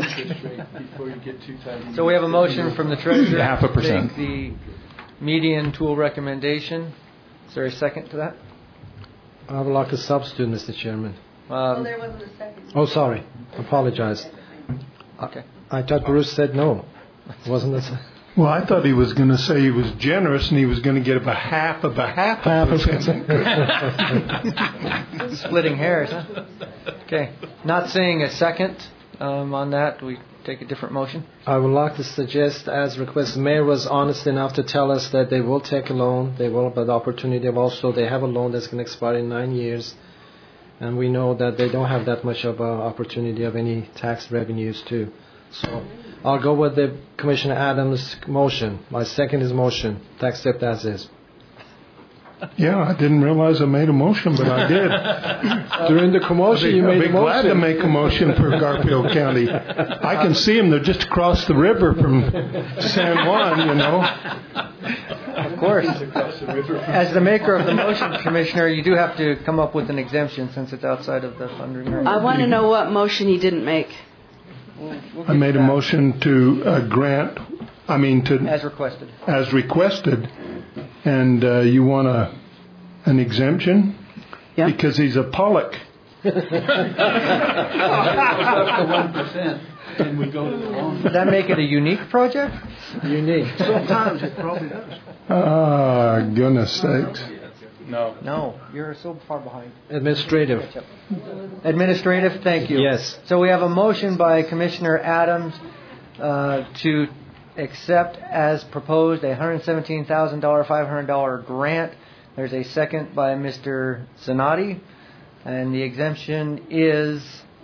So we have a motion from the treasurer. 0.5%. To take the median tool recommendation. Is there a second to that? I would like a substitute, Mr. Chairman. There wasn't a second. Oh, sorry. Apologize. Okay. I thought Bruce said no. Wasn't it? Well, I thought he was going to say he was generous and he was going to get a half of a percent. Splitting hairs, huh? Okay. Not seeing a second on that, we take a different motion. I would like to suggest, as requested, Mayor was honest enough to tell us that they will take a loan. They will, but the opportunity of also they have a loan that's going to expire in 9 years. And we know that they don't have that much of an opportunity of any tax revenues too. So I'll go with the Commissioner Adams' motion. My second is motion to accept as is. Yeah, I didn't realize I made a motion, but I did. During the commotion, you made a motion. I'd be glad to make a motion for Garfield County. I can see them. They're just across the river from San Juan, you know. Of course. As the maker of the motion, Commissioner, you do have to come up with an exemption since it's outside of the funding range. I want to know what motion he didn't make. I made a motion to as requested. As requested, and you want an exemption? Yeah. Because he's a Pollock. Up to 1%, and we go to the loan. Does that make it a unique project? Unique. Sometimes it probably does. Ah, goodness sakes. No, you're so far behind. Administrative. Administrative, thank you. Yes. So we have a motion by Commissioner Adams to accept as proposed a $117,000 $500 grant. There's a second by Mr. Zanotti, and the exemption is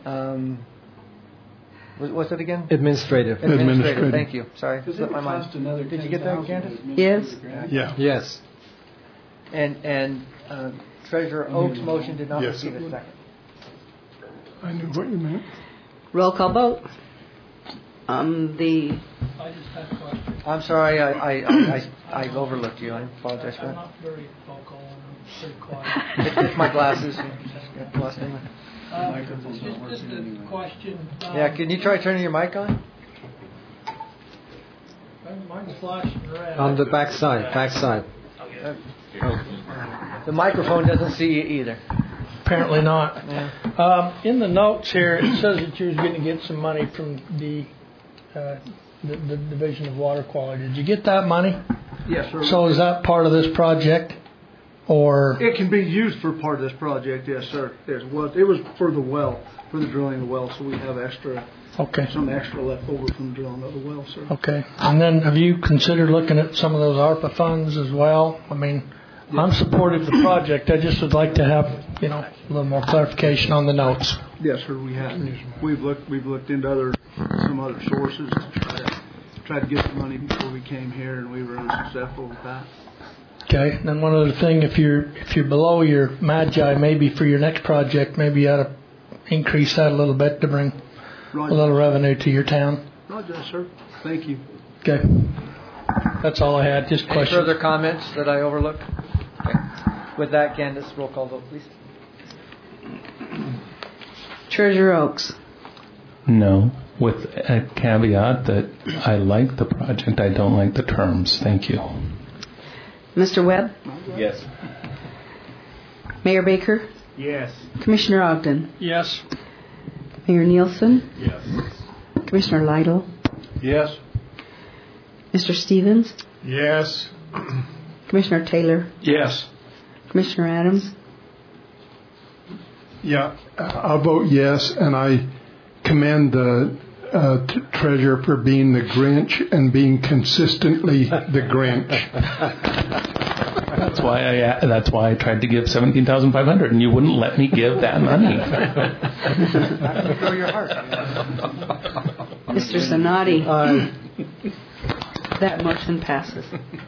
what's it again? Administrative. Administrative. Thank you. Sorry, slipped my mind. Another Did you get that, Candace? Yes. Yeah. Yes. And Treasurer Oak's motion did not receive a second. I knew what you meant. Roll call vote. I just had a question. I'm sorry, I overlooked you. I apologize for I'm that. not very vocal. It's my glasses. Lost them. Just a question. Yeah, can you try turning your mic on? Mine's flashing red. On the back side. The microphone doesn't see you either. Apparently not. Yeah. In the notes here, it says that you're going to get some money from the Division of Water Quality. Did you get that money? Yes, sir. So is that part of this project, or? It can be used for part of this project, yes, sir. It was for the well, for the drilling of the well, so we have some extra left over from the drilling of the well, sir. Okay. And then have you considered looking at some of those ARPA funds as well? I mean, I'm supportive of the project. I just would like to have, a little more clarification on the notes. Yes, sir, we have. We've looked into some other sources to try to get the money before we came here, and we were unsuccessful with that. Okay. And then one other thing, if you're below your MAGI, maybe for your next project, maybe you ought to increase that a little bit to bring a little revenue to your town. Roger, sir. Thank you. Okay. That's all I had. Just questions. Any further comments that I overlooked? Okay. With that, Candace, roll call vote, please. Treasurer Oaks. No, with a caveat that I like the project, I don't like the terms. Thank you. Mr. Webb. Yes. Mayor Baker. Yes. Commissioner Ogden. Yes. Mayor Nielsen. Yes. Commissioner Lytle. Yes. Mr. Stevens. Yes. Commissioner Taylor. Yes. Commissioner Adams. Yeah, I'll vote yes, and I commend the treasurer for being the Grinch and being consistently the Grinch. That's why I tried to give $17,500, and you wouldn't let me give that money. Throw your heart. Mr. Zanotti. That motion passes.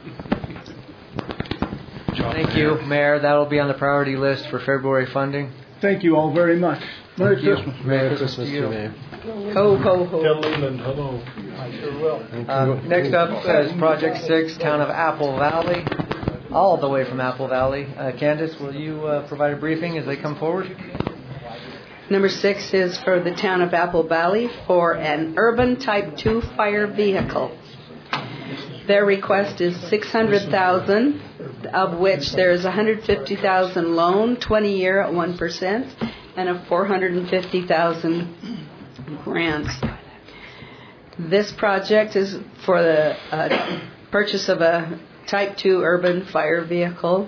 Thank you, Mayor. That'll be on the priority list for February funding. Thank you all very much. Merry Christmas. Merry Christmas to you. Ho, ho, ho. Tell Leland hello. I sure will. Next up is Project 6, Town of Apple Valley, all the way from Apple Valley. Candace, will you provide a briefing as they come forward? Number 6 is for the town of Apple Valley for an urban Type 2 fire vehicle. Their request is $600,000, of which there is $150,000 loan, 20-year at 1%, and a $450,000 grant. This project is for the purchase of a Type 2 urban fire vehicle.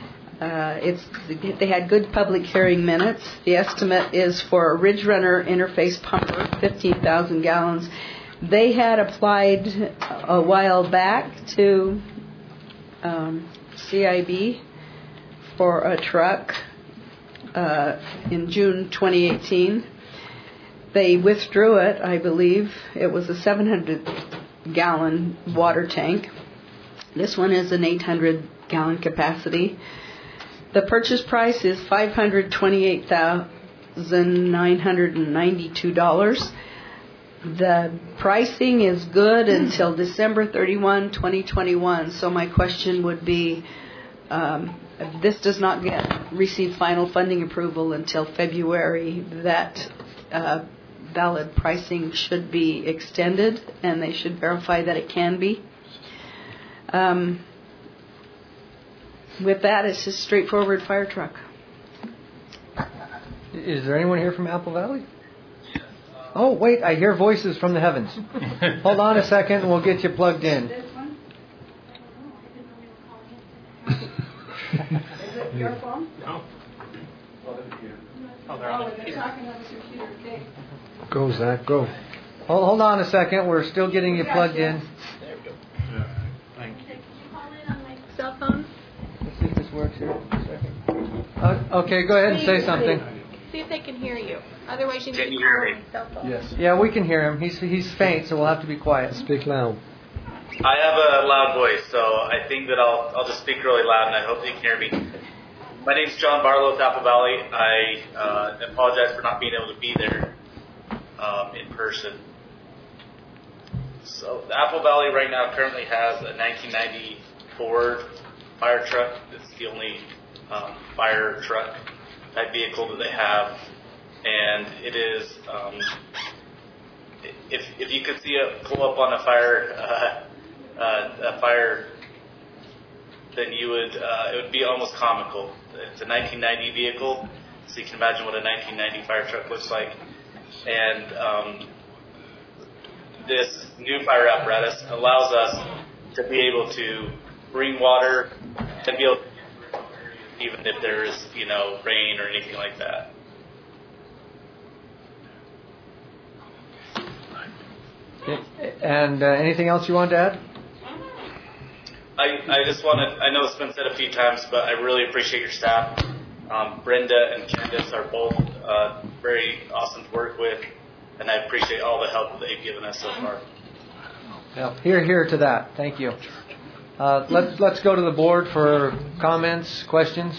They had good public hearing minutes. The estimate is for a Ridge Runner interface pumper, 15,000 gallons. They had applied a while back to CIB for a truck in June 2018. They withdrew it, I believe. It was a 700-gallon water tank. This one is an 800-gallon capacity. The purchase price is $528,992. The pricing is good until December 31, 2021. So my question would be, if this does not receive final funding approval until February, that valid pricing should be extended, and they should verify that it can be. With that, it's just a straightforward fire truck. Is there anyone here from Apple Valley? Oh, wait, I hear voices from the heavens. Hold on a second, and we'll get you plugged in. Is it your phone? No. Oh, they're talking on the computer. Okay. Go, Zach, go. Hold on a second, we're still getting you plugged in. There we go. Thank you. Could you call in on my cell phone? Let's see if this works here. Okay, go ahead and say something. See if they can hear you. Otherwise, you need Can to you call hear on me? my cell phone. Yes. Yeah, we can hear him. He's faint, so we'll have to be quiet. Speak loud. I have a loud voice, so I think that I'll just speak really loud, and I hope you can hear me. My name's John Barlow with Apple Valley. I apologize for not being able to be there in person. So the Apple Valley right now currently has a 1990 Ford fire truck. It's the only fire truck type vehicle that they have, and it is if you could see it pull up on a fire, then you would it would be almost comical. It's a 1990 vehicle, so you can imagine what a 1990 fire truck looks like, and this new fire apparatus allows us to be able to bring water and be able to even if there is, rain or anything like that. And anything else you want to add? I just I know it's been said a few times, but I really appreciate your staff. Brenda and Candace are both very awesome to work with, and I appreciate all the help that they've given us so far. Yeah, hear to that. Thank you. Let's go to the board for comments, questions.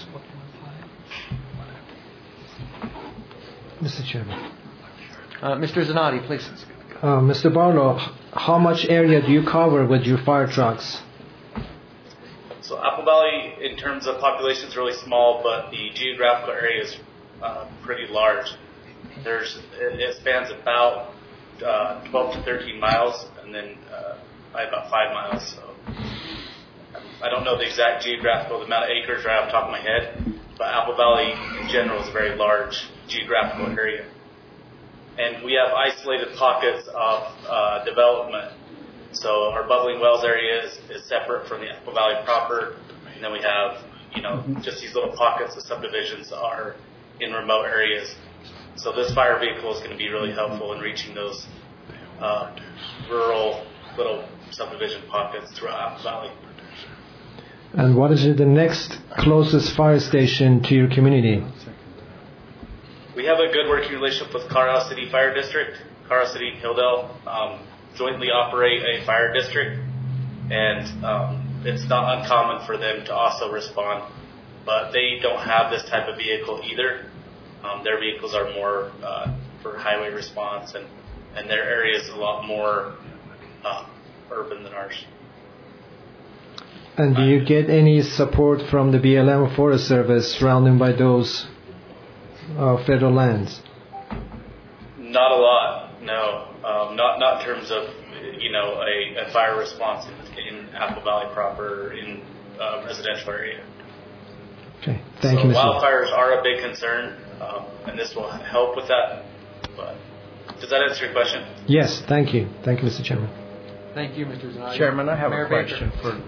Mr. Chairman. Mr. Zanotti, please. Mr. Barlow, how much area do you cover with your fire trucks? So Apple Valley, in terms of population, is really small, but the geographical area is pretty large. It spans about 12 to 13 miles, and then by about 5 miles. So I don't know the exact the amount of acres right off the top of my head, but Apple Valley in general is a very large geographical area. And we have isolated pockets of development. So our Bubbling Wells area is separate from the Apple Valley proper, and then we have, just these little pockets of subdivisions are in remote areas. So this fire vehicle is going to be really helpful in reaching those rural little subdivision pockets throughout Apple Valley. And what is the next closest fire station to your community? We have a good working relationship with Carlisle City Fire District. Carlisle City and Hilldale jointly operate a fire district, and it's not uncommon for them to also respond. But they don't have this type of vehicle either. Their vehicles are more for highway response, and their area is a lot more urban than ours. And do you get any support from the BLM Forest Service surrounding by those federal lands? Not a lot, no. Not in terms of a fire response in Apple Valley proper or in residential area. Okay, thank you, Mr. Wildfires are a big concern, and this will help with that. But does that answer your question? Yes, thank you. Thank you, Mr. Chairman. Thank you, Mr. Zanotti. Chairman, I have Mayor a question Baker.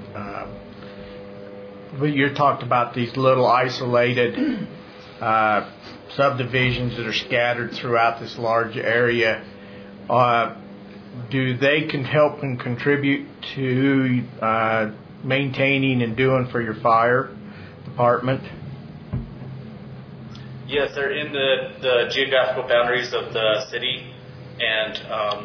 for. You talked about these little isolated subdivisions that are scattered throughout this large area. Do they can help and contribute to maintaining and doing for your fire department? Yes, they're in the geographical boundaries of the city, and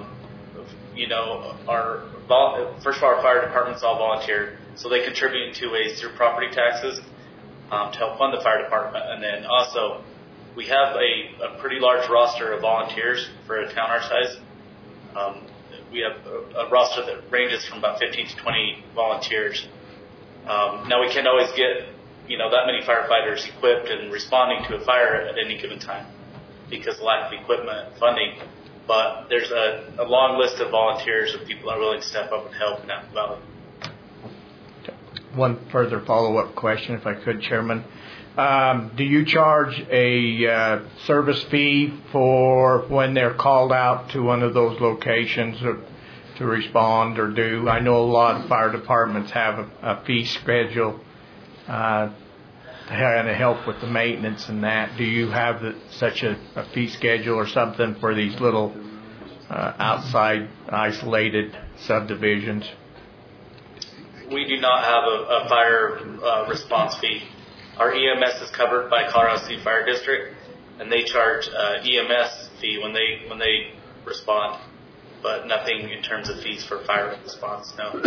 our first of all, our fire department's all volunteer, so they contribute to through property taxes to help fund the fire department, and then also we have a pretty large roster of volunteers for a town our size. We have a roster that ranges from about 15 to 20 volunteers. Now we can't always get that many firefighters equipped and responding to a fire at any given time because of lack of equipment and funding. But there's a long list of volunteers of people that are willing to step up and help in Apple Valley. One further follow-up question, if I could, Chairman. Do you charge a service fee for when they're called out to one of those locations to respond or do? I know a lot of fire departments have a fee schedule to help with the maintenance and that. Do you have such a fee schedule or something for these little outside isolated subdivisions? We do not have a fire response fee. Our EMS is covered by Colorado City Fire District, and they charge EMS fee when they respond, but nothing in terms of fees for fire response. No.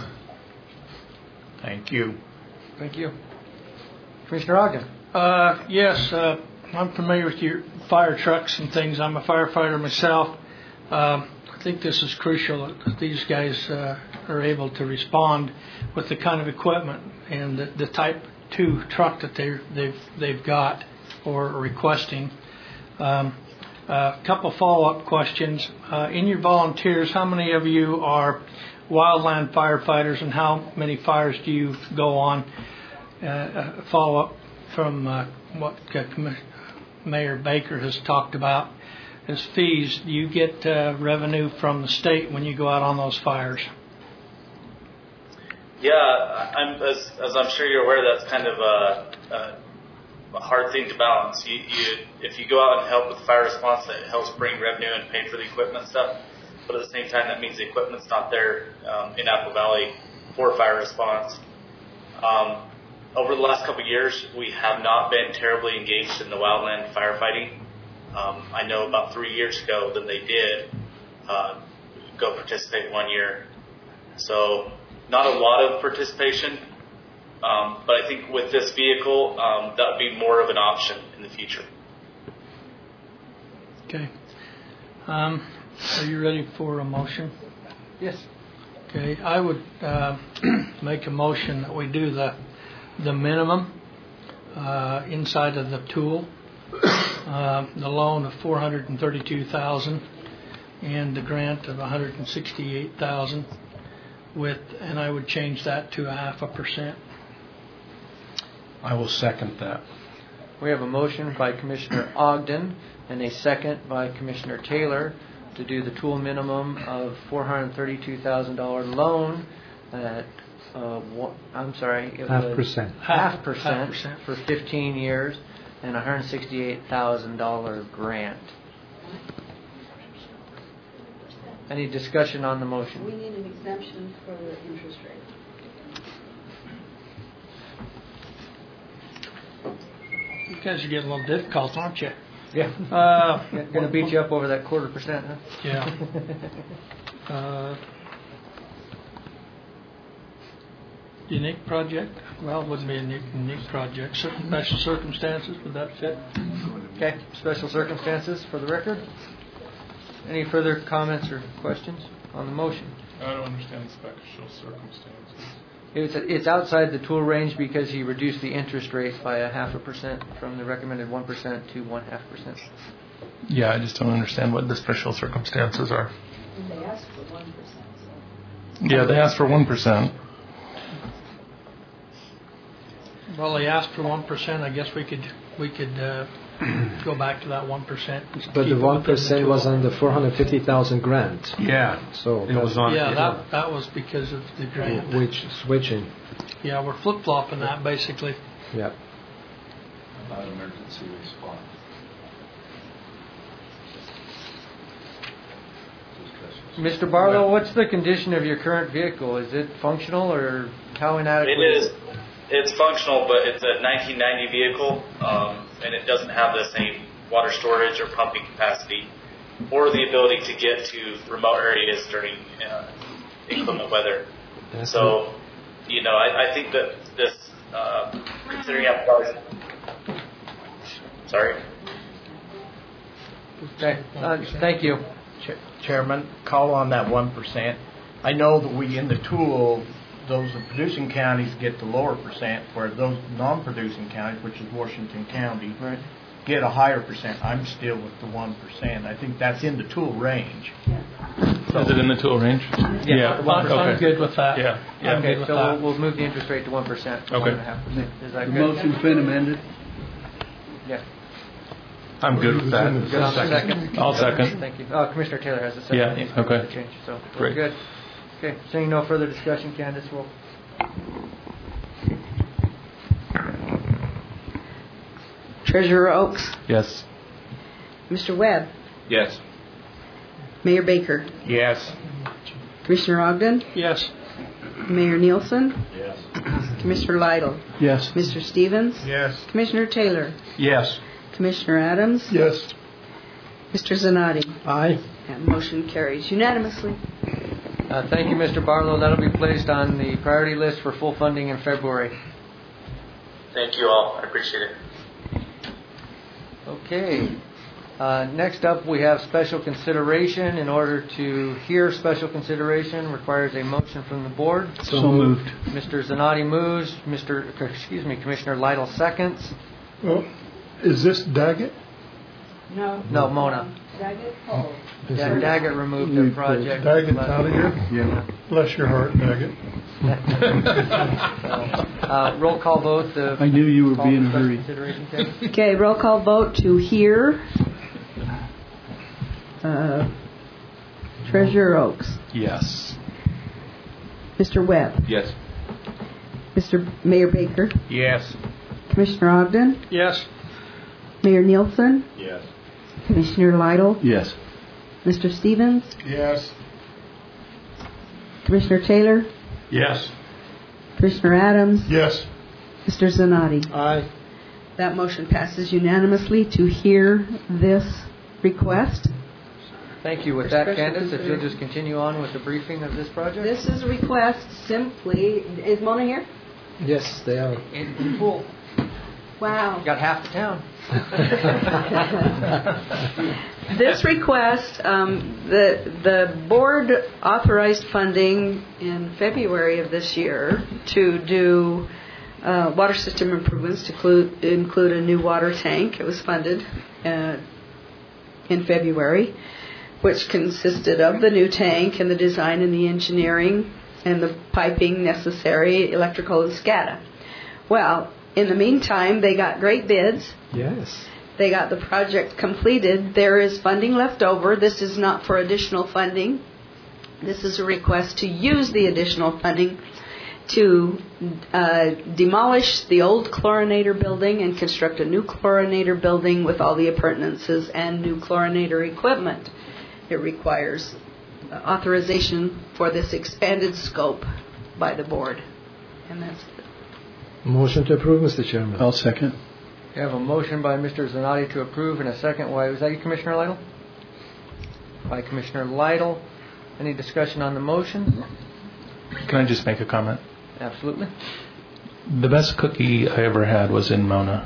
Thank you. Thank you. Commissioner Ogden. Yes, I'm familiar with your fire trucks and things. I'm a firefighter myself. I think this is crucial that these guys are able to respond with the kind of equipment and the type 2 truck that they've got or requesting. A couple follow-up questions. In your volunteers, how many of you are wildland firefighters, and how many fires do you go on? Follow-up from what Mayor Baker has talked about as fees. Do you get revenue from the state when you go out on those fires? Yeah, as I'm sure you're aware, that's kind of a hard thing to balance. If you go out and help with fire response, that helps bring revenue and pay for the equipment and stuff. But at the same time, that means the equipment's not there in Apple Valley for fire response. Over the last couple of years, we have not been terribly engaged in the wildland firefighting. I know about 3 years ago that they did go participate 1 year. So not a lot of participation, but I think with this vehicle, that would be more of an option in the future. Okay. Are you ready for a motion? Yes. Okay. I would make a motion that we do the minimum inside of the tool, the loan of $432,000 and the grant of $168,000 and I would change that to 0.5%. I will second that. We have a motion by Commissioner Ogden and a second by Commissioner Taylor to do the tool minimum of $432,000 loan at I'm sorry, it was 0.5% for 15 years and $168,000 grant. Any discussion on the motion? We need an exemption for the interest rate. You guys are getting a little difficult, aren't you? Yeah. Going to beat you up over that 0.25%, huh? Yeah. Unique project? Well, it wouldn't be a unique project. Special circumstances, would that fit? Okay. Special circumstances for the record. Any further comments or questions on the motion? I don't understand special circumstances. It's outside the tool range because he reduced the interest rate by 0.5% from the recommended 1% to 0.5%. Yeah, I just don't understand what the special circumstances are. And they asked for 1%. Yeah, they asked for 1%. Well, they asked for 1%. I guess we could go back to that 1%. But the 1% was on the $450,000 grant. Yeah. So it was on. Yeah, that was because of the grant. Which switching. Yeah, we're flip flopping that basically. Yeah. About emergency response. Mr. Barlow, what's the condition of your current vehicle? Is it functional or how inadequate? It is. It's functional, but it's a 1990 vehicle, and it doesn't have the same water storage or pumping capacity or the ability to get to remote areas during inclement weather. So, I think that this, considering how sorry. Okay. Thank you. Chairman, call on that 1%. I know that we, in the tool, those producing counties get the lower percent, where those non-producing counties, which is Washington County, get a higher percent. I'm still with the 1%. I think that's in the tool range. So, is it in the tool range? Yeah. I'm good with that. Yeah. Okay, so we'll move the interest rate to 1%. Okay. 1.5%. Is that The good? motion's been amended. Yeah. I'm good with that. Good on the second. I'll second. Thank you. Commissioner Taylor has a second. Yeah. Okay. The change, so we're Great. good. Okay. Seeing no further discussion, Candace will. Treasurer Oaks, Yes. Mr. Webb, Yes. Mayor Baker, Yes. Commissioner Ogden, Yes. Mayor Nielsen, Yes. Commissioner Lytle, Yes. Mr. Stevens, Yes. Commissioner Taylor, Yes. Commissioner Adams, Yes. Mr. Zanotti. Aye. And motion carries unanimously. Thank you, Mr. Barlow. That'll be placed on the priority list for full funding in February. Thank you all. I appreciate it. Okay. Next up, we have special consideration. In order to hear special consideration, requires a motion from the board. So moved. Mr. Zanotti moves. Commissioner Lytle seconds. Well, is this Daggett? No. No, Mona. Daggett? Oh. Yeah, Daggett removed the project. Daggett's out of here? Yeah. Bless your heart, Daggett. Roll call vote. I knew you would be in a hurry. Okay, roll call vote to hear Treasurer Oaks. Yes. Mr. Webb. Yes. Mr. Mayor Baker. Yes. Commissioner Ogden. Yes. Mayor Nielsen. Yes. Commissioner Lytle. Yes. Mr. Stevens. Yes. Commissioner Taylor. Yes. Commissioner Adams. Yes. Mr. Zanotti. Aye. That motion passes unanimously to hear this request. Thank you. With that, Candace, if you'll just continue on with the briefing of this project. This is a request simply. Is Mona here? Yes, they are. In full. Wow. Got half the town. This request, the board authorized funding in February of this year to do water system improvements to include a new water tank. It was funded in February, which consisted of the new tank and the design and the engineering and the piping necessary, electrical and SCADA. Well, in the meantime, they got great bids. Yes. They got the project completed. There is funding left over. This is not for additional funding. This is a request to use the additional funding to demolish the old chlorinator building and construct a new chlorinator building with all the appurtenances and new chlorinator equipment. It requires authorization for this expanded scope by the board. And that's it. Motion to approve, Mr. Chairman. I'll second. We have a motion by Mr. Zanotti to approve and a second. Why was that you, Commissioner Lytle? By Commissioner Lytle. Any discussion on the motion? Can I just make a comment? Absolutely. The best cookie I ever had was in Mona.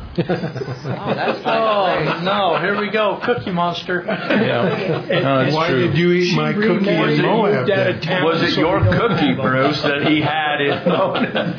No, here we go, Cookie Monster. Yeah. No, it's Why true. did you eat my cookie in Moab then? Was it your cookie, Bruce, that he had in Mona?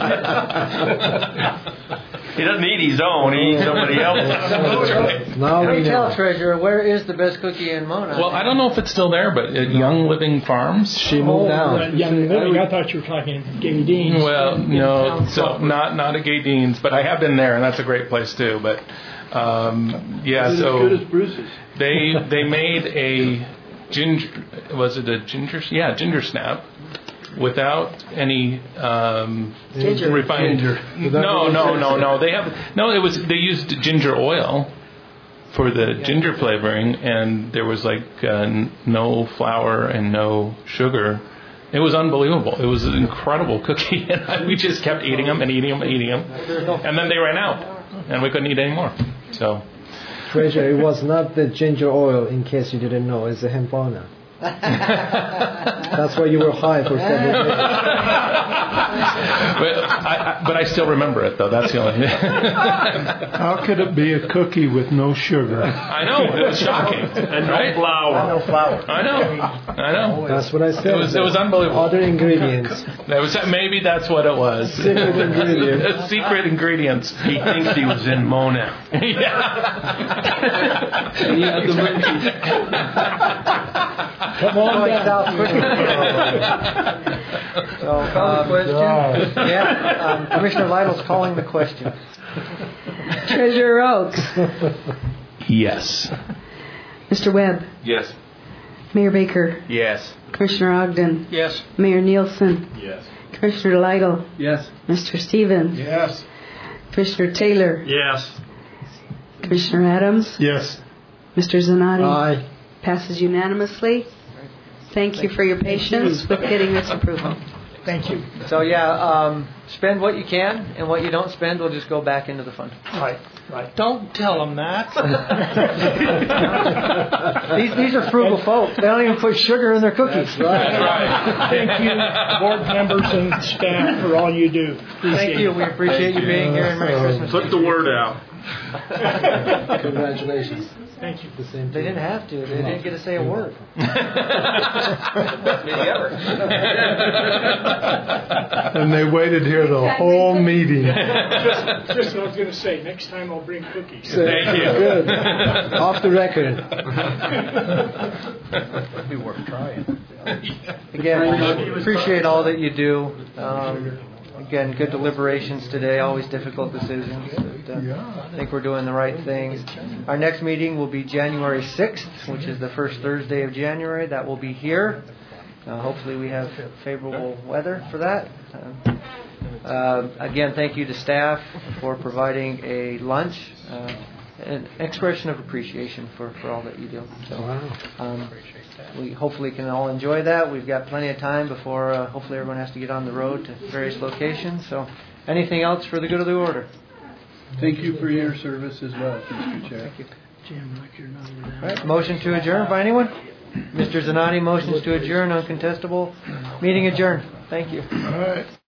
He doesn't eat his own, he eats somebody else's. Now we Tell know. Treasurer, where is the best cookie in Mona? Well, I don't know if it's still there, but at Young Living Farms. She moved down. Young Living, I thought you were talking Gay Dean's. Well, no, so not at Gay Dean's, but I have been there, and that's a great place too. But yeah, Is it so as good as Bruce's? they made a ginger. Was it a ginger? Yeah, ginger snap. Without any refined. No. They used ginger oil for the ginger flavoring, and there was like no flour and no sugar. It was unbelievable. It was an incredible cookie, and we just kept eating them, and then they ran out, and we couldn't eat any more. So, Treasurer, it was not the ginger oil, in case you didn't know. It's the hempona. That's why you were high for 7 days. but I still remember it, though. That's the only thing. How could it be a cookie with no sugar? I know. It was shocking. And no flour. No flour. I know. That's what I said. It was unbelievable. Other ingredients. Maybe that's what it was. Secret ingredients. Secret ingredients. He thinks he was in Mona. Come on down. Call the question. Commissioner Lytle's calling the question. Treasurer Oaks. Yes. Mr. Webb. Yes. Mayor Baker. Yes. Commissioner Ogden. Yes. Mayor Nielsen. Yes. Commissioner Lytle. Yes. Mr. Stevens. Yes. Commissioner Taylor. Yes. Commissioner Adams. Yes. Mr. Zanotti. Aye. Passes unanimously. Thank you for your patience with getting this approval. Thank you. So spend what you can, and what you don't spend will just go back into the fund. Right. Don't tell them that. These are frugal folks. They don't even put sugar in their cookies. That's right. Thank you, board members and staff, for all you do. Thank you. We appreciate you being here, and Merry Christmas. Put the word out. Congratulations. Thank you. They didn't have to. They didn't get to say a word. Best meeting ever. And they waited here the whole meeting. Just what I was going to say. Next time I'll bring cookies. Thank you. Good. Off the record. It'd be worth trying. Again, appreciate all that you do. Again, good deliberations today, always difficult decisions. But, I think we're doing the right things. Our next meeting will be January 6th, which is the first Thursday of January. That will be here. Hopefully we have favorable weather for that. Again, thank you to staff for providing a lunch. An expression of appreciation for all that you do. So, we hopefully can all enjoy that. We've got plenty of time before hopefully everyone has to get on the road to various locations. So, anything else for the good of the order? Thank you for your service as well, Mr. Chair. Thank you. All right, motion to adjourn by anyone? Mr. Zanotti motions to adjourn, uncontestable. Meeting adjourned. Thank you. All right.